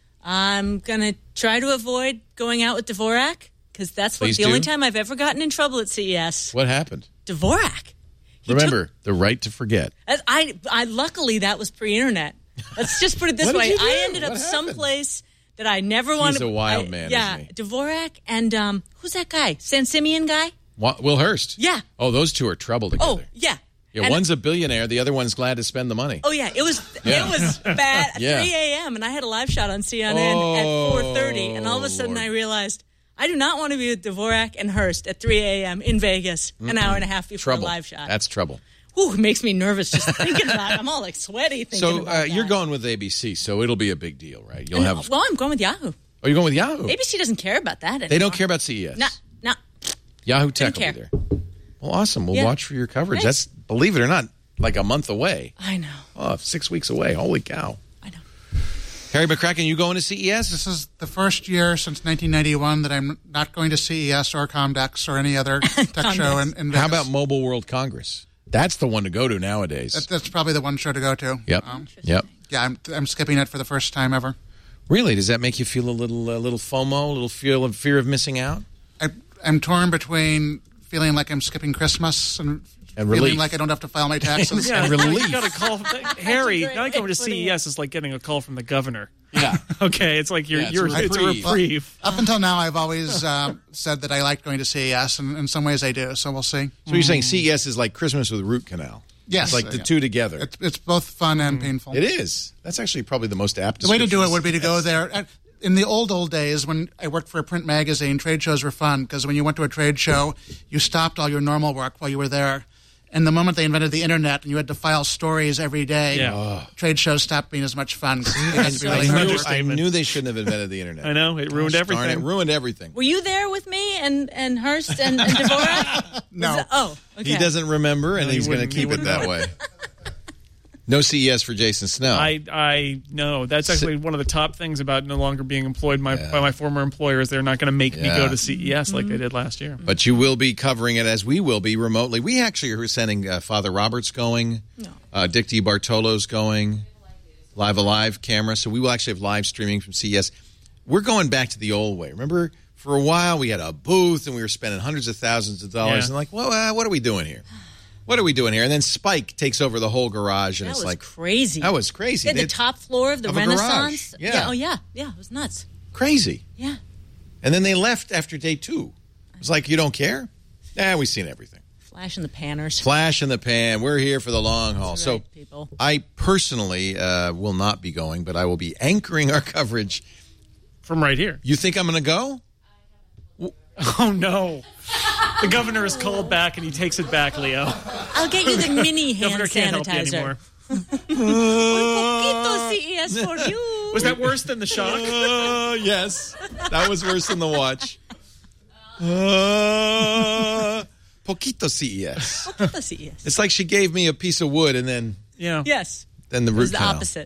I'm going to try to avoid going out with Dvorak because that's what Please the only do. time I've ever gotten in trouble at C E S. What happened? Dvorak. He Remember, the right to forget. As I, I luckily that was pre-internet. Let's just put it this What did way: you do? I ended up What happened? someplace that I never He's wanted. a wild I- man, Yeah, isn't Dvorak and um, who's that guy? San Simeon guy? Wa- Will Hurst. Yeah. Oh, those two are trouble together. Oh, yeah. yeah, and- one's a billionaire. The other one's glad to spend the money. Oh yeah, it was Yeah. it was bad at Yeah. three a.m. and I had a live shot on C N N Oh, at four thirty, and all of a sudden Lord. I realized I do not want to be with Dvorak and Hurst at three a.m. in Vegas, an hour and a half before Trouble. a live shot. That's trouble. Ooh, it makes me nervous just thinking about it. I'm all like sweaty thinking So about uh, that. you're going with A B C, so it'll be a big deal, right? You'll And- have. well, I'm going with Yahoo. Oh, you're going with Yahoo. A B C doesn't care about that anymore. They don't care about C E S. No, no. Yahoo Tech Didn't will be there. Well, awesome. We'll Yeah. watch for your coverage. Thanks. That's, believe it or not, like a month away. I know. Oh, six weeks away. Holy cow. I know. Harry McCracken, you going to C E S? This is the first year since nineteen ninety-one that I'm not going to C E S or Comdex or any other tech show in, in Vegas. How about Mobile World Congress? That's the one to go to nowadays. That, that's probably the one show to go to. Yep. Um, Yep. yeah, I'm, I'm skipping it for the first time ever. Really? Does that make you feel a little, a little FOMO, a little feel of fear of missing out? I, I'm torn between feeling like I'm skipping Christmas and, And feeling relief. like I don't have to file my taxes. Yeah, relief. You got a call. Harry, great not going way to of putting C E S is like getting a call from the governor. Yeah. Okay, it's like you're Yeah, it's you're a it's a reprieve. reprieve. Up until now, I've always uh, said that I like going to C E S, and in some ways I do, so we'll see. So you're saying C E S is like Christmas with root canal? Yes. It's like the Yeah. two together. It's, it's both fun and painful. It is. That's actually probably the most apt The way to do it description. would be to go there. Uh, In the old, old days, when I worked for a print magazine, trade shows were fun because when you went to a trade show, you stopped all your normal work while you were there. And the moment they invented the internet and you had to file stories every day, Yeah. trade shows stopped being as much fun. 'cause you had to be I really knew, hard I work. Statement. knew they shouldn't have invented the internet. I know it ruined Gosh darn everything. It ruined everything. Were you there with me and, and Hurst and, and Dvorak? No. Was that- oh, okay. He doesn't remember, and No, he he's going to wouldn't- he keep it wouldn't that know. way. No C E S for Jason Snow. I I know that's actually one of the top things about no longer being employed my, Yeah. by my former employer is they're not going to make me Yeah. go to C E S like they did last year. But you will be covering it as we will be remotely. We actually are sending uh, Father Roberts going, uh, Dick DiBartolo's going, Live Alive camera. So we will actually have live streaming from C E S. We're going back to the old way. Remember, for a while we had a booth and we were spending hundreds of thousands of dollars. Yeah. And like, well, uh, what are we doing here? What are we doing here? And then Spike takes over the whole garage, and That it's was like crazy. That was crazy. They had the They- top floor of the of a garage. Renaissance. Yeah. Oh yeah. Yeah. It was nuts. crazy. Yeah. And then they left after day two. It was like, you don't care? Nah, we've seen everything. Flash in the panners. Flash in the pan. We're here for the long haul. That's so right, people. I personally uh, will not be going, but I will be anchoring our coverage from right here. You think I'm going to go? Oh no! The governor is called back, and he takes it back, Leo. I'll get you the mini hand Governor can't help you sanitizer. anymore. Un poquito C E S for you. Was that worse than the shock? Uh, yes, that was worse than the watch. Uh, poquito C E S. Poquito C E S. It's like she gave me a piece of wood and then yeah, yes, then the it root was the canal. opposite.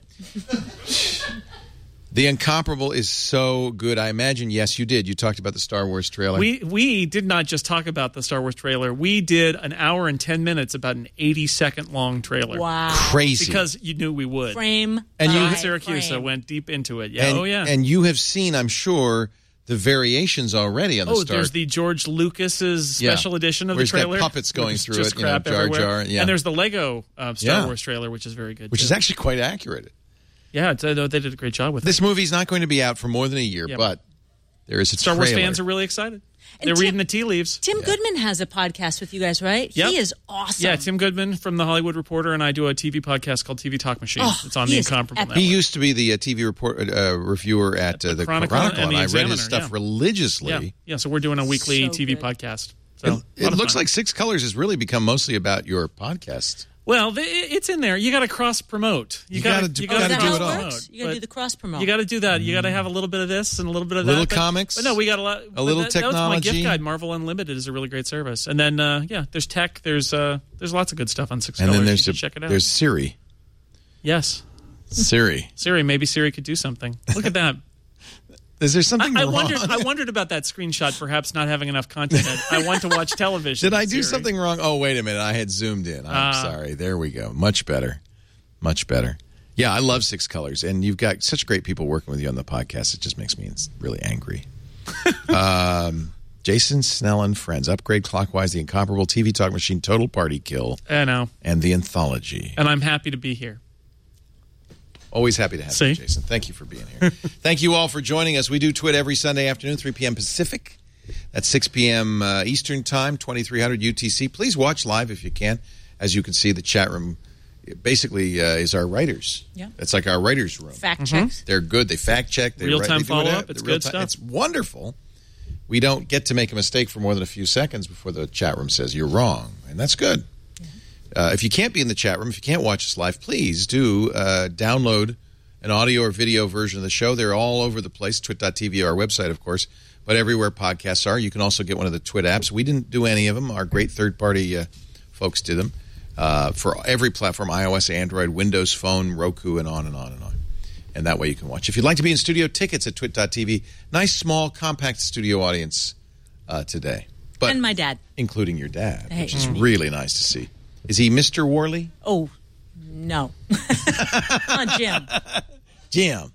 The Incomparable is so good. I imagine, yes, you did. You talked about the Star Wars trailer. We we did not just talk about the Star Wars trailer. We did an hour and ten minutes about an eighty second long trailer. Wow, Crazy. Because you knew we would. Frame And by you- John Syracuse frame. went deep into it. Yeah, and, oh yeah. and you have seen, I'm sure, the variations already on the oh, Star. there's the George Lucas's special Yeah. edition of Where the he's got trailer. puppets going which is through just it, you know, crap Jar everywhere. Jar, yeah. And there's the Lego uh, Star Yeah. Wars trailer, which is very good. which too. is actually quite accurate. Yeah, it's, uh, they did a great job with This it. movie's not going to be out for more than a year, Yeah. but there is a Star Wars trailer. fans are really excited. And They're Tim- reading the tea leaves. Tim Goodman has a podcast with you guys, right? Yep. He is awesome. Yeah, Tim Goodman from The Hollywood Reporter and I do a T V podcast called T V Talk Machine. Oh, it's on he the is Incomparable epic. Network. He used to be the uh, T V report uh, reviewer at, uh, the Chronicle Chronicle, and and, the I read his Examiner, stuff yeah. religiously. Yeah. yeah, so we're doing a weekly So T V good. podcast. So, It, a lot it of looks fun. like Six Colors has really become mostly about your podcast. Well, th- it's in there. You got to cross promote. You gotta, gotta do- you Oh, gotta is that do how it it all. works? You got to But do the cross promote. You got to do that. You got to have a little bit of this and a little bit of Little that. But- comics? But no, we got a lot. A little that, That was my technology? gift guide. Marvel Unlimited is a really great service. And then, uh, yeah, there's tech. There's uh, there's lots of good stuff on Six And Colors. then there's You a, should check it out. there's Siri. yes, Siri. Siri. Maybe Siri could do something. Look at that. Is there something I, I wrong? wondered. I wondered about that screenshot. Perhaps not having enough content. I want to watch television. Did I do Siri. something wrong? Oh, wait a minute. I had zoomed in. I'm Ah. sorry. There we go. Much better. Much better. Yeah, I love Six Colors. And you've got such great people working with you on the podcast. It just makes me really angry. um, Jason Snell and Friends. Upgrade Clockwise, The Incomparable, T V Talk Machine, Total Party Kill, I know, and The Anthology. and I'm happy to be here. Always happy to have See? you, Jason. Thank you for being here. Thank you all for joining us. We do Twit every Sunday afternoon, three p.m. Pacific. That's six p.m. Uh, Eastern Time, twenty-three hundred U T C. Please watch live if you can. As you can see, the chat room basically uh, is our writers. Yeah. It's like our writers' room. Fact checks. They're good. They fact check. They Real-time write- they do follow-up. whatever. It's The good real-time- stuff. It's wonderful. We don't get to make a mistake for more than a few seconds before the chat room says you're wrong, and that's good. Uh, if you can't be in the chat room, if you can't watch us live, please do uh, download an audio or video version of the show. They're all over the place. Twit dot T V, our website, of course, but everywhere podcasts are. You can also get one of the Twit apps. We didn't do any of them. Our great third-party uh, folks did them uh, for every platform, iOS, Android, Windows Phone, Roku, and on and on and on. And that way you can watch. If you'd like to be in studio, tickets at Twit dot T V. Nice, small, compact studio audience uh, today. But And my dad. including your dad, Hey. which is really nice to see. Is he Mister Worley? Oh, no. On Jim. Jim.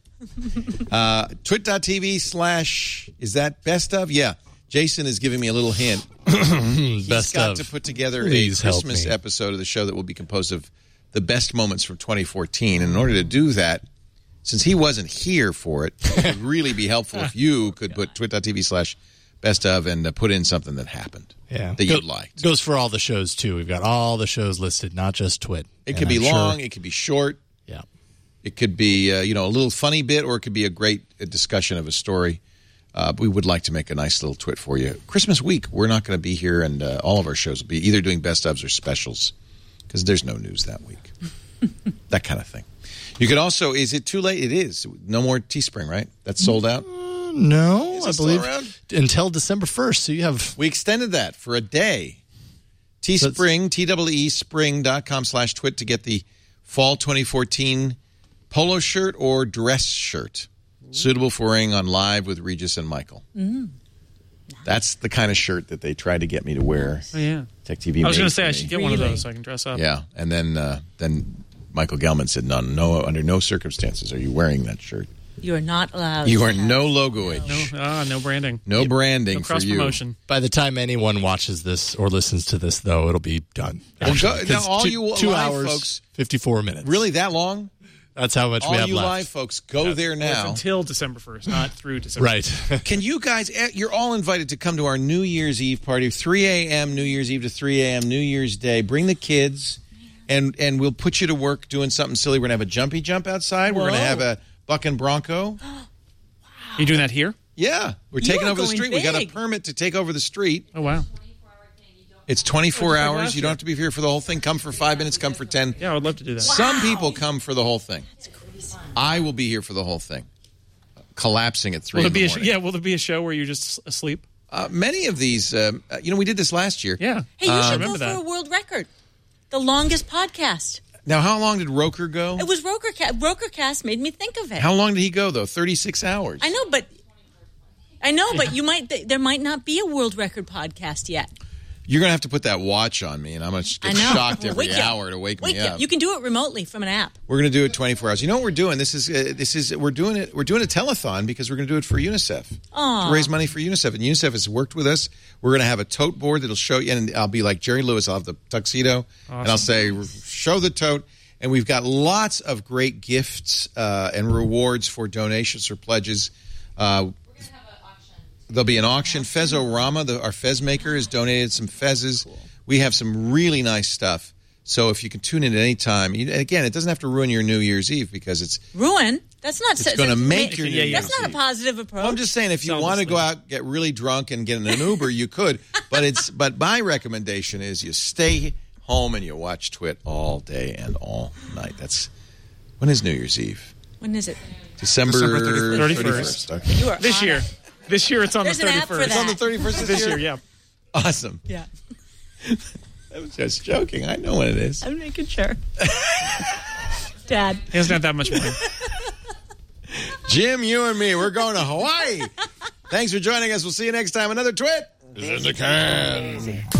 uh, Twit dot T V slash, is that best of? Yeah. Jason is giving me a little hint. He's Best got of. to put together Please a help Christmas me. episode of the show that will be composed of the best moments from twenty fourteen. And in order to do that, since he wasn't here for it, it would really be helpful if you could put Twit dot T V slash best of and uh, put in something that happened Yeah. that Go- you liked. Goes for all the shows, too. We've got all the shows listed, not just Twit. It And could be I'm sure- long, it could be short. Yeah. It could be, uh, you know, a little funny bit, or it could be a great uh, discussion of a story. Uh, we would like to make a nice little twit for you. Christmas week, we're not going to be here, and uh, all of our shows will be either doing best ofs or specials, because there's no news that week. That kind of thing. You could also, is it too late? It is. No more Teespring, right? That's sold out? Uh, no, Is I it still believe around? until December first. So you have. We extended that for a day. Teespring, T W E spring dot com slash twit to get the fall twenty fourteen polo shirt or dress shirt. Suitable for wearing on Live with Regis and Michael. Mm. That's the kind of shirt that they tried to get me to wear. Oh, yeah. Tech T V I was made going to say for I me. should get one of those so I can dress up. Yeah, and then uh, then Michael Gelman said, "No, no, under no circumstances are you wearing that shirt. You are not allowed. You to are have- no logoage, No, ah, no branding. no branding No for cross you." promotion. By the time anyone watches this or listens to this, though, it'll be done. Well, go- Actually, now, 'cause all two, you two live hours, folks- fifty-four minutes. Really, that long? That's how much All we have you left. live folks, go there Well, it's now. until December first, not through December. Right. Can you guys, eh, you're all invited to come to our New Year's Eve party, three a.m. New Year's Eve to three a.m. New Year's Day. Bring the kids, and and we'll put you to work doing something silly. We're going to have a jumpy jump outside. We're going to Whoa. have a buck and bronco. You doing that here? Yeah, we're You taking are over the going street. We got a big. permit to take over the street. Oh, wow. It's twenty-four Oh, it's like hours. last You don't have to be here for the whole thing. Come for five minutes, come for ten. Yeah, I would love to do that. Some people come for the whole thing. I will be here for the whole thing. Collapsing at three Will in there the be a sh- morning. yeah? Will there be a show where you're just asleep? Uh, many of these, um, uh, you know, we did this last year. Yeah. Hey, you Uh, should go remember for that. a world record. The longest podcast. Now, how long did Roker go? It was Rokercast. Rokercast made me think of it. How long did he go, though? thirty-six hours. I know, but I know, but you might. th- There might not be a world record podcast yet. You're going to have to put that watch on me, and I'm going to I get know. shocked We'll every wake you. hour to wake, Wake me you. up. You can do it remotely from an app. We're going to do it twenty-four hours. You know what we're doing? This is uh, this is we're doing it. We're doing a telethon because we're going to do it for UNICEF Aww. to raise money for UNICEF. And UNICEF has worked with us. We're going to have a tote board that'll show you, and I'll be like Jerry Lewis. I'll have the tuxedo, Awesome. and I'll say, "Show the tote." And we've got lots of great gifts uh, and rewards for donations or pledges. Uh, There'll be an auction. Fezorama, the, our fez maker, has donated some fezes. Cool. We have some really nice stuff. So if you can tune in at any time, you, again, it doesn't have to ruin your New Year's Eve because it's ruin. That's not. It's going to make your New That's Year's not Eve. a positive approach. Well, I'm just saying, if you want to go out, get really drunk, and get in an Uber, you could. But it's but my recommendation is you stay home and you watch Twit all day and all night. That's when is New Year's Eve? When is it? December thirty-first. Okay. You are this on year. it. This year it's on There's the an app for thirty-first. that. It's on the thirty-first This year, yeah. Awesome. Yeah. I was just joking. I know when it is. I'm making sure. Dad. He doesn't have that much money. Jim, you and me, we're going to Hawaii. Thanks for joining us. We'll see you next time. Another Twit is in the can.